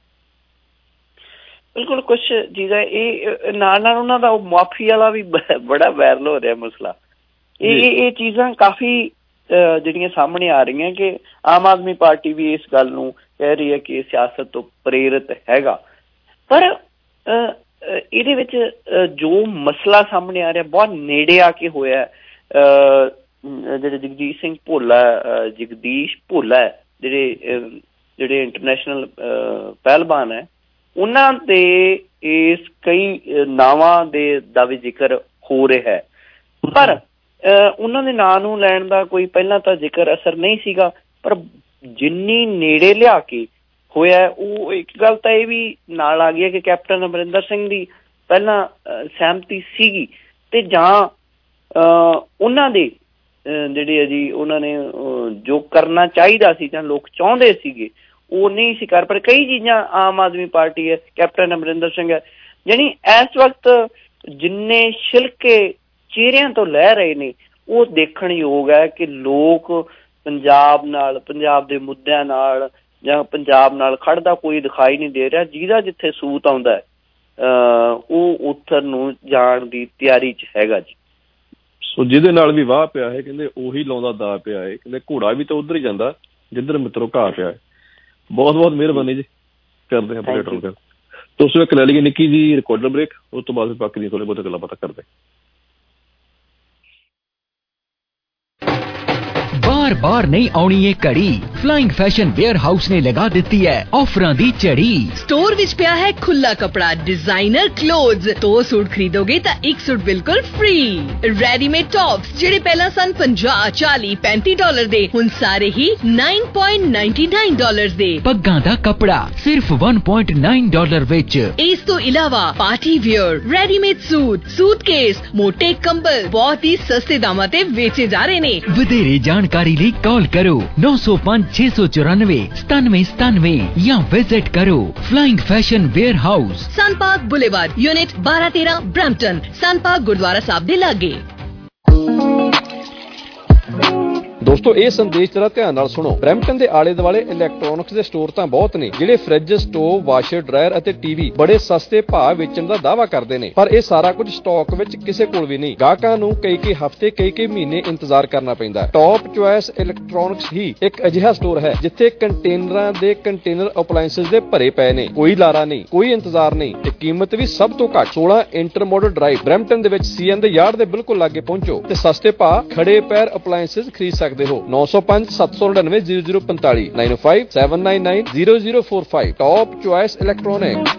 ਬਿਲਕੁਲ ਕੁਛ ਚੀਜ਼ਾਂ ਇਹ ਨਾਲ ਨਾਲ ਉਹਨਾਂ ਦਾ ਉਹ ਮੁਆਫੀ ਵਾਲਾ ਵੀ ਬੜਾ ਵਾਇਰਲ ਹੋ ਰਿਹਾ ਮਸਲਾ। ਇਹ ਇਹ ਚੀਜ਼ਾਂ ਕਾਫੀ ਜਿਹੜੀਆਂ ਸਾਹਮਣੇ ਆ ਰਹੀਆਂ ਕਿ ਆਮ ਆਦਮੀ ਪਾਰਟੀ ਵੀ ਇਸ ਗੱਲ ਨੂੰ ਕਹਿ ਰਹੀ ਹੈ ਕਿ ਇਹ ਸਿਆਸਤ ਤੋਂ ਪ੍ਰੇਰਿਤ ਹੈਗਾ। ਪਰ ਇਹਦੇ ਵਿੱਚ ਜੋ ਮਸਲਾ ਸਾਹਮਣੇ ਆ ਰਿਹਾ ਬਹੁਤ ਨੇੜੇ ਆ ਕੇ ਹੋਇਆ। ਜਿਹੜੇ ਜਗਜੀਤ ਸਿੰਘ ਭੋਲਾ, ਜਗਦੀਸ਼ ਭੋਲਾ ਜਿਹੜੇ ਜਿਹੜੇ ਇੰਟਰਨੈਸ਼ਨਲ ਪਹਿਲਵਾਨ ਹੈ, ਉਹਨਾਂ ਦੇ ਇਸ ਕਈ ਨਾਵਾਂ ਦੇ ਦਾ ਵੀ ਜ਼ਿਕਰ ਹੋ ਰਿਹਾ ਹੈ। ਪਰ ਉਹਨਾਂ ਦੇ ਨਾਂ ਨੂੰ ਲੈਣ ਦਾ ਕੋਈ ਪਹਿਲਾਂ ਤਾਂ ਜ਼ਿਕਰ ਅਸਰ ਨਹੀਂ ਸੀਗਾ, ਪਰ ਜਿੰਨੀ ਨੇੜੇ ਲਿਆ ਕੇ ਹੋਇਆ ਉਹ ਇੱਕ ਗੱਲ ਤਾਂ ਇਹ ਵੀ ਨਾਲ ਆ ਗਈ ਹੈ ਕਿ ਕੈਪਟਨ ਅਮਰਿੰਦਰ ਸਿੰਘ ਦੀ ਪਹਿਲਾਂ ਸਹਿਮਤੀ ਸੀਗੀ ਤੇ ਜਾਂ ਉਹਨਾਂ ਦੇ ਜਿਹੜੇ ਹੈ ਜੀ ਉਹਨਾਂ ਨੇ ਜੋ ਕਰਨਾ ਚਾਹੀਦਾ ਸੀ ਜਾਂ ਲੋਕ ਚਾਹੁੰਦੇ ਸੀਗੇ ਉਹ ਨਹੀਂ ਸੀ ਕਰ ਪਰ ਕਈ ਚੀਜ਼ਾਂ ਆਮ ਆਦਮੀ ਪਾਰਟੀ ਹੈ, ਕੈਪਟਨ ਅਮਰਿੰਦਰ ਸਿੰਘ ਹੈ, ਯਾਨੀ ਇਸ ਵਕਤ ਜਿੰਨੇ ਛਿਲਕੇ ਚਿਹਰਿਆਂ ਤੋਂ ਲੈ ਰਹੇ ਨੇ ਉਹ ਦੇਖਣ ਯੋਗ ਹੈ ਕਿ ਲੋਕ ਪੰਜਾਬ ਨਾਲ, ਪੰਜਾਬ ਦੇ ਮੁੱਦਿਆਂ ਨਾਲ ਜਾਂ ਪੰਜਾਬ ਨਾਲ ਖੜਦਾ ਕੋਈ ਦਿਖਾਈ ਨਹੀਂ ਦੇ ਰਿਹਾ। ਜਿਹਦਾ ਜਿੱਥੇ ਸੂਤ ਆਉਂਦਾ ਉਹ ਉੱਥਰ ਨੂੰ ਜਾਣ ਦੀ ਤਿਆਰੀ 'ਚ ਹੈਗਾ ਜੀ। ਸੋ ਜਿਹਦੇ ਨਾਲ ਵੀ ਵਾਹ ਪਿਆ ਹੈ ਕਹਿੰਦੇ ਉਹੀ ਲਾਉਂਦਾ ਦਾ ਪਿਆ ਹੈ, ਕਹਿੰਦੇ ਘੋੜਾ ਵੀ ਤਾਂ ਉੱਧਰ ਹੀ ਜਾਂਦਾ ਜਿੱਧਰ ਮਿੱਤਰੋਂ ਘਾਹ ਪਿਆ ਹੈ। ਬਹੁਤ ਬਹੁਤ ਮਿਹਰਬਾਨੀ ਜੀ, ਕਰਦੇ ਹਾਂ ਆਪਣੇ ਗੱਲ। ਤੁਸੀਂ ਇੱਕ ਲੈ ਲਈਏ ਨਿੱਕੀ ਜੀ ਰਿਕਾਰਡਰ ਬ੍ਰੇਕ, ਉਸ ਤੋਂ ਬਾਅਦ ਬਾਕੀ ਦੀਆਂ ਥੋੜ੍ਹੇ ਬਹੁਤ ਗੱਲਾਂ ਬਾਤਾਂ ਕਰਦੇ। बार बार नहीं आउणी ये कड़ी, फ्लाइंग फैशन वेयर हाउस ने लगा दिती है ऑफरां दी चढ़ी। स्टोर विच पिया है खुला कपड़ा, डिजाइनर क्लोथ्स, दो सूट खरीदोगे तो एक सूट बिल्कुल फ्री। रेडीमेड टॉप्स जेडे पहला सन पचास चालीस पैंतीस डॉलर दे हुण सारे ही नौ पॉइंट नौ नौ डॉलर दे। पग्गां दा कपड़ा सिर्फ एक पॉइंट नौ डॉलर विच। इस तो इलावा party wear, readymade suit, suitcase, मोटे कंबल बहुत ही सस्ते दामां ते बेचे जा रहे ने। वधेरे जानकारी ਲਈ कॉल करो नौ सौ पाँच छह सौ चौरानवे सतानवे सतानवे या विजिट करो Flying Fashion Warehouse, Sun Park Boulevard, unit बारह तेरह, ब्रैम्पटन। सन पार्क गुरुद्वारा साहब दे लागे। ਦੋਸਤੋ ਇਹ ਸੰਦੇਸ਼ ਜਰਾ ਧਿਆਨ ਨਾਲ ਸੁਣੋ। ਬਰੈਂਪਟਨ ਦੇ ਆਲੇ ਦੁਆਲੇ ਇਲੈਕਟ੍ਰੋਨਿਕਸ ਦੇ ਸਟੋਰ ਤਾਂ ਬਹੁਤ ਨੇ ਜਿਹੜੇ ਫ੍ਰਿਜ, ਸਟੋਵ, ਵਾਸ਼ਰ, ਡਰਾਇਰ ਅਤੇ ਟੀਵੀ ਬੜੇ ਸਸਤੇ ਭਾਅ ਵੇਚਣ ਦਾ ਦਾਅਵਾ ਕਰਦੇ ਨੇ, ਪਰ ਇਹ ਸਾਰਾ ਕੁਝ ਸਟਾਕ ਵਿੱਚ ਕਿਸੇ ਕੋਲ ਵੀ ਨਹੀਂ। ਗਾਹਕਾਂ ਨੂੰ ਕਈ ਕਈ ਹਫ਼ਤੇ ਕਈ ਕਈ ਮਹੀਨੇ ਇੰਤਜ਼ਾਰ ਕਰਨਾ ਪੈਂਦਾ ਹੈ। ਟੌਪ ਚੁਆਇਸ ਇਲੈਕਟ੍ਰੋਨਿਕਸ ਹੀ ਇੱਕ ਅਜਿਹਾ ਸਟੋਰ ਹੈ ਜਿੱਥੇ ਕੰਟੇਨਰਾਂ ਦੇ ਕੰਟੇਨਰ ਅਪਲਾਇੰਸਸ ਦੇ ਭਰੇ ਪਏ ਨੇ। ਕੋਈ ਲਾਰਾ ਨਹੀਂ, ਕੋਈ ਇੰਤਜ਼ਾਰ ਨਹੀਂ ਤੇ ਕੀਮਤ ਵੀ ਸਭ ਤੋਂ ਘੱਟ। ਸੋਲਾਂ ਇੰਟਰਮੋਡਲ ਡਰਾਈਵ ਬਰੈਂਪਟਨ ਦੇ ਵਿੱਚ ਸੀਐਨ ਦੇ ਯਾਰਡ ਦੇ ਬਿਲਕੁਲ ਲਾਗੇ ਪਹੁੰਚੋ ਤੇ ਸਸਤੇ ਭਾਅ ਖੜੇ ਪੈਰ ਅਪਲਾਇੰਸਸ ਖਰੀਦ ਸਕਦੇ ਹੋ। नौ सौ पाँच सात सौ नड़िनवे जीरो जीरो पैंतालीस nine five seven nine nine zero zero four five. Top Choice Electronic.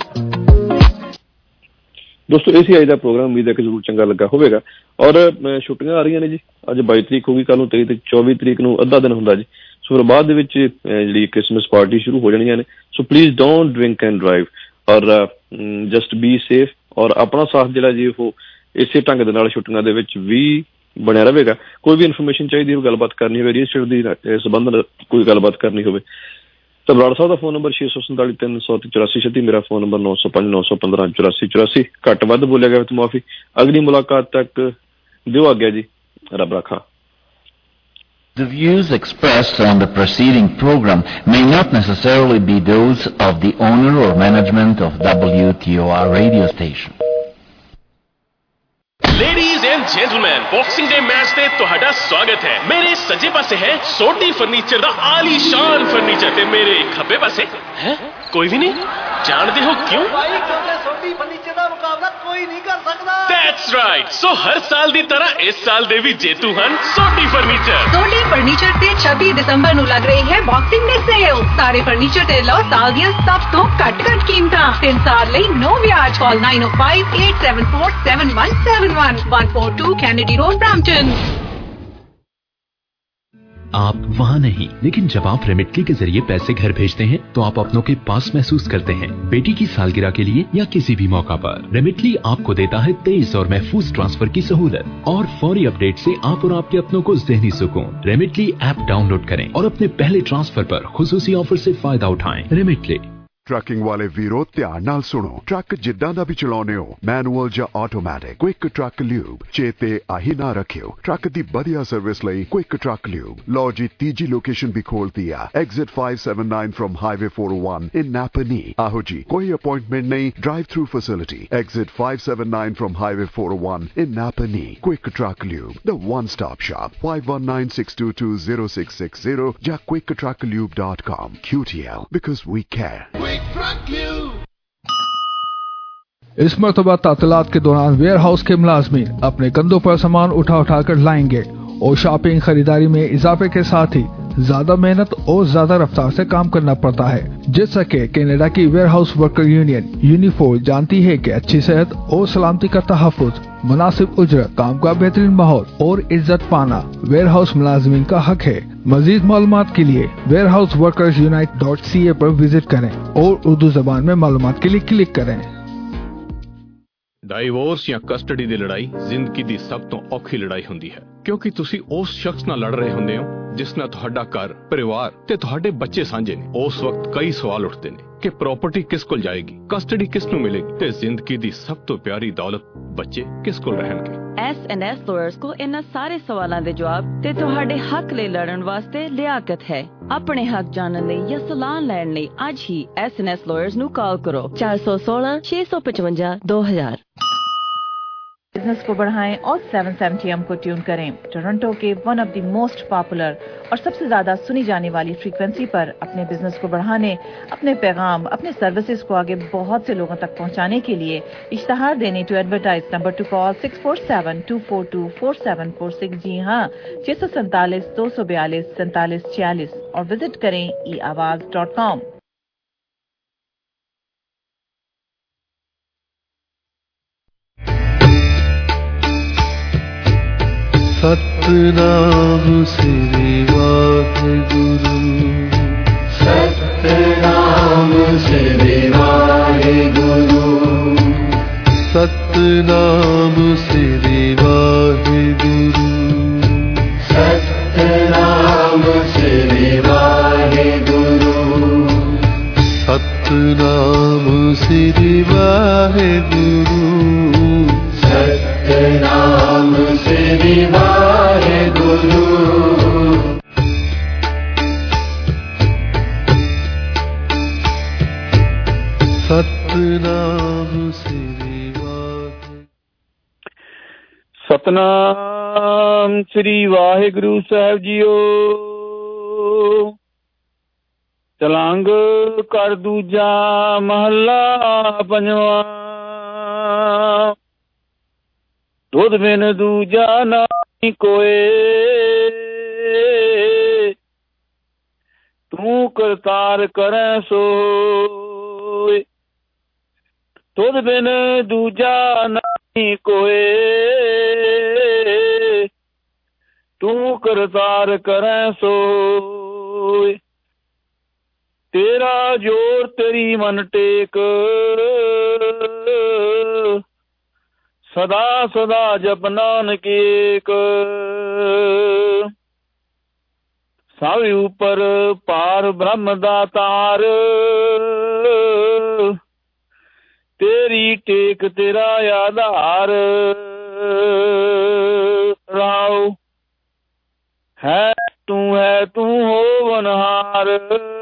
ਦੋਸਤੋ ਇਹ ਸੀ ਅੱਜ ਦਾ ਪ੍ਰੋਗਰਾਮ, ਉਮੀਦ ਹੈ ਕਿ ਜ਼ਰੂਰ ਚੰਗਾ ਲੱਗਾ ਹੋਵੇਗਾ। ਔਰ ਛੁੱਟੀਆਂ ਆ ਰਹੀਆਂ ਨੇ ਜੀ, ਅੱਜ ਬਾਈ ਤਰੀਕ ਹੋ ਗਈ, ਕੱਲ੍ਹ ਨੂੰ ਤੇਈ ਤੇ ਚੌਵੀ ਤਰੀਕ ਨੂੰ ਅੱਧਾ ਦਿਨ ਹੁੰਦਾ ਜੀ। ਸੋ ਫਿਰ ਬਾਅਦ ਦੇ ਵਿੱਚ ਜਿਹੜੀ ਕ੍ਰਿਸਮਸ ਪਾਰਟੀ ਸ਼ੁਰੂ ਹੋ ਜਾਣੀਆਂ ਨੇ। So please don't drink and drive ਔਰ ਜਸਟ ਬੀ ਸੇਫ। ਔਰ ਆਪਣਾ ਸਾਥ ਜਿਹੜਾ ਜੀ ਉਹ ਇਸੇ ਢੰਗ ਦੇ ਨਾਲ ਛੁੱਟੀਆਂ ਦੇ ਵਿੱਚ ਵੀ ਬਣਿਆ ਰਹੇਗਾ। ਕੋਈ ਵੀ ਇਨਫੋਰਮੇਸ਼ਨ ਚਾਹੀਦੀ ਹੋਵੇ, ਗੱਲਬਾਤ ਕਰਨੀ ਹੋਵੇ, ਰੀਅਲ ਸਟੇਟ ਦੀ ਸੰਬੰਧ ਨਾਲ ਕੋਈ ਗੱਲਬਾਤ ਕਰਨੀ ਹੋਵੇ ਤਾਂ ਬਰਾੜ ਸਾਹਿਬ ਦਾ ਫੋਨ ਨੰਬਰ ਛੇ ਸੌ ਸੰਤਾਲੀ ਤਿੰਨ ਸੌ ਤੇ ਚੁਰਾਸੀ ਛੱਤੀ, ਮੇਰਾ ਫੋਨ ਨੰਬਰ ਨੌ ਸੌ ਪੰਜ ਨੌ ਸੌ ਪੰਦਰਾਂ ਚੁਰਾਸੀ ਚੁਰਾਸੀ। ਘੱਟ ਵੱਧ ਬੋਲਿਆ ਗਿਆ ਤਾਂ ਮੁਆਫੀ। ਅਗਲੀ ਮੁਲਾਕਾਤ ਤੱਕ ਦਿਓ ਆਗਿਆ ਜੀ, ਰੱਬ ਰਾਖਾ। The views expressed on the preceding program may not necessarily be those of the owner or management of W T O R radio station. Ladies and gentleman, Boxing Day match ਤੇ ਤੁਹਾਡਾ ਸਵਾਗਤ ਹੈ। ਮੇਰੇ ਸੱਜੇ ਪਾਸੇ ਹੈ ਸੋਢੀ ਫਰਨੀਚਰ ਦਾ ਆਲੀਸ਼ਾਨ furniture ਤੇ ਮੇਰੇ ਖੱਬੇ ਪਾਸੇ ਹੈ ਕੋਈ ਵੀ ਨਹੀਂ। ਜਾਣਦੇ ਹੋ ਕਿਉਂ? ਭਾਈ ਕਿਉਂਕਿ ਸੋਢੀ ਫਰਨੀਚਰ ਦਾ ਮੁਕਾਬਲਾ ਕੋਈ ਨਹੀਂ ਕਰ ਸਕਦਾ। That's right. ਸੋ ਹਰ ਸਾਲ ਦੀ ਤਰ੍ਹਾਂ ਇਸ ਸਾਲ ਦੇ ਵੀ ਜੇਤੂ ਹਨ ਸੋਢੀ ਫਰਨੀਚਰ। ਸੋਢੀ ਫਰਨੀਚਰ ਤੇ ਛੱਬੀ ਦਸੰਬਰ ਨੂੰ ਲੱਗ ਰਹੀ ਹੈ ਬਾਕਸਿੰਗ ਡੇ ਸੇਲ। ਸਾਰੇ ਫਰਨੀਚਰ ਤੇ ਲਓ ਸਾਲ ਦੀਆਂ ਸਭ ਤੋਂ ਘੱਟ ਘੱਟ ਕੀਮਤਾਂ। ਤਿੰਨ ਸਾਲ ਲਈ ਨੋ ਵਿਆਜ। Call nine o five eight seven four seven one seven one one four two Kennedy Road, Brampton. आप वहाँ नहीं, लेकिन जब आप रेमिटली के जरिए पैसे घर भेजते हैं तो आप अपनों के पास महसूस करते हैं। बेटी की सालगिरह के लिए या किसी भी मौका पर रेमिटली आपको देता है तेज और महफूज ट्रांसफर की सहूलत और फौरी अपडेट से आप और आपके अपनों को ज़हनी सुकून। रेमिटली ऐप डाउनलोड करें और अपने पहले ट्रांसफर पर खुसूसी ऑफर से फायदा उठाएं। रेमिटली। ट्रकिंग वाले वीरो ध्यान नाल सुनो। ट्रक जिद्दां दा भी चलाउने हो, मैनुअल या ऑटोमैटिक, क्विक ट्रक ल्यूब चेते आही ना रखियो। ट्रक दी बढ़िया सर्विस लई क्विक ट्रक ल्यूब। लो जी तीजी लोकेशन भी खोलती है, exit five seven nine from highway four o one in Napanee. आहो जी कोई अपॉइंटमेंट नहीं, drive through facility. Exit five seven nine from highway four o one in Napanee. Quick Truck Lube, the one stop shop. Five one nine six two two zero six six zero या Quick Truck Lube dot com. Q T L because we care। इस मरतबा तातीलात के दौरान ware house के मुलाजमीन अपने कंधों पर सामान उठा उठा कर लाएंगे और शॉपिंग खरीदारी में इजाफे के साथ ही ज्यादा मेहनत और ज्यादा रफ्तार से काम करना पड़ता है। जैसा कि कनाडा की warehouse worker union Unifor जानती है कि अच्छी सेहत और सलामती का तहफ़्फ़ुज़, मुनासिब उजरत, काम का बेहतरीन माहौल और इज्जत पाना वेयर हाउस मुलाजमीन का हक है। मजीद मालूमात के लिए ware house workers unite dot C A पर विजिट करें और उर्दू जबान में मालूमात के लिए क्लिक करें। ਡਾਈਵੋਰਸ ਜਾਂ ਕਸਟਡੀ ਦੀ ਲੜਾਈ ਜ਼ਿੰਦਗੀ ਦੀ ਸਭ ਤੋਂ ਔਖੀ ਲੜਾਈ ਹੁੰਦੀ ਹੈ, ਕਿਉਂਕਿ ਤੁਸੀਂ ਉਸ ਸ਼ਖਸ ਨਾਲ ਲੜ ਰਹੇ ਹੁੰਦੇ ਹੋ ਜਿਸ ਨਾਲ ਤੁਹਾਡਾ ਘਰ, ਪਰਿਵਾਰ ਤੇ ਤੁਹਾਡੇ ਬੱਚੇ ਸਾਂਝੇ ਨੇ, ਉਸ ਵਕਤ ਕਈ ਸਵਾਲ ਉੱਠਦੇ ਨੇ ਕਿ ਪ੍ਰਾਪਰਟੀ ਕਿਸ ਕੋਲ ਜਾਏਗੀ, ਕਸਟਡੀ ਕਿਸ ਨੂੰ ਮਿਲੇਗੀ ਤੇ ਜ਼ਿੰਦਗੀ ਦੀ ਸਭ ਤੋਂ ਪਿਆਰੀ ਦੌਲਤ ਬੱਚੇ ਕਿਸ ਕੋਲ ਰਹਿਣਗੇ। ਐਸ ਐਂਡ ਐਸ ਲਾਇਰਸ ਕੋ ਇਹਨਾਂ ਸਾਰੇ ਸਵਾਲਾਂ ਦੇ ਜਵਾਬ ਤੇ ਤੁਹਾਡੇ ਹੱਕ ਲਈ ਲੜਨ ਵਾਸਤੇ ਲਿਆਕਤ ਹੈ। ਆਪਣੇ ਹੱਕ ਜਾਣਨ ਲਈ ਜਾਂ ਸਲਾਹ ਲੈਣ ਲਈ ਅੱਜ ਹੀ ਐਸ ਐਂਡ ਐਸ ਲਾਇਰਸ ਨੂੰ ਕਾਲ ਕਰੋ ਚਾਰ ਸੌ सोलह छह सौ पचवंजा दो हजार। बिजनेस को बढ़ाएं और सेवन सेवेंटी एम को ट्यून करें। टोरंटो के one of the most popular और सबसे ज्यादा सुनी जाने वाली फ्रीक्वेंसी पर अपने बिजनेस को बढ़ाने, अपने पैगाम, अपने सर्विसेज को आगे बहुत से लोगों तक पहुंचाने के लिए इश्तहार देने to advertise number to call six four seven two four two four seven four six. जी हाँ, छह सौ सैंतालीस दो सौ बयालीस सैंतालीस छियालीस और विजिट करें E Awaaz dot com. Satnam Shri Waheguru, Satnam Shri Waheguru, Satnam Shri Waheguru, Satnam Shri Waheguru, Satnam Shri Waheguru, Satnam Shri Waheguru. Satnam Shri Wahe Satnam Shri Waheguru साहब जीओ। तलंग कर दूजा महला पंजवा, दुध बिन दूजा नाई कोए, तू करतार करै सोए। दुध बिन दूजा नाई कोए, तू करतार करै सोए। तेरा जोर तेरी मन टेक, सदा सदा जप नानक एक। सब ऊपर पार ब्रह्म दातार, तेरी टेक तेरा आधार। राव है तू है तू हो वनहार,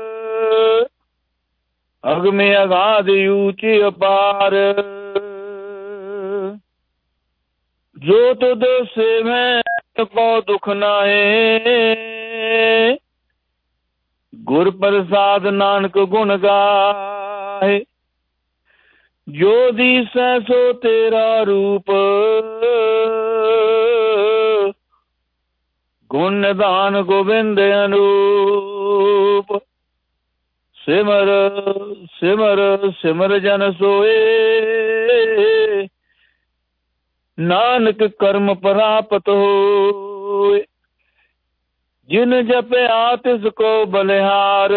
अग में अगाध ऊंचे अपार। जो तुद से मैं को दुख नाए, गुर प्रसाद नानक गुण गाए। जो दिसै सो तेरा रूप, गुण निधान गोविंद अनूप। सिमर सिमर सिमर जन सोए, नानक कर्म प्राप्त होए। जिन जपया तिसको बलिहार,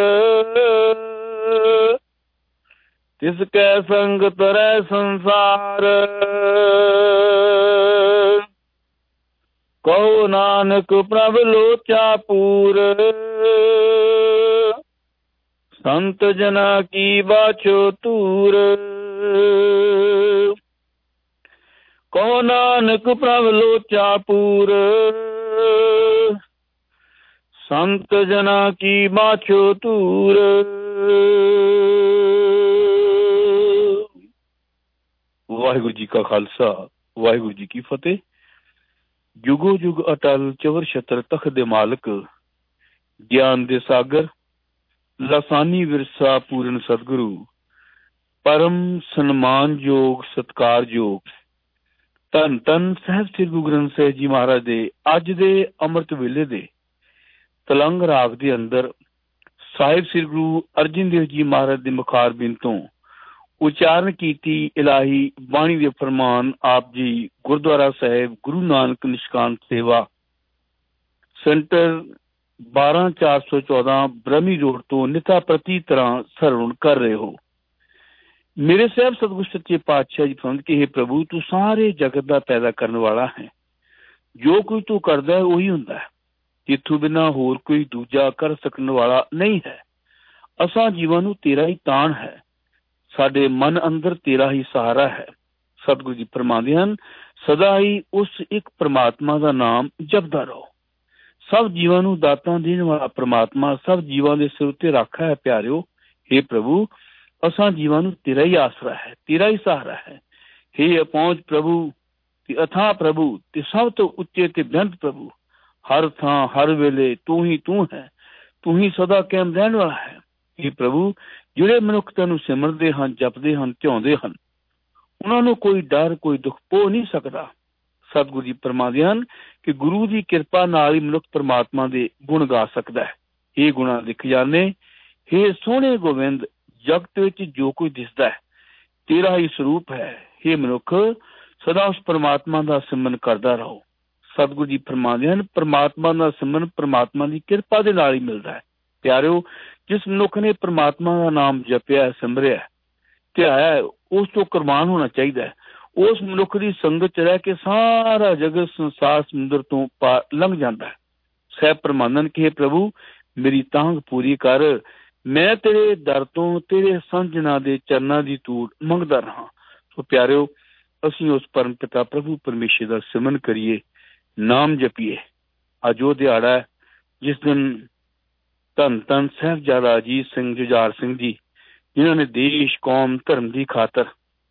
तिसकै संग तरै संसार। कहो नानक प्रभ लोचा पूर, संत जना की बाछो तूर। कहो नानक प्रभ लोचा पूर, संत जना की बाछो तूर। वाहिगुरु जी का खालसा, वाहिगुरु जी की फतेह। जुगो जुग अटल चवर छत्र तख दे मालक, ज्ञान दे सागर लासानी विरसा पूਰਨ सतगुरु। परम सन्मान योग सत्कार योग ਧੰਨ ਧੰਨ ਸਾਹਿਬ ਸ੍ਰੀ ਗੁਰੂ ਗ੍ਰੰਥ ਸਾਹਿਬ ਜੀ ਮਹਾਰਾਜ ਦੇ ਅੱਜ ਦੇ ਅੰਮ੍ਰਿਤ ਵੇਲੇ ਦੇ ਤਲੰਗ ਰਾਗ ਦੇ ਅੰਦਰ ਸਾਹਿਬ ਸ੍ਰੀ ਗੁਰੂ ਅਰਜਨ ਦੇਵ ਜੀ ਮਹਾਰਾਜ ਦੇ ਮੁਖਾਰਬਿੰਦ ਤੋਂ ਉਚਾਰਨ ਕੀਤੀ ਇਲਾਹੀ ਬਾਣੀ ਦੇ ਫਰਮਾਨ ਆਪ ਜੀ ਗੁਰਦੁਆਰਾ ਸਾਹਿਬ ਗੁਰੂ ਨਾਨਕ ਨਿਸ਼ਕਾਂਤ ਸੇਵਾ ਸੈਂਟਰ ਬਾਰਾਂ ਚਾਰ ਸੌ ਚੌਦਾਂ ਬ੍ਰਹਮੀ ਰੋਡ ਤੋਂ ਨਿਤਾ ਪ੍ਰਤੀ ਤਰ੍ਹਾਂ ਸਰਵਣ ਕਰ ਰਹੇ ਹੋ। मेरे साहब सतगुरु सच्चे पातशाह जी फरमाते कि हे प्रभु तू सारे जगत का पैदा करने वाला है, जो कुछ तू करदा है वही हुंदा है। ਤੇਥੋਂ ਬਿਨਾਂ ਹੋਰ ਕੋਈ ਦੂਜਾ ਕਰ ਸਕਣ ਵਾਲਾ ਨਹੀਂ ਹੈ। ਅਸਾਂ ਜੀਵਾਂ ਨੂੰ ਤੇਰਾ ਹੀ ਤਾਣ ਹੈ, ਸਾਡੇ ਮਨ ਅੰਦਰ ਤੇਰਾ ਹੀ ਸਹਾਰਾ ਹੈ। ਸਤਿਗੁਰੂ ਜੀ ਫਰਮਾਉਂਦੇ ਹਨ, ਸਦਾ ਹੀ ਉਸ ਇੱਕ ਪ੍ਰਮਾਤਮਾ ਦਾ ਨਾਮ ਜਪਦਾ ਰਹੋ। ਸਭ ਜੀਵਾਂ ਨੂੰ ਦਾਤਾਂ ਦੇਣ ਵਾਲਾ ਪ੍ਰਮਾਤਮਾ ਸਭ ਜੀਵਾਂ ਦੇ ਸਿਰ ਉੱਤੇ ਰਾਖਾ ਹੈ। ਪਿਆਰਿਓ, ਹੇ ਪ੍ਰਭੂ, ਅਸਾਂ ਜੀਵਾਂ ਨੂੰ ਤੇਰਾ ਹੀ ਆਸਰਾ ਹੈ, ਤੇਰਾ ਹੀ ਸਹਾਰਾ ਹੈ। ਹੇ ਅਪਹੁੰਚ ਪ੍ਰਭੂ ਤੇ ਅਥਾਹ ਪ੍ਰਭੂ ਤੇ ਸਭ ਤੋਂ ਉੱਚੇ ਤੇ ਬੇਅੰਤ ਪ੍ਰਭੂ, ਹਰ ਥਾਂ ਹਰ ਵੇਲੇ ਤੂੰ ਹੀ ਤੂੰ ਹੈ, ਤੂੰ ਹੀ ਸਦਾ ਕਾਇਮ ਰਹਿਣ ਵਾਲਾ ਹੈ। ਹੇ ਪ੍ਰਭੂ, ਜਿਹੜੇ ਮਨੁੱਖ ਤੈਨੂੰ ਸਿਮਰਦੇ ਹਨ, ਜਪਦੇ ਹਨ, ਧਿਆਉਂਦੇ ਹਨ, ਉਹਨਾਂ ਨੂੰ ਕੋਈ ਡਰ ਕੋਈ ਦੁੱਖ ਪੋ ਨਹੀਂ ਸਕਦਾ। ਸਤਿਗੁਰੂ ਜੀ ਫਰਮਾਉਂਦੇ ਹਨ ਕਿ ਗੁਰੂ ਦੀ ਕਿਰਪਾ ਨਾਲ ਹੀ ਮਨੁੱਖ ਪ੍ਰਮਾਤਮਾ ਦੇ ਗੁਣ ਗਾ ਸਕਦਾ ਹੈ। ਇਹ ਗੁਣਾ ਲਿਖ ਜਾਣੇ, ਹੇ ਸੋਹਣੇ ਗੋਬਿੰਦ, ਜਗਤ ਵਿੱਚ ਜੋ ਕੁਝ ਦਿਸਦਾ ਹੈ ਤੇਰਾ ਹੀ ਸਰੂਪ ਹੈ। ਹੇ ਮਨੁੱਖ, ਸਦਾ ਉਸ ਪ੍ਰਮਾਤਮਾ ਦਾ ਸਿਮਰਨ ਕਰਦਾ ਰਹੋ। ਸਤਿਗੁਰੂ ਜੀ ਫਰਮਾਉਂਦੇ ਹਨ, ਪ੍ਰਮਾਤਮਾ ਦਾ ਸਿਮਰਨ ਪ੍ਰਮਾਤਮਾ ਦੀ ਕਿਰਪਾ ਦੇ ਨਾਲ ਹੀ ਮਿਲਦਾ ਹੈ। ਪਿਆਰਿਓ, ਜਿਸ ਮਨੁੱਖ ਨੇ ਪ੍ਰਮਾਤਮਾ ਦਾ ਨਾਮ ਜਪਿਆ, ਸਿਮਰਿਆ, ਧਿਆਇਆ, ਉਸ ਤੋਂ ਕੁਰਬਾਨ ਹੋਣਾ ਚਾਹੀਦਾ ਹੈ। ਉਸ ਮਨੁੱਖ ਦੀ ਸੰਗਤ ਚ ਰਹਿ ਕੇ ਸਾਰਾ ਜਗਤ ਸੰਸਾਰ ਸਮੁੰਦਰ ਤੋਂ ਪਾਰ ਲੰਘ ਜਾਂਦਾ ਹੈ। ਸਹਿਬ ਪ੍ਰਮਾਨਨ ਕਿ ਪ੍ਰਭੂ, ਮੇਰੀ ਤਾਂਘ ਪੂਰੀ ਕਰ, ਮੈਂ ਤੇਰੇ ਦਰ ਤੋਂ ਤੇਰੇ ਸੰਜਣਾ ਦੇ ਚਰਨਾਂ ਦੀ ਧੂੜ ਮੰਗਦਾ ਰਹਾ। ਸੋ ਪਿਆਰਿਓ, ਅਸੀਂ ਉਸ ਪਰਮ ਪਿਤਾ ਪ੍ਰਭੂ ਪਰਮੇਸ਼ਰ ਦਾ ਸਿਮਰਨ ਕਰੀਏ, ਨਾਮ ਜਪੀਏ। ਅੱਜ ਉਹ ਦਿਹਾੜਾ ਹੈ ਜਿਸ ਦਿਨ ਧੰਨ ਧੰਨ ਸਾਹਿਬਜ਼ਾਦਾ ਅਜੀਤ ਸਿੰਘ ਜੁਝਾਰ ਸਿੰਘ ਜੀ, ਜਿਨ੍ਹਾਂ ਨੇ ਦੇਸ਼ ਕੌਮ ਧਰਮ ਦੀ ਖਾਤਰ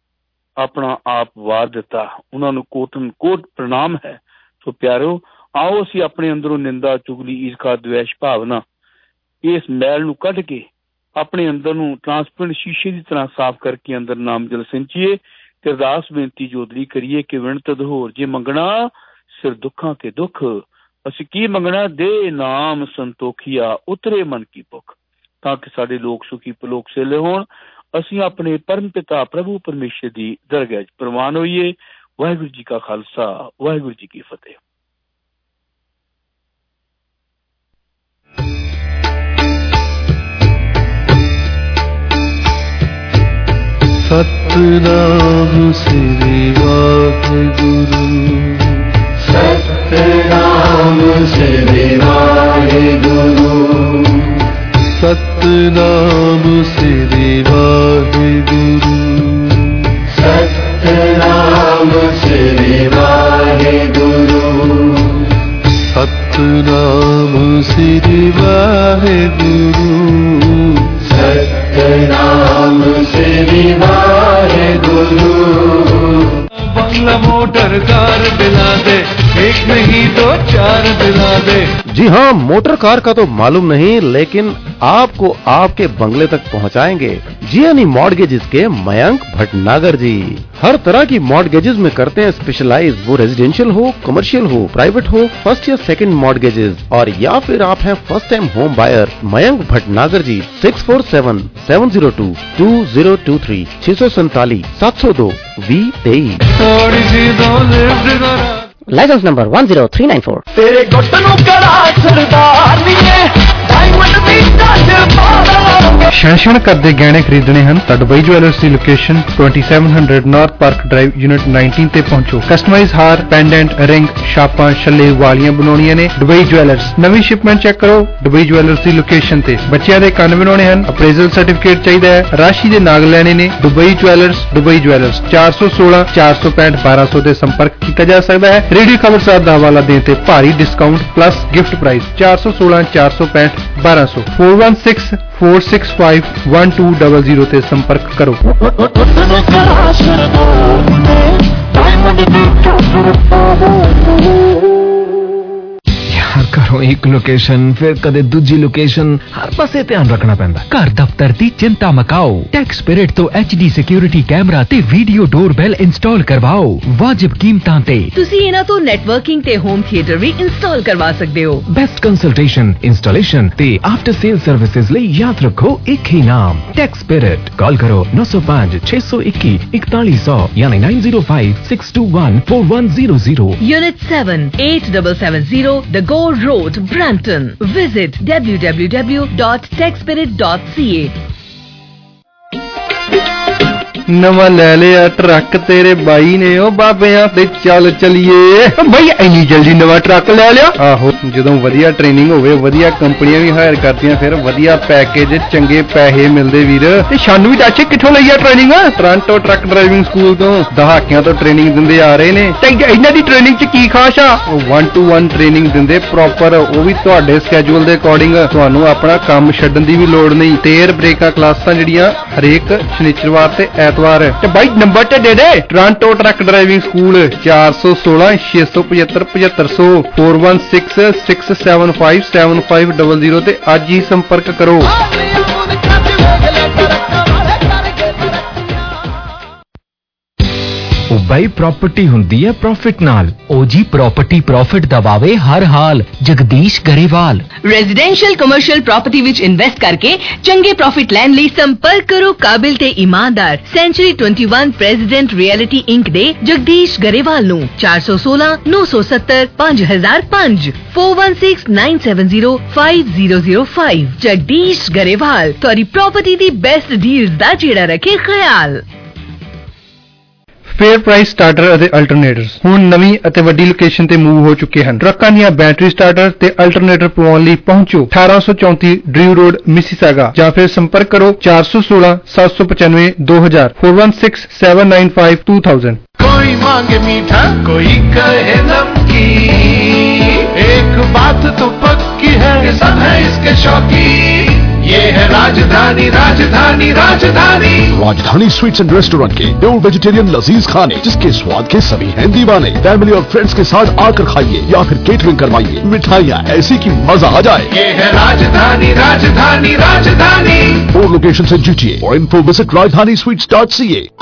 ਆਪਣਾ ਆਪ ਵਾਰ ਦਿੱਤਾ, ਉਹਨਾਂ ਨੂੰ ਕੋਟਨ ਕੋਟ ਪ੍ਰਣਾਮ ਹੈ। ਸੋ ਪਿਆਰਿਓ, ਆਓ ਅਸੀਂ ਆਪਣੇ ਅੰਦਰੋਂ ਨਿੰਦਾ, ਚੁਗਲੀ, ਈਰਖਾ, ਦਵੇਸ਼ ਭਾਵਨਾ, ਇਸ ਮੈਲ ਨੂੰ ਕੱਢ ਕੇ ਆਪਣੇ ਅੰਦਰ ਨੂੰ ਟਰਾਂਸਪੇਰੈਂਟ ਸ਼ੀਸ਼ੇ ਦੀ ਤਰ੍ਹਾਂ ਸਾਫ਼ ਕਰਕੇ ਅੰਦਰ ਨਾਮ ਜਲ ਸਿੰਚੀਏ ਤੇ ਅਰਦਾਸ ਬੇਨਤੀ ਜੋਦਰੀ ਕਰੀਏ ਕਿ ਵਿਣਤ ਦਹੋਰ ਜੇ ਮੰਗਣਾ ਸਿਰ ਦੁੱਖਾਂ ਕੇ ਦੁੱਖ, ਅਸੀਂ ਕੀ ਮੰਗਣਾ, ਦੇ ਨਾਮ ਸੰਤੋਖੀਆ ਉਤਰੇ ਮਨ ਕੀ ਭੁੱਖ, ਤਾਂ ਕਿ ਸਾਡੇ ਲੋਕ ਸੁਖੀ ਪਲੋਕ ਸੇਲੇ ਹੋਣ। ਅਸੀਂ ਆਪਣੇ ਪਰਮ ਪਿਤਾ ਪ੍ਰਭੂ ਪਰਮੇਸ਼ਰ ਦੀ ਦਰਗਾਹ 'ਚ ਪ੍ਰਵਾਨ ਹੋਈਏ। ਵਾਹਿਗੁਰੂ ਜੀ ਕਾ ਖਾਲਸਾ, ਵਾਹਿਗੁਰੂ ਜੀ ਕੀ ਫਤਿਹ। ਸਤਿਨਾਮ ਸ੍ਰੀ ਵਾਹਿਗੁਰੂ, ਸਤਿਨਾਮ ਸ੍ਰੀ ਵਾਹਿਗੁਰੂ, ਸਤਿਨਾਮ ਸ੍ਰੀ ਵਾਹਿਗੁਰੂ, ਸਤਿਨਾਮ ਸ੍ਰੀ ਵਾਹਿਗੁਰੂ, ਸਤਿਨਾਮ ਸ੍ਰੀ ਵਾਹਿਗੁਰੂ, ਸਤਿਨਾਮ ਸ੍ਰੀ ਵਾਹਿਗੁਰੂ। बंगला मोटर कार दिला दे, एक नहीं दो चार दिला दे। जी हाँ, मोटर कार का तो मालूम नहीं, लेकिन आपको आपके बंगले तक पहुँचाएंगे जियानी मॉर्गेजेस के मयंक भटनागर जी। हर तरह की मॉर्गेजेस में करते हैं स्पेशलाइज, वो रेजिडेंशियल हो, कमर्शियल हो, प्राइवेट हो, फर्स्ट या सेकंड मॉर्गेजेस, और या फिर आप हैं first time home buyer. Mayank Bhatnagar ji, six four seven seven zero two two zero two three, छह सौ सैतालीस सात सौ दो वी तेईस। License number one zero three nine four. तेरे घुटनों कड़ा सरदार नी है, डायमंड दी टच पादा। ਸ਼ੈਸ਼ਨ ਕਰਦੇ ਗਹਿਣੇ ਖਰੀਦਣੇ ਹਨ ਤਾਂ ਦੁਬਈ ਜੁਐਲਰਸ ਦੀ ਲੋਕੇਸ਼ਨ ਸੱਤਰ ਸੌ ਨਾਰਥ ਪਾਰਕ ਡਰਾਈਵ ਯੂਨਿਟ ਉਨੱਤੀ ਤੇ ਪਹੁੰਚੋ। ਕਸਟਮਾਈਜ਼ ਹਾਰ, ਪੈਂਡੈਂਟ, ਰਿੰਗ, ਛਾਪਾਂ, ਛੱਲੇ, ਵਾਲੀਆਂ ਬਣਾਉਣੀਆਂ ਨੇ ਦੁਬਈ ਜੁਐਲਰਸ। ਨਵੀਂ ਸ਼ਿਪਮੈਂਟ ਚੈੱਕ ਕਰੋ ਦੁਬਈ ਜੁਐਲਰਸ ਦੀ ਲੋਕੇਸ਼ਨ ਤੇ। ਬੱਚਿਆਂ ਦੇ ਕੰਨ ਬਣਾਉਣੇ ਹਨ, ਅਪਰੇਜ਼ਲ ਸਰਟੀਫਿਕੇਟ ਚਾਹੀਦਾ ਹੈ, ਰਾਸ਼ੀ ਦੇ ਨਾਗ ਲੈਣੇ ਨੇ। ਦੁਬਈ ਜੁਐਲਰਸ, ਦੁਬਈ ਜੁਐਲਰਸ ਚਾਰ ਸੌ ਸੋਲਾਂ ਚਾਰ ਸੌ ਪੈਂਹਠ ਬਾਰਾਂ ਸੌ ਤੇ ਸੰਪਰਕ ਕੀਤਾ ਜਾ ਸਕਦਾ ਹੈ। ਰੇਡੀਓ ਖਬਰਸਾਰ ਦਾ ਹਵਾਲਾ ਦੇਣ ਤੇ ਭਾਰੀ ਡਿਸਕਾਊਂਟ ਪਲੱਸ ਗਿਫਟ ਪ੍ਰਾਈਜ਼। ਚਾਰ ਸੌ ਸੋਲਾਂ ਚਾਰ ਸੌ ਪੈਂਹਠ ਬਾਰਾਂ ਸੌ four one six four six five one two double zero ਤੇ ਸੰਪਰਕ ਕਰੋ। यार घरों एक लोकेशन फिर कदे दूजी लोकेशन, हर पासे ध्यान रखना पैंदा। घर दफ्तर दी चिंता मकाओ, टैक्स स्पिरिट तो एच डी सिक्योरिटी कैमरा ते वीडियो डोरबेल इंस्टॉल करवाओ वाजिब कीमतां ते। तुसी इना तो नेटवर्किंग ते होम थिएटर भी इंस्टॉल करवा सकते हो। बेस्ट कंसल्टेशन, इंस्टॉलेशन ते आफ्टर सेल सर्विसेज ਲਈ याद रखो एक ही नाम, टैक्स स्पिरिट। कॉल करो नौ सौ पाँच छह सौ इक्की इकतालीस सौ यानी nine zero five six two one four one zero zero. Unit seven eight seven seven zero the Gore Road, Brampton. Visit w w w dot tech spirit dot c a। ਨਵਾਂ ਲੈ ਲਿਆ ਟਰੱਕ ਤੇਰੇ ਬਾਈ ਨੇ ਉਹ ਬਾਬਿਆਂ ਤੇ ਚੱਲ ਚਲੀਏ ਬਈ ਇੰਨੀ ਜਲਦੀ ਨਵਾਂ ਟਰੱਕ ਲੈ ਲਿਆ। ਆਹੋ ਜਦੋਂ ਵਧੀਆ ਟ੍ਰੇਨਿੰਗ ਹੋਵੇ ਵਧੀਆ ਕੰਪਨੀਆਂ ਵੀ ਹਾਇਰ ਕਰਦੀਆਂ ਫਿਰ ਵਧੀਆ ਪੈਕੇਜ ਚੰਗੇ ਪੈਸੇ ਮਿਲਦੇ ਵੀਰ। ਤੇ ਸਾਨੂੰ ਵੀ ਦੱਸ ਕਿੱਥੋਂ ਲਈ ਆ training? Toronto truck driving school ਤੋਂ ਦਹਾਕਿਆਂ ਤੋਂ ਟ੍ਰੇਨਿੰਗ ਦਿੰਦੇ ਆ ਰਹੇ ਨੇ। ਤੇ ਇਹਨਾਂ ਦੀ ਟ੍ਰੇਨਿੰਗ ਚ ਕੀ ਖਾਸ ਆ? ਉਹ ਵਨ ਟੂ ਵਨ ਟ੍ਰੇਨਿੰਗ ਦਿੰਦੇ ਪ੍ਰੋਪਰ, ਉਹ ਵੀ ਤੁਹਾਡੇ ਸਕੇਜੂਲ ਦੇ ਅਕੋਰਡਿੰਗ। ਤੁਹਾਨੂੰ ਆਪਣਾ ਕੰਮ ਛੱਡਣ ਦੀ ਵੀ ਲੋੜ ਨਹੀਂ। ਤੇਰ ਬ੍ਰੇਕਾਂ ਕਲਾਸਾਂ ਜਿਹੜੀਆਂ ਹਰੇਕ ਸ਼ਨੀਚਰਵਾਰ ਤੇ ਐਤਵਾਰ। ਤੇ ਬਾਈ ਨੰਬਰ ਤੇ ਦੇ ਦੇ ਟੋਰਾਂਟੋ ਟਰੱਕ ਡਰਾਈਵਿੰਗ ਸਕੂਲ ਚਾਰ ਸੌ ਸੋਲਾਂ ਛੇ ਸੌ ਪਝੱਤਰ ਪਝੱਤਰ ਸੌ four one six six seven five seven five double zero ਤੇ ਅੱਜ ਹੀ ਸੰਪਰਕ ਕਰੋ। ਬਾਈ ਪ੍ਰਾਪਰਟੀ ਹੁੰਦੀ ਹੈ ਪ੍ਰੋਫਿਟ ਨਾਲ। ਉਹ ਜੀ ਪ੍ਰਾਪਰਟੀ ਪ੍ਰੋਫਿਟ ਦਬਾਵੇ ਹਰ ਹਾਲ। Jagdish Grewal. Residential commercial property ਵਿੱਚ ਇਨਵੈਸਟ ਕਰਕੇ ਚੰਗੇ ਪ੍ਰੋਫਿਟ ਲੈਣ ਲਈ ਸੰਪਰਕ ਕਰੋ ਕਾਬਿਲ ਤੇ ਇਮਾਨਦਾਰ ਸੈਂਚੁਰੀ ਇਕੱਤੀ ਪ੍ਰੈਜ਼ੀਡੈਂਟ ਰਿਐਲਿਟੀ ਇੰਕ ਦੇ ਜਗਦੀਸ਼ ਗਰੇਵਾਲ ਨੂੰ ਚਾਰ ਸੌ ਸੋਲਾਂ ਨੌ ਸੌ ਸੱਤਰ ਪੰਜ ਹਜ਼ਾਰ ਪੰਜ four one six nine seven zero five zero zero five। Jagdish Grewal ਤੁਹਾਡੀ ਪ੍ਰਾਪਰਟੀ ਦੀ ਬੈਸਟ ਡੀਲਸ ਦਾ ਜਿਹੜਾ ਰੱਖੇ ਖਿਆਲ। ਫੇਅਰ ਪ੍ਰਾਈਸ ਸਟਾਰਟਰ ਅਤੇ ਅਲਟਰਨੇਟਰਸ ਹੁਣ ਨਵੀਂ ਅਤੇ ਵੱਡੀ ਲੋਕੇਸ਼ਨ ਤੇ ਮੂਵ ਹੋ ਚੁੱਕੇ ਹਨ। ਟਰੱਕਾਂ ਦੀਆਂ ਬੈਟਰੀ ਸਟਾਰਟਰ ਤੇ ਅਲਟਰਨੇਟਰ ਪਵਾਉਣ ਲਈ ਪਹੁੰਚੋ ਅਠਾਰਾਂ ਸੌ ਚੌਂਤੀ ਡਰਿਊ ਰੋਡ ਮਿਸੀਸਾਗਾ ਜਾਂ ਫਿਰ ਸੰਪਰਕ ਕਰੋ ਚਾਰ ਸੌ ਸੋਲਾਂ ਸੱਤ ਸੌ ਪਚਾਨਵੇਂ ਦੋ ਹਜ਼ਾਰ four one six seven nine five two thousand। कोई मांगे मीठा कोई कहे नमकीन, एक बात तो पक्की है ये सब है इसके शौकीन। ये है Rajdhani Rajdhani Rajdhani Rajdhani Sweets and Restaurant के प्योर वेजिटेरियन लजीज खाने जिसके स्वाद के सभी हैं दीवाने। फैमिली और फ्रेंड्स के साथ आकर खाइए या फिर केटरिंग करवाइए। मिठाइयाँ ऐसी कि मजा आ जाए। ये है राजधानी राजधानी राजधानी। फोर लोकेशन से जीटिए और info visit Rajdhani Sweets dot C A.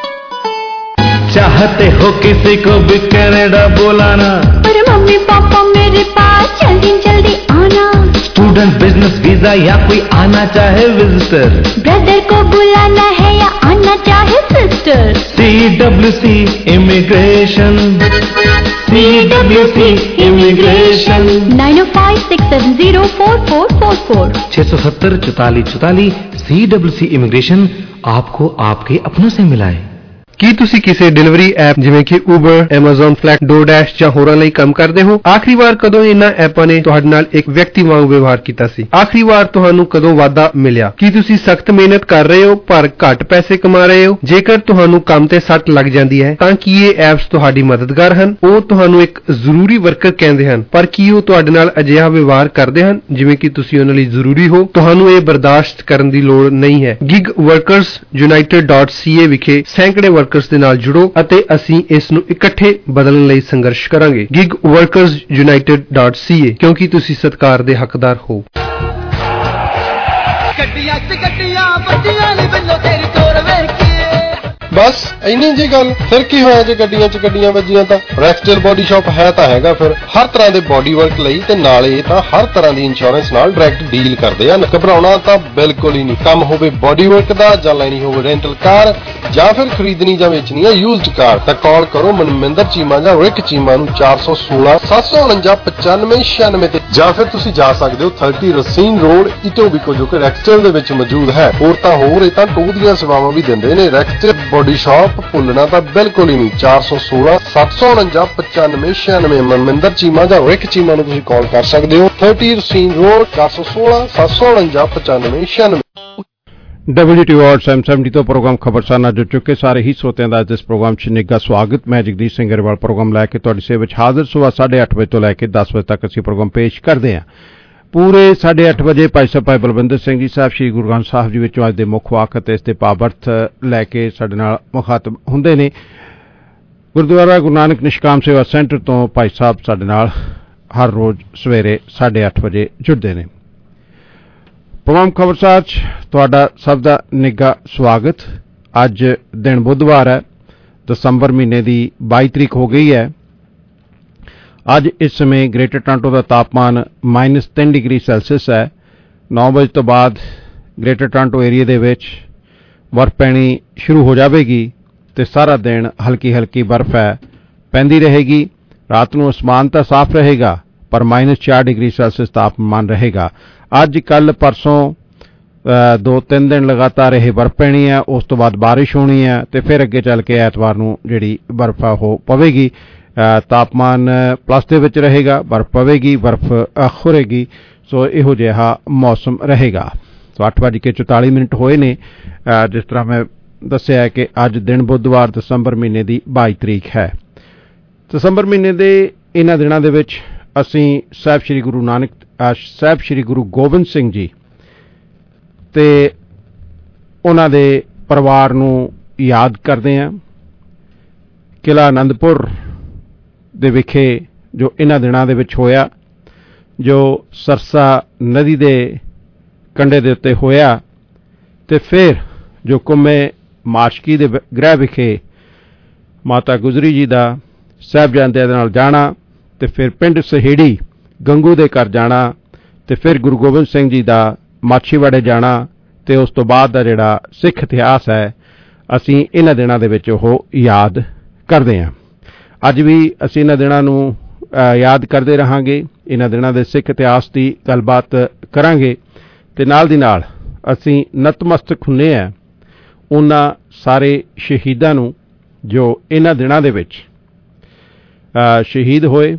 चाहते हो किसी को भी कनाडा बुलाना, पर मम्मी पापा मेरे पास जल्दी जल्दी आना। स्टूडेंट बिजनेस वीजा या कोई आना चाहे विजिटर, ब्रदर को बुलाना है या आना चाहे sister. C W C immigration, C W C immigration. Nine o five six seven zero four four four four छह सौ सत्तर चौतालीस चौतालीस। सी डब्ल्यू सी इमिग्रेशन आपको आपके अपनों से मिलाए। ਕੀ ਤੁਸੀਂ ਕਿਸੇ ਡਿਲੀਵਰੀ ਐਪ ਜਿਵੇਂ ਕਿ ਉਬਰ, ਐਮਾਜ਼ਨ ਫਲੈਟ, ਡੋਰਡੈਸ਼ ਜਾਂ ਹੋਰਾਂ ਲਈ ਕੰਮ ਕਰਦੇ ਹੋ? ਆਖਰੀ ਵਾਰ ਕਦੋਂ ਇਹਨਾਂ ਐਪਾਂ ਨੇ ਤੁਹਾਡੇ ਨਾਲ ਇੱਕ ਵਿਅਕਤੀ ਵਾਂਗ ਵਿਵਹਾਰ ਕੀਤਾ ਸੀ? ਆਖਰੀ ਵਾਰ ਤੁਹਾਨੂੰ ਕਦੋਂ ਵਾਧਾ ਮਿਲਿਆ? ਕੀ ਤੁਸੀਂ ਸਖਤ ਮਿਹਨਤ ਕਰ ਰਹੇ ਹੋ ਪਰ ਘੱਟ ਪੈਸੇ ਕਮਾ ਰਹੇ ਹੋ? ਜੇਕਰ ਤੁਹਾਨੂੰ ਕੰਮ ਤੇ ਸੱਟ ਲੱਗ ਜਾਂਦੀ ਹੈ ਤਾਂ ਕੀ ਇਹ ਐਪਸ ਤੁਹਾਡੀ ਮਦਦਗਾਰ ਹਨ? ਉਹ ਤੁਹਾਨੂੰ ਇੱਕ ਜ਼ਰੂਰੀ ਵਰਕਰ ਕਹਿੰਦੇ ਹਨ, ਪਰ ਕੀ ਉਹ ਤੁਹਾਡੇ ਨਾਲ ਅਜਿਹਾ ਵਿਵਹਾਰ ਕਰਦੇ ਹਨ ਜਿਵੇਂ ਕਿ ਤੁਸੀਂ ਉਹਨਾਂ ਲਈ ਜ਼ਰੂਰੀ ਹੋ? ਤੁਹਾਨੂੰ ਇਹ ਬਰਦਾਸ਼ਤ ਕਰਨ ਦੀ ਲੋੜ ਨਹੀਂ ਹੈ। Gig Workers United dot C A ਵਿਖੇ ਸੈਂਕੜੇ ਵਰਕਰਸ ਦੇ ਨਾਲ ਜੁੜੋ ਅਤੇ ਅਸੀਂ ਇਸ ਨੂੰ ਇਕੱਠੇ ਬਦਲਣ ਲਈ ਸੰਘਰਸ਼ ਕਰਾਂਗੇ। Gig Workers United dot C A, ਕਿਉਂਕਿ ਤੁਸੀਂ ਸਤਿਕਾਰ ਦੇ ਹੱਕਦਾਰ ਹੋ। ਗੱਡੀਆਂ ਚ ਗੱਡੀਆਂ ਵੱਜੀਆਂ ਨੀ ਬਿੱਲੋ ਤੇਰੀ ਤੋਰ ਵੇਖ ਕੇ। ਬਸ ਇੰਨੀ ਜੀ ਗੱਲ। ਫਿਰ ਕੀ ਹੋਇਆ ਜੇ ਗੱਡੀਆਂ ਚ ਗੱਡੀਆਂ ਵੱਜੀਆਂ ਤਾਂ? ਰੈਕਸਟੇਲ ਬੋਡੀ ਸ਼ਾਪ ਹੈ ਤਾਂ ਹੈਗਾ ਫਿਰ ਹਰ ਤਰ੍ਹਾਂ ਦੇ ਬੋਡੀ ਵਰਕ ਲਈ, ਤੇ ਨਾਲੇ ਤਾਂ ਹਰ ਤਰ੍ਹਾਂ ਦੀ ਇੰਸ਼ੋਰੈਂਸ ਨਾਲ ਡਾਇਰੈਕਟ ਡੀਲ ਕਰਦੇ ਹਨ। ਘਬਰਾਉਣਾ ਤਾਂ ਬਿਲਕੁਲ ਹੀ ਨਹੀਂ। ਕੰਮ ਹੋਵੇ ਬੋਡੀ ਵਰਕ ਦਾ ਜਾਂ ਲੈਣੀ ਹੋਵੇ ਰੈਂਟਲ ਕਾਰ ਜਾਂ ਫਿਰ ਖਰੀਦਣੀ ਜਾਂ ਵੇਚਣੀ ਹੈ ਯੂਜ਼ਡ ਕਾਰ, ਤਾਂ ਕਾਲ ਕਰੋ ਮਨਮਿੰਦਰ ਚੀਮਾ ਜਾਂ ਰਿਕ ਚੀਮਾ ਨੂੰ ਚਾਰ ਸੌ ਸੋਲਾਂ ਸੱਤ ਸੌ ਉਣੰਜਾ ਪਚਾਨਵੇਂ ਛਿਆਨਵੇਂ ਤੇ, ਜਾਂ ਫਿਰ ਤੁਸੀਂ ਜਾ ਸਕਦੇ ਹੋ ਥਰਟੀ ਰਸੀਨ ਰੋਡ ਇਟੋਬੀਕੋ ਜੋ ਕਿ ਰੈਕਸਟੇਲ ਦੇ ਵਿੱਚ ਮੌਜੂਦ ਹੈ। ਹੋਰ ਤਾਂ ਹੋਰ ਇਹ ਤਾਂ ਟੋਹ ਦੀਆਂ ਸੇਵਾਵਾਂ ਵੀ ਦਿੰਦੇ ਨੇ। ਰੈਕਸਟੇਲ ਬੋਡੀ ਸ਼ਾਪ ਭੁੱਲਣਾ ਤਾਂ ਬਿਲਕੁਲ ਹੀ ਨਹੀਂ। ਚਾਰ ਸੌ ਸੋਲਾਂ ਸੱਤ ਸੌ ਉਣੰਜਾ ਪਚਾਨਵੇਂ ਛਿਆਨਵੇਂ ਮਨਮਿੰਦਰ ਚੀਮਾ ਜਾਂ ਰਿਕ ਚੀਮਾ ਨੂੰ ਤੁਸੀਂ ਕਾਲ ਕਰ ਸਕਦੇ ਹੋ। ਥਰਟੀ ਰਸੀਨ ਰੋਡ ਚਾਰ ਸੌ ਸੋਲਾਂ ਸੱਤ ਸੌ ਉਣੰਜਾ ਪਚਾਨਵੇਂ ਛਿਆਨਵੇਂ। W T R seven seventy ਤੋਂ ਪ੍ਰੋਗਰਾਮ ਖਬਰਸਾਨਾ ਜੁੜ ਚੁੱਕੇ ਸਾਰੇ ਹੀ ਸਰੋਤਿਆਂ ਦਾ ਇਸ ਪ੍ਰੋਗਰਾਮ 'ਚ ਨਿੱਘਾ ਸਵਾਗਤ। ਮੈਂ ਜਗਦੀਸ਼ ਸਿੰਘ ਗਰੇਵਾਲ ਪ੍ਰੋਗਰਾਮ ਲੈ ਕੇ ਤੁਹਾਡੀ ਸੇਵਾ ਵਿੱਚ ਹਾਜ਼ਰ। ਸੁਬਾਹ ਸਾਢੇ ਅੱਠ ਵਜੇ ਤੋਂ ਲੈ ਕੇ ਦਸ ਵਜੇ ਤੱਕ ਅਸੀਂ ਪ੍ਰੋਗਰਾਮ ਪੇਸ਼ ਕਰਦੇ ਹਾਂ। ਪੂਰੇ ਸਾਢੇ ਅੱਠ ਵਜੇ ਭਾਈ ਸਾਹਿਬ ਭਾਈ ਬਲਵਿੰਦਰ ਸਿੰਘ ਜੀ ਸਾਹਿਬ ਸ਼੍ਰੀ ਗੁਰੂ ਗ੍ਰੰਥ ਸਾਹਿਬ ਜੀ ਵਿੱਚੋਂ ਅੱਜ ਦੇ ਮੁੱਖ ਵਾਕ ਅਤੇ ਇਸ ਦੇ ਪਾਵਰਥ ਲੈ ਕੇ ਸਾਡੇ ਨਾਲ ਮੁਖਾਤਬ ਹੁੰਦੇ ਨੇ। ਗੁਰਦੁਆਰਾ ਗੁਰੂ ਨਾਨਕ ਨਿਸ਼ਕਾਮ ਸੇਵਾ ਸੈਂਟਰ ਤੋਂ ਭਾਈ ਸਾਹਿਬ ਸਾਡੇ ਨਾਲ ਹਰ ਰੋਜ਼ ਸਵੇਰੇ ਸਾਢੇ ਅੱਠ ਵਜੇ ਜੁੜਦੇ ਨੇ। ਪ੍ਰੋਗਰਾਮ ਖਬਰਸਾਰ 'ਚ ਤੁਹਾਡਾ ਸਭ ਦਾ ਨਿੱਘਾ ਸਵਾਗਤ। ਅੱਜ ਦਿਨ ਬੁੱਧਵਾਰ ਹੈ, ਦਸੰਬਰ ਮਹੀਨੇ ਦੀ ਬਾਈ ਤਰੀਕ ਹੋ ਗਈ ਹੈ। ਅੱਜ ਇਸ ਸਮੇਂ ਗ੍ਰੇਟਰ ਟੋਰਾਂਟੋ ਦਾ ਤਾਪਮਾਨ ਮਾਈਨਸ ਤਿੰਨ ਡਿਗਰੀ ਸੈਲਸੀਅਸ ਹੈ। ਨੌ ਵਜੇ ਤੋਂ ਬਾਅਦ ਗ੍ਰੇਟਰ ਟੋਰਾਂਟੋ ਏਰੀਏ ਦੇ ਵਿੱਚ ਬਰਫ਼ ਪੈਣੀ ਸ਼ੁਰੂ ਹੋ ਜਾਵੇਗੀ ਤੇ ਸਾਰਾ ਦਿਨ ਹਲਕੀ ਹਲਕੀ ਬਰਫ਼ ਹੈ ਪੈਂਦੀ ਰਹੇਗੀ। ਰਾਤ ਨੂੰ ਅਸਮਾਨ ਤਾਂ ਸਾਫ਼ ਰਹੇਗਾ ਪਰ ਮਾਈਨਸ ਚਾਰ ਡਿਗਰੀ ਸੈਲਸੀਅਸ ਤਾਪਮਾਨ ਰਹੇਗਾ। ਅੱਜ ਕੱਲ੍ਹ ਪਰਸੋਂ दो तीन दिन लगातार यह बर्फ पैनी है, उस तो बाद बारिश होनी है तो फिर अगे चल के एतवार नूं जिहड़ी बर्फ आ वो पवेगी। तापमान प्लस दे विच रहेगा, बर्फ पवेगी, बर्फ खुरेगी। सो इहो जिहा मौसम रहेगा। सो अठ बज के चौताली मिनट होए ने। जिस तरह मैं दस्सिया है कि अज दिन बुधवार दसंबर महीने की बाई तरीक है। दसंबर महीने के इन्हां दिनां दे विच असीं साहिब श्री गुरु नानक साहिब श्री गुरु गोबिंद सिंह जी ते उन्हां दे परिवार नूं याद करदे हां। किला आनंदपुर दे विखे जो इन्हां दिनां दे विच होया, जो सरसा नदी दे कंढे दे उत्ते होया, ते फिर जो कुम्मे माशकी दे गृह विखे माता गुजरी जी दा साहिबजादियां दे नाल जाना, ते फिर पिंड सहेड़ी गंगू दे घर जाना, ते फिर गुरु गोबिंद सिंह जी दा माछीवाड़े जाना, ते उस तो बाद दा जिहड़ा सिख इतिहास है असीं इन्हां दिनां दे विच ओह याद करदे हां। अज भी असीं इन्हां दिनां नूं याद करते रहांगे, इन्हां दिनां दे सिख इतिहास की गलबात करांगे, ते नाल दी नाल असीं नतमस्तक हुंदे हां उन्हां सारे शहीदां नूं जो इन्हां दिनां दे विच शहीद होए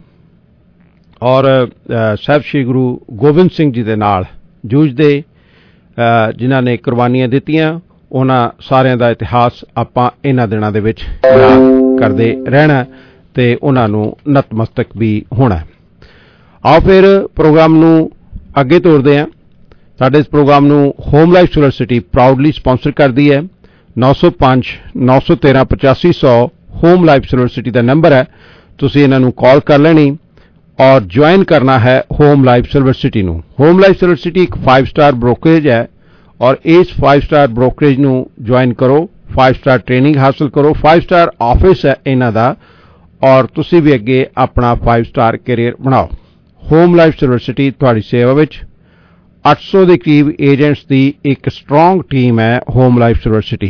और साहिब श्री गुरु गोबिंद सिंह जी दे नाल जूझदे, जिन्हां ने कुर्बानियां दित्तियां, उन्हां सारियां दा इतिहास आपां इन्हां दिनां दे विच याद करदे रहना ते उन्हां नूं नतमस्तक भी होना। आओ फिर प्रोग्राम नूं अगे तोरदे हां। साडे इस प्रोग्राम नूं Home Life Solar City proudly sponsor करदी है। नौ सौ पांच नौ सौ तेरह पचासी सौ होम लाइफ सोलर सिटी का नंबर है। तुसीं इन्हां नूं कॉल कर लेनी और ज्वाइन करना है होम लाइफ सिल्वर सिटी नूं। होम लाइफ सिल्वर सिटी एक फाइव स्टार ब्रोकरेज है और इस फाइव स्टार ब्रोकरेज नूं ज्वाइन करो, फाइव स्टार ट्रेनिंग हासिल करो, फाइव स्टार ऑफिस है इन्हां दा और तुसीं भी अगे अपना फाइव स्टार कैरियर बनाओ। होम लाइफ सिल्वर सिटी तुहाडी सेवा विच अठ सौ के करीब एजेंट्स की एक स्ट्रोंग टीम है Home Life Silver City.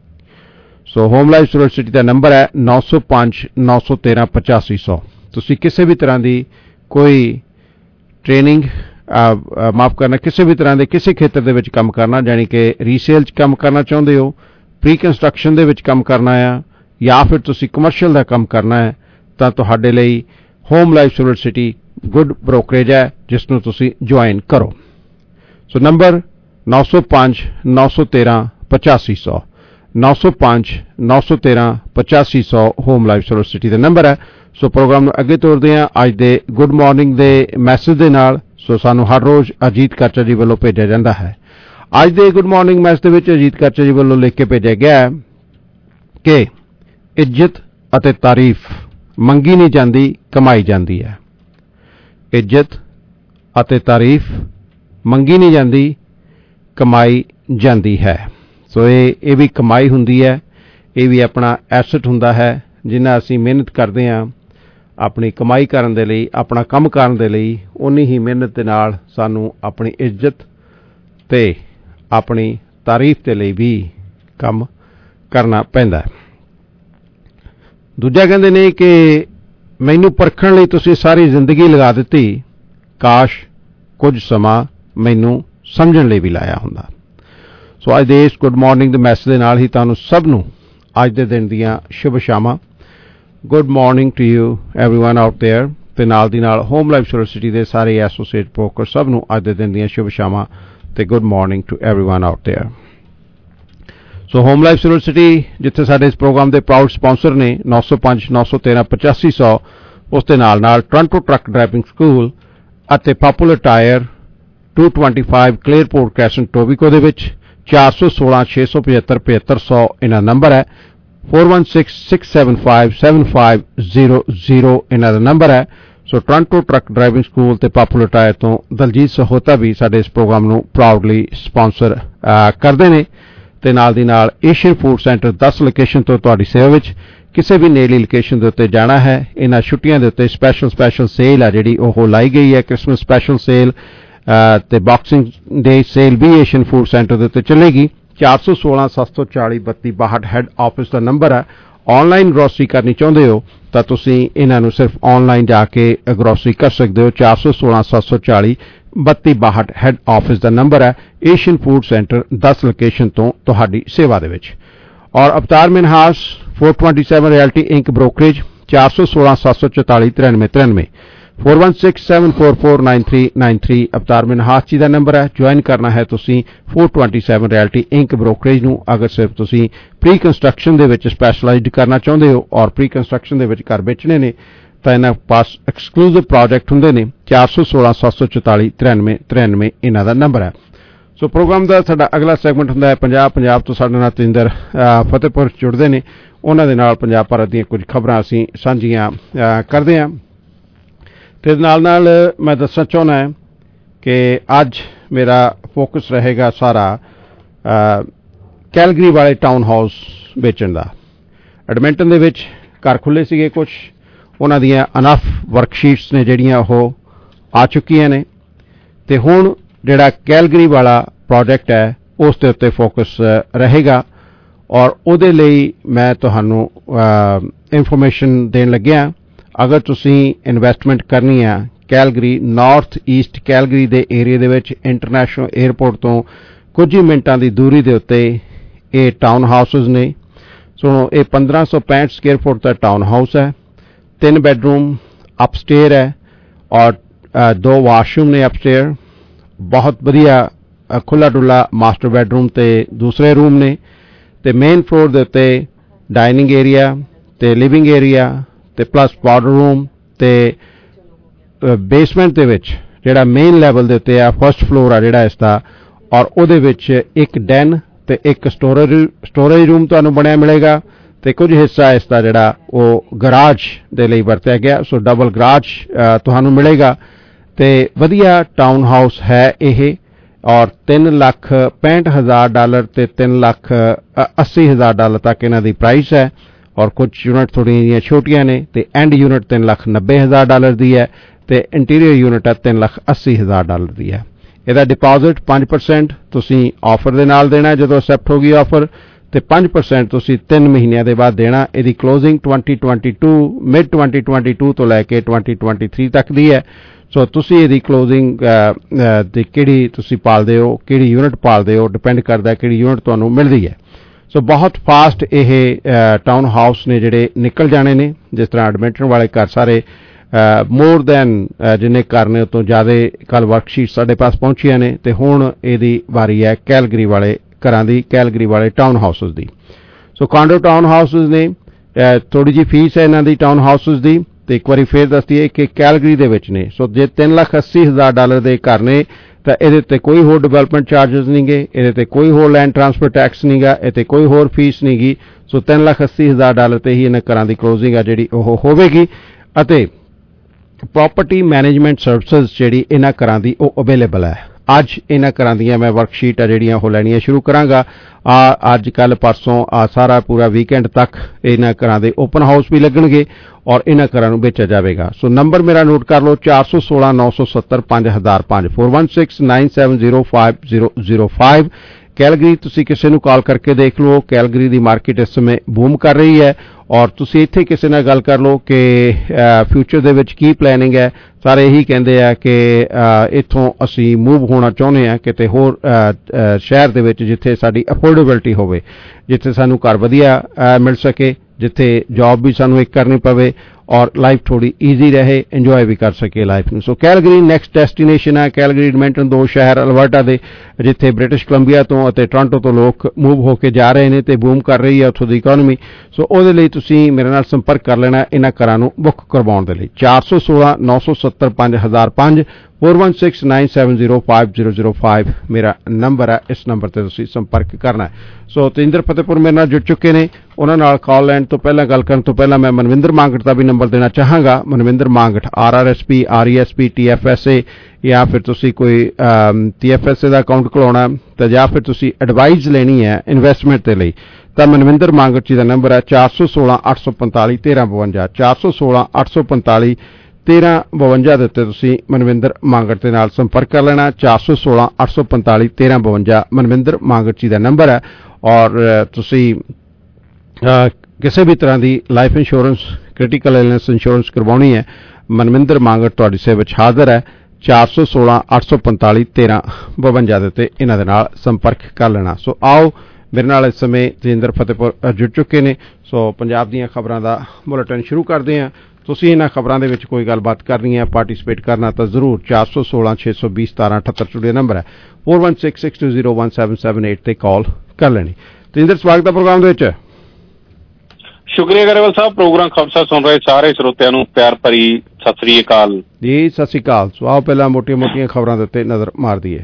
So Home Life Silver City का नंबर है नौ सौ पांच नौ सौ तेरह पचासी सौ। तुसी किसी भी तरह की कोई ट्रेनिंग माफ करना, किसी भी तरह के किसी खेत्र के काम करना, यानी कि रीसेल काम करना चाहते हो, प्री कंस्ट्रक्शन के काम करना है या फिर तुसी कमर्शियल का काम करना है, तो तुहाडे लई Home Life Silver City good brokerage है जिसनों तुसी ज्वाइन करो। सो नंबर नौ सौ पांच नौ सौ तेरह पचासी सौ, नौ सौ पांच नौ सौ तेरह पचासी सौ होम लाइफ सिल्वर सिटी का नंबर है। सो प्रोग्राम नूं अगे तोरदे हां अज दे गुड मॉर्निंग दे मैसेज दे नाल। सो सानू हर रोज़ अजीत काचा जी वालों भेजा जाता है। अज दे गुड मॉर्निंग मैसेज दे विच अजीत काचा जी वालों लिख के भेजा गया है कि इज्जत अते तारीफ मंगी नहीं जाती, कमाई जाती है। इज्जत अते तारीफ मंगी नहीं जाती, कमाई जाती है। सो ये भी कमाई हुंदी है, ये भी अपना एसेट हुंदा है जिन्ना असीं मेहनत करते हैं अपनी कमाई करन दे लई, अपना काम करन दे लई, उन्नी ही मेहनत दे नाल सानू अपनी इज्जत ते अपनी तारीफ दे लई भी काम करना पैंदा है। दूजा कहंदे ने कि मैनू परखण लई तुसीं सारी जिंदगी लगा दित्ती, काश कुछ समा मैनू समझण लई भी लाया हुंदा। सो अज दे इस गुड मॉर्निंग दे मैसेज दे नाल ही तुहानू सब नू अज दे दिन दियां शुभ शामां। Good morning to you everyone out there, ते नाल दी नाल होम लाइफ सिल्वर सिटी दे सारे एसोसीएट ब्रोकर सब नू अज दे दिन दियां शुभ शामां ते good morning to everyone out there. So Home Life Silver City जिथे साडे इस प्रोग्राम के प्राउड स्पॉन्सर ने नौ सौ पांच नौ सौ तेरह पचासी सौ, उस दे नाल नाल टोरंटो ट्रक ड्राइविंग स्कूल अते Popular Tire two twenty five Claireport Crescent Etobicoke दे विच चार सौ सोलह छे सौ पचहत्तर पचहत्तर सौ इन्हां नंबर है। Four one six six seven five seven five zero zero इन्हां दा नंबर है। So Toronto truck driving school ते पॉपुलर टायर तो दलजीत सहोता भी साडे इस प्रोग्राम नूं प्राउडली स्पॉन्सर करते हैं। ते नाल दी नाल एशियन फूड सेंटर दस लोकेशन तो तुहाडी सेवा विच किसी भी नेड़ली लोकेशन के उत्ते जाना है। इन्हां छुट्टियां दे उत्ते स्पैशल स्पैशल सेल है जिहड़ी ओह लाई गई है, क्रिसमस स्पैशल सेल ते बॉक्सिंग डे सेल भी एशियन फूड सेंटर के उत्ते चलेगी। चार सौ सोलह सत्त सौ चाली बत्ती बाहठ हैड ऑफिस का नंबर है ऑनलाइन ग्रोसरी करनी चाਹੁंदे हो ਤਾਂ ਤੁਸੀਂ ਇਹਨਾਂ ਨੂੰ ਸਿਰਫ ਆਨਲਾਈਨ ਜਾ ਕੇ ਗਰੋਸਰੀ ਕਰ ਸਕਦੇ ਹੋ। ਚਾਰ ਸੌ ਸੋਲਾਂ ਸੱਤ ਸੌ ਚਾਲੀ ਬੱਤੀ ਬਾਹਠ ਹੈੱਡ ਆਫਿਸ ਦਾ ਨੰਬਰ ਹੈ। ਏਸ਼ੀਅਨ ਫੂਡ ਸੈਂਟਰ ਦਸ ਲੋਕੇਸ਼ਨ ਤੋਂ ਤੁਹਾਡੀ ਸੇਵਾ ਦੇ ਵਿੱਚ। ਔਰ ਅਵਤਾਰ ਮਿਨਹਾਸ ਚਾਰ ਸੌ ਸੱਤਾਈ ਰਿਐਲਟੀ ਇੰਕ ਬ੍ਰੋਕਰੇਜ ਚਾਰ ਸੌ ਸੋਲਾਂ ਸੱਤ ਸੌ ਚੁਤਾਲੀ ਤਰਾਨਵੇਂ ਤਰਾਨਵੇਂ four one six seven four four nine three nine three Avtar Minhas जी का नंबर है। ज्वाइन करना है तुसी four twenty seven realty Inc brokerage नूं अगर सिर्फ तुसी प्री कंस्ट्रक्शन दे विच स्पैशलाइज्ड करना चाहुंदे हो और प्री कंस्ट्रक्शन दे विच घर बेचने ने तो इन्हां पास एक्सक्लूसिव प्रोजेक्ट हुंदे ने। चार सौ सोलह सत्त सौ चौताली तिरानवे तिरानवे इन्हां दा नंबर है। सो प्रोग्राम का साडा अगला सैगमेंट हुंदा है पंजाब पंजाब तो साडे नाल तजिंदर फतेहपुर जुड़दे ने, उन्हां दे नाल पंजाब भारत दीआं कुछ खबरां असीं सांझीआं करदे हां। ਤੇ ਨਾਲ ਨਾਲ ਮੈਂ ਦੱਸਣਾ ਚਾਹੁੰਦਾ ਹਾਂ ਕਿ ਅੱਜ ਮੇਰਾ ਫੋਕਸ ਰਹੇਗਾ ਸਾਰਾ ਕੈਲਗਰੀ ਵਾਲੇ ਟਾਊਨ ਹਾਊਸ ਵੇਚਣ ਦਾ। ਐਡਮਿੰਟਨ ਦੇ ਵਿੱਚ ਘਰ ਖੁੱਲ੍ਹੇ ਸੀਗੇ ਕੁਝ, ਉਹਨਾਂ ਦੀਆਂ ਅਨਫ ਵਰਕਸ਼ੀਟਸ ਨੇ ਜਿਹੜੀਆਂ ਉਹ ਆ ਚੁੱਕੀਆਂ ਨੇ ਤੇ ਹੁਣ ਜਿਹੜਾ ਕੈਲਗਰੀ ਵਾਲਾ ਪ੍ਰੋਜੈਕਟ ਹੈ ਉਸ ਦੇ ਉੱਤੇ ਫੋਕਸ ਰਹੇਗਾ ਔਰ ਉਹਦੇ ਲਈ ਮੈਂ ਤੁਹਾਨੂੰ ਇਨਫੋਰਮੇਸ਼ਨ ਦੇਣ ਲੱਗਿਆ। अगर तुसी इन्वेस्टमेंट करनी है कैलगरी नॉर्थ ईस्ट कैलगरी दे एरिया दे विच इंटरनेशनल एयरपोर्ट तो कुछ ही मिनटां दी दूरी दे उत्ते ये टाउन हाउसेस ने। सो ये पंद्रह सौ पैंठ स्केयर फुट का टाउन हाउस है, तीन बैडरूम अपस्टेयर है और दो वाशरूम ने अपस्टेयर, बहुत वधिया खुला डुला मास्टर बैडरूम ते दूसरे रूम ने ते मेन फ्लोर दे उत्ते डाइनिंग एरिया ते लिविंग एरिया ਤੇ ਪਲੱਸ ਪਾਊਡਰ ਰੂਮ ਤੇ ਬੇਸਮੈਂਟ ਦੇ ਵਿੱਚ ਜਿਹੜਾ ਮੇਨ ਲੈਵਲ ਦੇ ਉੱਤੇ ਆ ਫਸਟ ਫਲੋਰ ਆ ਜਿਹੜਾ ਇਸ ਦਾ ਔਰ ਉਹਦੇ ਵਿੱਚ ਇੱਕ ਡੈਨ ਤੇ ਇੱਕ ਸਟੋਰੇਜ ਸਟੋਰੇਜ ਰੂਮ ਤੁਹਾਨੂੰ ਬਣਿਆ ਮਿਲੇਗਾ ਤੇ ਕੁਝ ਹਿੱਸਾ ਇਸ ਦਾ ਜਿਹੜਾ ਉਹ ਗਰਾਜ ਦੇ ਲਈ ਵਰਤਿਆ ਗਿਆ। ਸੋ ਡਬਲ ਗਰਾਜ ਤੁਹਾਨੂੰ ਮਿਲੇਗਾ ਤੇ ਵਧੀਆ ਟਾਊਨ ਹਾਊਸ ਹੈ ਇਹ ਔਰ ਤਿੰਨ ਲੱਖ ਪੈਂਹਠ ਹਜ਼ਾਰ ਡਾਲਰ ਤੇ ਤਿੰਨ ਲੱਖ अस्सी हज़ार डॉलर तक इन्हां दी प्राइस है और कुछ यूनिट थोड़ी जिहियां छोटियां ने ते एंड यूनिट तीन लाख नब्बे हज़ार डॉलर दी है ते इंटीरियर यूनिट है तीन लाख अस्सी हज़ार डॉलर दी है। ਇਹਦਾ ਡਿਪੋਜ਼ਿਟ पाँच परसेंट ਤੁਸੀਂ ਆਫਰ ਦੇ ਨਾਲ ਦੇਣਾ ਜਦੋਂ ਅਸੈਪਟ ਹੋਗੀ ਆਫਰ ਤੇ पाँच परसेंट ਤੁਸੀਂ ਤਿੰਨ ਮਹੀਨਿਆਂ ਦੇ ਬਾਅਦ ਦੇਣਾ। ਇਹਦੀ closing twenty twenty-two mid twenty twenty-two ਤੋਂ ਲੈ ਕੇ twenty twenty-three ਤੱਕ ਦੀ ਹੈ। ਸੋ ਤੁਸੀਂ ਇਹਦੀ ਕਲੋਜ਼ਿੰਗ ਤੇ ਕਿਹੜੀ ਤੁਸੀਂ ਪਾਲਦੇ ਹੋ ਕਿਹੜੀ ਯੂਨਿਟ ਪਾਲਦੇ ਹੋ ਡਿਪੈਂਡ ਕਰਦਾ ਕਿਹੜੀ ਯੂਨਿਟ ਤੁਹਾਨੂੰ ਮਿਲਦੀ ਹੈ। ਸੋ ਬਹੁਤ ਫਾਸਟ ਇਹ ਟਾਊਨ ਹਾਊਸ ਨੇ ਜਿਹੜੇ ਨਿਕਲ ਜਾਣੇ ਨੇ ਜਿਸ ਤਰ੍ਹਾਂ ਐਡਮਿੰਟਨ ਵਾਲੇ ਘਰ ਸਾਰੇ ਮੋਰ ਦੈਨ ਜਿੰਨੇ ਘਰ ਨੇ ਉਹ ਤੋਂ ਜ਼ਿਆਦਾ ਕੱਲ ਵਰਕਸ਼ੀਟ ਸਾਡੇ ਪਾਸ ਪਹੁੰਚੀਆਂ ਨੇ ਤੇ ਹੁਣ ਇਹਦੀ ਵਾਰੀ ਹੈ ਕੈਲਗਰੀ ਵਾਲੇ ਘਰਾਂ ਦੀ ਕੈਲਗਰੀ ਵਾਲੇ ਟਾਊਨ ਹਾਊਸਸ ਦੀ। ਸੋ ਕਾਂਡੋ ਟਾਊਨ ਹਾਊਸਸ ਨੇ ਥੋੜੀ ਜਿਹੀ ਫੀਸ ਹੈ ਇਹਨਾਂ ਦੀ ਟਾਊਨ ਹਾਊਸਸ ਦੀ ਤੇ ਇੱਕ ਵਾਰੀ ਫੇਰ ਦੱਸਦੀ ਹੈ ਕਿ ਕੈਲਗਰੀ ਦੇ ਵਿੱਚ ਨੇ। ਸੋ ਜੇ ਤਿੰਨ ਲੱਖ अस्सी हज़ार ਡਾਲਰ ਦੇ ਘਰ ਨੇ ਤਾਂ ਇਹਦੇ ਉੱਤੇ ਕੋਈ ਹੋਰ ਡਿਵੈਲਪਮੈਂਟ ਚਾਰਜਸ ਨਹੀਂ ਗੇ, ਇਹਦੇ ਤੇ ਕੋਈ ਹੋਰ ਲੈਂਡ ਟਰਾਂਸਫਰ ਟੈਕਸ ਨਹੀਂ ਗਾ, ਇਹ ਤੇ ਕੋਈ ਹੋਰ ਫੀਸ ਨਹੀਂ ਗੀ। ਸੋ ਤਿੰਨ ਲੱਖ अस्सी हज़ार ਡਾਲਰ ਤੇ ਹੀ ਇਹਨਾਂ ਘਰਾਂ ਦੀ ਕਲੋਜ਼ਿੰਗ ਆ ਜਿਹੜੀ ਉਹ ਹੋਵੇਗੀ ਅਤੇ ਪ੍ਰੋਪਰਟੀ ਮੈਨੇਜਮੈਂਟ ਸਰਵਿਸਿਜ਼ ਜਿਹੜੀ ਇਹਨਾਂ ਘਰਾਂ ਦੀ ਉਹ ਅਵੇਲੇਬਲ ਹੈ। ਅੱਜ ਇਹਨਾਂ ਘਰਾਂ ਦੀਆਂ ਮੈਂ ਵਰਕਸ਼ੀਟ ਆ ਜਿਹੜੀਆਂ ਉਹ ਲੈਣੀਆਂ ਸ਼ੁਰੂ ਕਰਾਂਗਾ। ਆ ਅੱਜ ਕੱਲ ਪਰਸੋਂ ਆ ਸਾਰਾ ਪੂਰਾ ਵੀਕਐਂਡ ਤੱਕ ਇਹਨਾਂ ਘਰਾਂ ਦੇ ਓਪਨ ਹਾਊਸ ਵੀ ਲੱਗਣਗੇ ਔਰ ਇਹਨਾਂ ਘਰਾਂ ਨੂੰ ਵੇਚਿਆ ਜਾਵੇਗਾ। ਸੋ ਨੰਬਰ ਮੇਰਾ ਨੋਟ ਕਰ ਲਓ ਚਾਰ ਸੌ ਸੋਲਾਂ ਨੌ ਸੌ ਸੱਤਰ ਪੰਜ ਹਜ਼ਾਰ ਪੰਜ four one six nine seven zero five zero zero five। Calgary ਤੁਸੀਂ ਕਿਸੇ ਨੂੰ ਕਾਲ ਕਰਕੇ ਦੇਖ ਲਓ। ਕੈਲਗਰੀ ਦੀ ਮਾਰਕੀਟ ਇਸ ਸਮੇਂ ਬੂਮ ਕਰ ਰਹੀ ਹੈ ਔਰ ਤੁਸੀਂ ਇੱਥੇ ਕਿਸੇ ਨਾਲ ਗੱਲ ਕਰ ਲਓ ਕਿ ਫਿਊਚਰ ਦੇ ਵਿੱਚ ਕੀ ਪਲੈਨਿੰਗ ਹੈ। ਸਾਰੇ ਇਹੀ ਕਹਿੰਦੇ ਆ ਕਿ ਇੱਥੋਂ ਅਸੀਂ ਮੂਵ ਹੋਣਾ ਚਾਹੁੰਦੇ ਹਾਂ ਕਿਤੇ ਹੋਰ ਸ਼ਹਿਰ ਦੇ ਵਿੱਚ ਜਿੱਥੇ ਸਾਡੀ ਅਫੋਰਡੇਬਿਲਟੀ ਹੋਵੇ, ਜਿੱਥੇ ਸਾਨੂੰ ਘਰ ਵਧੀਆ ਮਿਲ ਸਕੇ, ਜਿੱਥੇ ਜੌਬ ਵੀ ਸਾਨੂੰ ਇੱਕ ਕਰਨੀ ਪਵੇ ਔਰ ਲਾਈਫ ਥੋੜੀ ਈਜ਼ੀ ਰਹੇ, ਇੰਜੋਏ ਵੀ ਕਰ ਸਕੇ ਲਾਈਫ ਨੂੰ। ਸੋ ਕੈਲਗਰੀ ਨੈਕਸਟ ਡੈਸਟੀਨੇਸ਼ਨ ਹੈ। ਕੈਲਗਰੀ ਐਡਮਿੰਟਨ ਦੋ ਸ਼ਹਿਰ ਅਲਬਰਟਾ ਦੇ ਜਿੱਥੇ ਬ੍ਰਿਟਿਸ਼ ਕੋਲੰਬੀਆ ਤੋਂ ਅਤੇ ਟੋਰਾਂਟੋ ਤੋਂ ਲੋਕ ਮੂਵ ਹੋ ਕੇ ਜਾ ਰਹੇ ਨੇ ਤੇ ਬੂਮ ਕਰ ਰਹੀ ਹੈ ਉੱਥੋਂ ਦੀ ਇਕਨੋਮੀ। ਸੋ ਉਹਦੇ ਲਈ ਤੁਸੀਂ ਮੇਰੇ ਨਾਲ ਸੰਪਰਕ ਕਰ ਲੈਣਾ ਇਹਨਾਂ ਘਰਾਂ ਨੂੰ ਬੁੱਕ ਕਰਵਾਉਣ ਦੇ ਲਈ। ਚਾਰ ਸੌ ਸੋਲਾਂ ਨੌ ਸੌ ਸੱਤਰ ਪੰਜ ਹਜ਼ਾਰ ਪੰਜ four one six nine seven zero five zero zero five ਮੇਰਾ ਨੰਬਰ ਹੈ। ਇਸ ਨੰਬਰ ਤੇ ਤੁਸੀਂ ਸੰਪਰਕ ਕਰਨਾ ਹੈ। ਸੋ ਤੇਂਦਰ ਫਤਿਹਪੁਰ ਮੇਰੇ ਨਾਲ ਜੁੜ ਚੁੱਕੇ ਨੇ। ਉਹਨਾਂ ਨਾਲ ਕਾਲ ਲੈਣ ਤੋਂ ਪਹਿਲਾਂ ਗੱਲ ਕਰਨ ਤੋਂ ਪਹਿਲਾਂ ਮੈਂ ਮਨਵਿੰਦਰ ਮਾਂਗਟ ਦਾ ਵੀ ਨੰਬਰ ਦੇਣਾ ਚਾਹਾਂਗਾ। Manvinder Mangat R R S P R E S P T F S A ਜਾਂ ਫਿਰ ਤੁਸੀਂ ਕੋਈ ਟੀ ਐਫ ਐਸ ਏ ਦਾ ਅਕਾਊਂਟ ਖੁਲਾਉਣਾ ਤਾਂ ਜਾਂ ਫਿਰ ਤੁਸੀਂ ਐਡਵਾਈਸ ਲੈਣੀ ਹੈ ਇਨਵੈਸਟਮੈਂਟ ਦੇ ਲਈ ਤਾਂ ਮਨਵਿੰਦਰ ਮਾਂਗਟ ਜੀ ਦਾ ਨੰਬਰ ਹੈ ਚਾਰ ਸੌ ਸੋਲਾਂ ਅੱਠ ਸੌ ਪੰਤਾਲੀ ਤੇਰਾਂ ਬਵੰਜਾ ਚਾਰ ਸੌ ਸੋਲਾਂ ਅੱਠ ਸੌ ਪੰਤਾਲੀ ਤੇਰਾਂ ਬਵੰਜਾ ਦੇ ਉੱਤੇ ਤੁਸੀਂ ਮਨਵਿੰਦਰ ਮਾਂਗਟ ਦੇ ਨਾਲ ਸੰਪਰਕ ਕਰ ਲੈਣਾ। ਚਾਰ ਸੌ ਸੋਲਾਂ ਅੱਠ ਸੌ ਪੰਤਾਲੀ ਤੇਰਾਂ ਬਵੰਜਾ ਮਨਵਿੰਦਰ ਮਾਂਗਟ ਜੀ ਦਾ ਨੰਬਰ ਹੈ ਔਰ ਤੁਸੀਂ ਕਿਸੇ ਵੀ ਤਰ੍ਹਾਂ ਦੀ life insurance critical illness insurance ਕਰਵਾਉਣੀ ਹੈ, ਮਨਵਿੰਦਰ ਮਾਂਗੜ ਤੁਹਾਡੀ ਸੇਵਾ ਵਿੱਚ ਹਾਜ਼ਰ ਹੈ। ਚਾਰ ਸੌ ਸੋਲਾਂ ਅੱਠ ਸੌ ਪੰਤਾਲੀ ਤੇਰਾਂ ਬਵੰਜਾ ਦੇ ਉੱਤੇ ਇਹਨਾਂ ਦੇ ਨਾਲ ਸੰਪਰਕ ਕਰ ਲੈਣਾ। ਸੋ ਆਓ, ਮੇਰੇ ਨਾਲ ਇਸ ਸਮੇਂ ਤੇਜਿੰਦਰ ਫਤਿਹਪੁਰ ਜੁੜ ਚੁੱਕੇ ਨੇ। ਸੋ ਪੰਜਾਬ ਦੀਆਂ ਖਬਰਾਂ ਦਾ ਬੁਲੇਟਿਨ ਸ਼ੁਰੂ ਕਰਦੇ ਹਾਂ। ਤੁਸੀਂ ਇਹਨਾਂ ਖਬਰਾਂ ਦੇ ਵਿੱਚ ਕੋਈ ਗੱਲਬਾਤ ਕਰਨੀ ਹੈ, ਪਾਰਟੀਸਪੇਟ ਕਰਨਾ ਤਾਂ ਜ਼ਰੂਰ ਚਾਰ ਸੌ ਸੋਲਾਂ ਛੇ ਸੌ ਵੀਹ ਸਤਾਰਾਂ ਅਠੱਤਰ ਸਟੂਡੀਓ ਨੰਬਰ ਹੈ four one six six two zero one seven seven eight ਤੇ ਕਾਲ ਕਰ ਲੈਣੀ। ਤੇਜਿੰਦਰ, ਸਵਾਗਤ ਹੈ ਪ੍ਰੋਗਰਾਮ ਦੇ ਵਿੱਚ। ਸ਼ੁਕਰੀਆ ਗਰੇਵਾਲ ਸਾਹਿਬ। ਪ੍ਰੋਗਰਾਮ ਖਬਰਾਂ ਸੁਣ ਰਹੇ ਸਾਰੇ ਸਰੋਤਿਆਂ ਨੂੰ ਪਿਆਰ ਭਰੀ ਸਤਿ ਸ੍ਰੀ ਅਕਾਲ ਜੀ। ਸਤਿ ਸ੍ਰੀ ਅਕਾਲ। ਸੋ ਆਓ ਪਹਿਲਾਂ ਮੋਟੀਆਂ ਮੋਟੀਆਂ ਖਬਰਾਂ ਦੇ ਉੱਤੇ ਨਜ਼ਰ ਮਾਰ ਦਈਏ।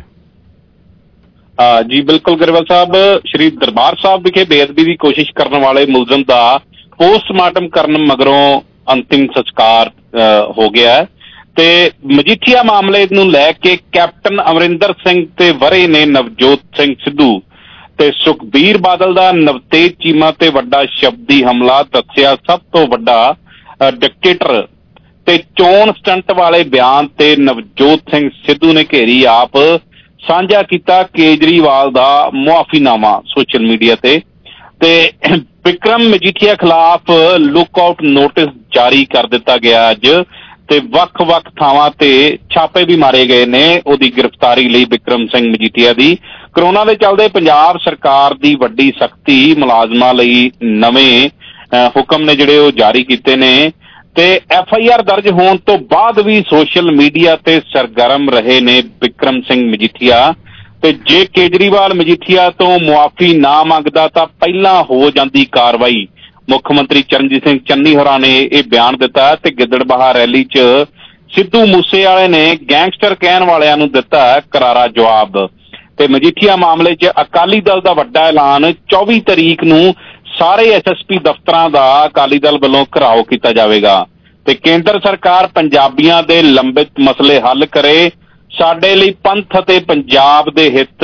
ਹਾਂ ਜੀ ਬਿਲਕੁਲ ਗਰੇਵਾਲ ਸਾਹਿਬ। ਸ਼੍ਰੀ ਦਰਬਾਰ ਸਾਹਿਬ ਵਿਖੇ ਬੇਅਦਬੀ ਦੀ ਕੋਸ਼ਿਸ਼ ਕਰਨ ਵਾਲੇ ਮੁਲਜ਼ਮ ਦਾ ਪੋਸਟਮਾਰਟਮ ਕਰਨ ਮਗਰੋਂ ਅੰਤਿਮ ਸੰਸਕਾਰ ਹੋ ਗਿਆ ਹੈ ਤੇ ਮਜੀਠੀਆ ਮਾਮਲੇ ਨੂੰ ਲੈ ਕੇ ਕੈਪਟਨ ਅਮਰਿੰਦਰ ਸਿੰਘ ਤੇ ਵਰੇ ਨੇ ਨਵਜੋਤ ਸਿੰਘ ਸਿੱਧੂ ਤੇ ਸੁਖਬੀਰ ਬਾਦਲ ਦਾ ਨਵਤੇਜ ਚੀਮਾ ਤੇ ਵੱਡਾ ਸ਼ਬਦੀ ਹਮਲਾ ਦੱਸਿਆ ਸਭ ਤੋਂ ਵੱਡਾ ਡਿਕਟੇਟਰ ਤੇ ਚੋਣ ਸਟੰਟ ਵਾਲੇ ਬਿਆਨ ਤੇ ਨਵਜੋਤ ਸਿੰਘ ਸਿੱਧੂ ਨੇ ਘੇਰੀ ਆਪ ਸਾਂਝਾ ਕੀਤਾ ਕੇਜਰੀਵਾਲ ਦਾ ਮੁਆਫੀਨਾਮਾ ਸੋਸ਼ਲ ਮੀਡੀਆ ਤੇ ਤੇ ਵਿਕਰਮ ਮਜੀਠੀਆ ਖਿਲਾਫ ਲੁੱਕ ਆਊਟ ਨੋਟਿਸ ਜਾਰੀ ਕਰ ਦਿੱਤਾ ਗਿਆ ਅੱਜ ਤੇ ਵੱਖ-ਵੱਖ ਥਾਵਾਂ ਤੇ ਛਾਪੇ ਵੀ ਮਾਰੇ ਗਏ ਨੇ ਉਹਦੀ ਗ੍ਰਿਫਤਾਰੀ ਲਈ ਵਿਕਰਮ ਸਿੰਘ ਮਜੀਠੀਆ ਦੀ। ਕਰੋਨਾ ਦੇ ਚੱਲਦੇ ਪੰਜਾਬ ਸਰਕਾਰ ਦੀ ਵੱਡੀ ਸਖਤੀ ਮੁਲਾਜ਼ਮਾਂ ਲਈ ਨਵੇਂ ਹੁਕਮ ਨੇ ਜਿਹੜੇ ਉਹ ਜਾਰੀ ਕੀਤੇ ਨੇ ਤੇ ਐਫ ਆਈ ਆਰ ਦਰਜ ਹੋਣ ਤੋਂ ਬਾਅਦ ਵੀ ਸੋਸ਼ਲ ਮੀਡੀਆ ਤੇ ਸਰਗਰਮ ਰਹੇ ਨੇ ਵਿਕਰਮ ਸਿੰਘ ਮਜੀਠੀਆ ਤੇ ਜੇ ਕੇਜਰੀਵਾਲ ਮਜੀਠੀਆ ਤੋਂ ਮੁਆਫੀ ਨਾ ਮੰਗਦਾ ਤਾਂ ਪਹਿਲਾਂ ਹੋ ਜਾਂਦੀ ਕਾਰਵਾਈ। ਮੁੱਖ ਮੰਤਰੀ ਚਰਨਜੀਤ ਸਿੰਘ ਚੰਨੀ ਹੋਰਾਂ ਨੇ ਇਹ ਬਿਆਨ ਦਿੱਤਾ ਤੇ ਗਿੱਦੜਬਾਹਾ ਰੈਲੀ 'ਚ ਸਿੱਧੂ ਮੂਸੇਵਾਲੇ ਨੇ ਗੈਂਗਸਟਰ ਕਹਿਣ ਵਾਲਿਆਂ ਨੂੰ ਦਿੱਤਾ ਕਰਾਰਾ ਜਵਾਬ ਤੇ ਮਜੀਠੀਆ ਮਾਮਲੇ 'ਚ ਅਕਾਲੀ ਦਲ ਦਾ ਵੱਡਾ ਐਲਾਨ। ਚੌਵੀ ਤਰੀਕ ਨੂੰ ਸਾਰੇ ਐਸ ਐਸ ਪੀ ਦਫ਼ਤਰਾਂ ਦਾ ਅਕਾਲੀ ਦਲ ਵੱਲੋਂ ਘਿਰਾਓ ਕੀਤਾ ਜਾਵੇਗਾ ਤੇ ਕੇਂਦਰ ਸਰਕਾਰ ਪੰਜਾਬੀਆਂ ਦੇ ਲੰਬਿਤ ਮਸਲੇ ਹੱਲ ਕਰੇ, ਸਾਡੇ ਲਈ ਪੰਥ ਅਤੇ ਪੰਜਾਬ ਦੇ ਹਿੱਤ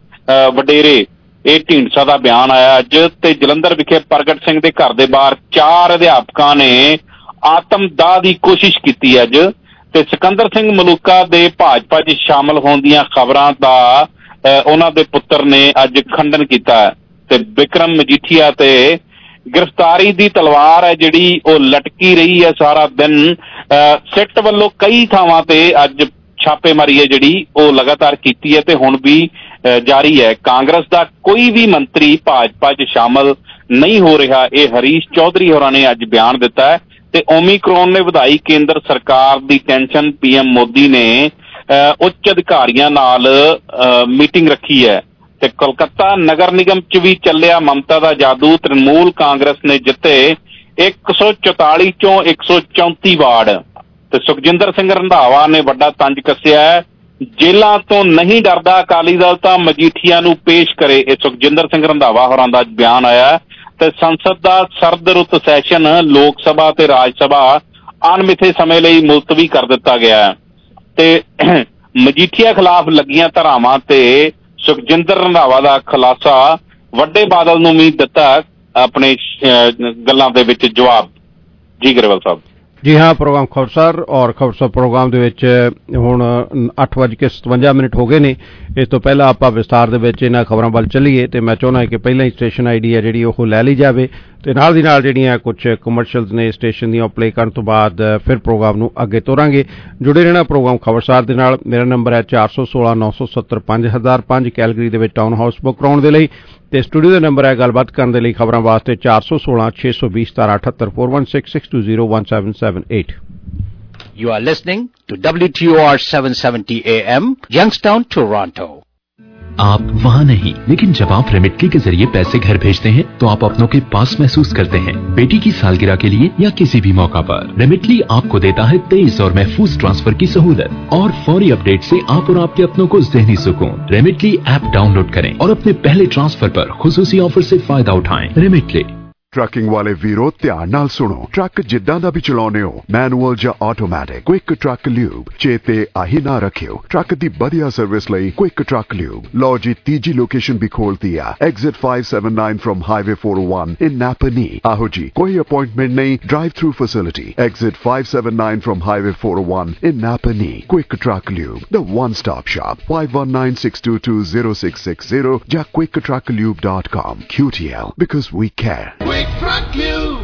ਵਡੇਰੇ। ਇਹ ਢੀਂਡਸਾ ਦਾ ਬਿਆਨ ਆਇਆ ਅੱਜ ਤੇ ਜਲੰਧਰ ਵਿਖੇ ਪ੍ਰਗਟ ਸਿੰਘ ਦੇ ਘਰ ਦੇ ਬਾਹਰ ਚਾਰ ਅਧਿਆਪਕਾਂ ਨੇ ਆਤਮਦਾਹ ਦੀ ਕੋਸ਼ਿਸ਼ ਕੀਤੀ ਅੱਜ ਤੇ ਸਿਕੰਦਰ ਸਿੰਘ ਮਲੂਕਾ ਦੇ ਭਾਜਪਾ 'ਚ ਸ਼ਾਮਲ ਹੋਣ ਦੀਆਂ ਖਬਰਾਂ ਦਾ ਉਹਨਾਂ ਦੇ ਪੁੱਤਰ ਨੇ ਅੱਜ ਖੰਡਨ ਕੀਤਾ ਤੇ ਵਿਕਰਮ ਮਜੀਠੀਆ ਤੇ ਗ੍ਰਿਫਤਾਰੀ ਦੀ ਤਲਵਾਰ ਹੈ ਜਿਹੜੀ ਉਹ ਲਟਕੀ ਰਹੀ ਹੈ ਸਾਰਾ ਦਿਨ। ਸਿੱਟ ਵੱਲੋਂ ਕਈ ਥਾਵਾਂ ਤੇ ਅੱਜ ਛਾਪੇਮਾਰੀ ਹੈ ਜਿਹੜੀ ਉਹ ਲਗਾਤਾਰ ਕੀਤੀ ਹੈ ਤੇ ਹੁਣ ਵੀ ਜਾਰੀ ਹੈ। ਕਾਂਗਰਸ ਦਾ ਕੋਈ ਵੀ ਮੰਤਰੀ ਭਾਜਪਾ 'ਚ ਸ਼ਾਮਲ ਨਹੀਂ ਹੋ ਰਿਹਾ, ਇਹ ਹਰੀਸ਼ ਚੌਧਰੀ ਹੋਰਾਂ ਨੇ ਅੱਜ ਬਿਆਨ ਦਿੱਤਾ ਹੈ ਤੇ ਓਮੀਕਰੋਨ ਨੇ ਵਧਾਈ ਕੇਂਦਰ ਸਰਕਾਰ ਦੀ ਟੈਨਸ਼ਨ। ਪੀ ਐਮ ਮੋਦੀ ਨੇ ਉੱਚ ਅਧਿਕਾਰੀਆਂ ਨਾਲ ਮੀਟਿੰਗ ਰੱਖੀ ਹੈ ਤੇ ਕੋਲਕਾਤਾ ਨਗਰ ਨਿਗਮ 'ਚ ਵੀ ਚੱਲਿਆ ਮਮਤਾ ਦਾ ਜਾਦੂ। ਤ੍ਰਿਣਮੂਲ ਕਾਂਗਰਸ ਨੇ ਜਿੱਤੇ ਇੱਕ ਸੌ ਚੁਤਾਲੀ ਚੋਂ ਇੱਕ ਸੌ ਚੌਂਤੀ ਵਾਰਡ ਤੇ ਸੁਖਜਿੰਦਰ ਸਿੰਘ ਰੰਧਾਵਾ ਨੇ ਵੱਡਾ ਤੰਜ ਕੱਸਿਆ ਹੈ। ਜੇਲ੍ਹਾਂ ਤੋਂ ਨਹੀਂ ਡਰਦਾ ਅਕਾਲੀ ਦਲ ਤਾਂ ਮਜੀਠੀਆ ਨੂੰ ਪੇਸ਼ ਕਰੇ, ਇਹ ਸੁਖਜਿੰਦਰ ਸਿੰਘ ਰੰਧਾਵਾ ਹੋਰਾਂ ਦਾ ਬਿਆਨ ਆਇਆ ਤੇ ਸੰਸਦ ਦਾ ਸਰਦ ਰੁੱਤ ਸੈਸ਼ਨ ਲੋਕ ਸਭਾ ਤੇ ਰਾਜ ਸਭਾ ਅਣਮਿੱਥੇ ਸਮੇਂ ਲਈ ਮੁਲਤਵੀ ਕਰ ਦਿੱਤਾ ਗਿਆ ਤੇ ਮਜੀਠੀਆ ਖਿਲਾਫ ਲੱਗੀਆਂ ਧਾਰਾਵਾਂ ਤੇ ਸੁਖਜਿੰਦਰ ਰੰਧਾਵਾ ਦਾ ਖੁਲਾਸਾ। ਵੱਡੇ ਬਾਦਲ ਨੂੰ ਵੀ ਦਿੱਤਾ ਆਪਣੇ ਗੱਲਾਂ ਦੇ ਵਿੱਚ ਜਵਾਬ। ਜੀ ਗਰੇਵਾਲ ਸਾਹਿਬ। ਜੀ ਹਾਂ, ਪ੍ਰੋਗਰਾਮ ਖਬਰਸਾਰ ਔਰ ਖਬਰਸਾਰ ਪ੍ਰੋਗਰਾਮ ਦੇ ਵਿੱਚ ਹੁਣ ਅੱਠ ਵੱਜ ਕੇ ਸਤਵੰਜਾ ਮਿੰਟ ਹੋ ਗਏ ਨੇ। ਇਸ ਤੋਂ ਪਹਿਲਾਂ ਆਪਾਂ ਵਿਸਤਾਰ ਦੇ ਵਿੱਚ ਇਹਨਾਂ ਖਬਰਾਂ ਵੱਲ ਚੱਲੀਏ ਤੇ ਮੈਂ ਚਾਹੁੰਦਾ ਕਿ ਪਹਿਲਾਂ ਹੀ ਸਟੇਸ਼ਨ ਆਈ ਡੀ ਹੈ ਜਿਹੜੀ ਉਹ ਲੈ ਲਈ ਜਾਵੇ ਤੇ ਨਾਲ ਦੀ ਨਾਲ ਜਿਹੜੀਆਂ ਕੁਝ ਕਮਰਸ਼ੀਅਲਸ ਨੇ ਸਟੇਸ਼ਨ ਦੀਆਂ ਪਲੇ ਕਰਨ ਤੋਂ ਬਾਅਦ ਫਿਰ ਪ੍ਰੋਗਰਾਮ ਨੂੰ ਅੱਗੇ ਤੋਰਾਂਗੇ। ਜੁੜੇ ਰਹਿਣਾ ਪ੍ਰੋਗਰਾਮ ਖਬਰਸਾਰ ਦੇ ਨਾਲ। ਮੇਰਾ ਨੰਬਰ ਹੈ ਚਾਰ ਸੌ ਸੋਲਾਂ ਨੌ ਸੌ ਸੱਤਰ ਪੰਜ ਹਜ਼ਾਰ ਪੰਜ ਕੈਲਗਰੀ ਦੇ ਵਿੱਚ ਟਾਊਨ ਹਾਊਸ ਬੁੱਕ ਕਰਾਉਣ ਦੇ ਲਈ ਤੇ ਸਟੂਡੀਓ ਦਾ ਨੰਬਰ ਹੈ ਗੱਲਬਾਤ ਕਰਨ ਦੇ ਲਈ ਖਬਰਾਂ ਵਾਸਤੇ ਚਾਰ ਸੌ ਸੋਲਾਂ ਛੇ ਸੌ ਵੀਹ ਸਤਾਰਾਂ ਅਠੱਤਰ four one six six two zero one seven seven eight. You are listening to W T O R seven seventy A M, Youngstown, Toronto. आप वहाँ नहीं, लेकिन जब आप रेमिटली के जरिए पैसे घर भेजते हैं तो आप अपनों के पास महसूस करते हैं। बेटी की सालगिरह के लिए या किसी भी मौका पर रेमिटली आपको देता है तेज और महफूज ट्रांसफर की सहूलत और फौरी अपडेट से आप और आपके अपनों को ज़हनी सुकून। रेमिटली ऐप डाउनलोड करें और अपने पहले ट्रांसफर पर खुसूसी ऑफर से फायदा उठाएं। रेमिटली। ਟਰੱਕਿੰਗ ਵਾਲੇ ਵੀਰੋ ਧਿਆਨ ਨਾਲ ਸੁਣੋ। ਟਰੱਕ ਜਿੱਦਾਂ ਦਾ ਵੀ ਚਲਾਉਂਦੇ ਹੋ, ਮੈਨੂਅਲ ਜਾਂ ਆਟੋਮੈਟਿਕ, ਕੁਇਕ ਟਰੱਕ ਲਿਊਬ ਚੇਤੇ ਆਹੀ ਨਾ ਰੱਖਿਓ। ਟਰੱਕ ਦੀ ਵਧੀਆ ਸਰਵਿਸ ਲਈ ਕੁਇਕ ਟਰੱਕ ਲਿਊਬ। ਲਓ ਜੀ, ਤੀਜੀ ਲੋਕੇਸ਼ਨ ਵੀ ਖੋਲਤੀ ਆ, exit five seventy-nine from highway four oh one in Napanee. ਆਹੋ ਜੀ, ਕੋਈ ਅਪਾਇੰਟਮੈਂਟ ਨਹੀਂ, drive thru facility. Exit five seventy-nine from highway four oh one in Napanee. Quick truck lube, the one stop shop। five one nine six two two zero six six zero ਜਾਂ quick truck lube dot com। Q T L, because we care। Quick Truck Lube.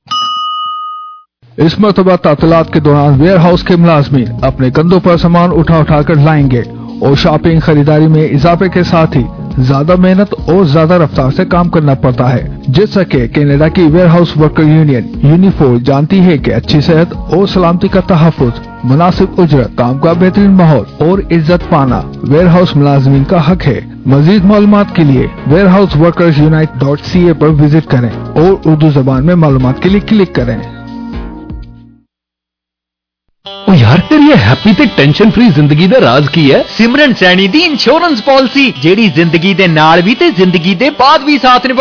इस मरतबा तातलात के दौरान ware house के मुलाजमीन अपने कंधों पर सामान उठा उठा कर लाएंगे और शॉपिंग खरीदारी में इजाफे के साथ ही ज्यादा मेहनत और ज्यादा रफ्तार से काम करना पड़ता है, जैसा कि कनाडा की warehouse worker union Unifor जानती है कि अच्छी सेहत और सलामती का तहफ्फुज, मुनासिब उजरत, काम का बेहतरीन माहौल और इज्जत पाना वेयर हाउस मुलाजमीन का हक है। मजीद मालूमात के लिए ware house workers unite dot C A पर विजिट करें और उर्दू जबान में मालूमात के लिए क्लिक करें। ओ यार तेरी ये हैप्पी ते टेंशन फ्री जिंदगी दा राज की है? सिमरन सैनी दी इंश्योरेंस पॉलिसी जेड़ी जिंदगी दे नाल भी ते जिंदगी दे बाद भी साथ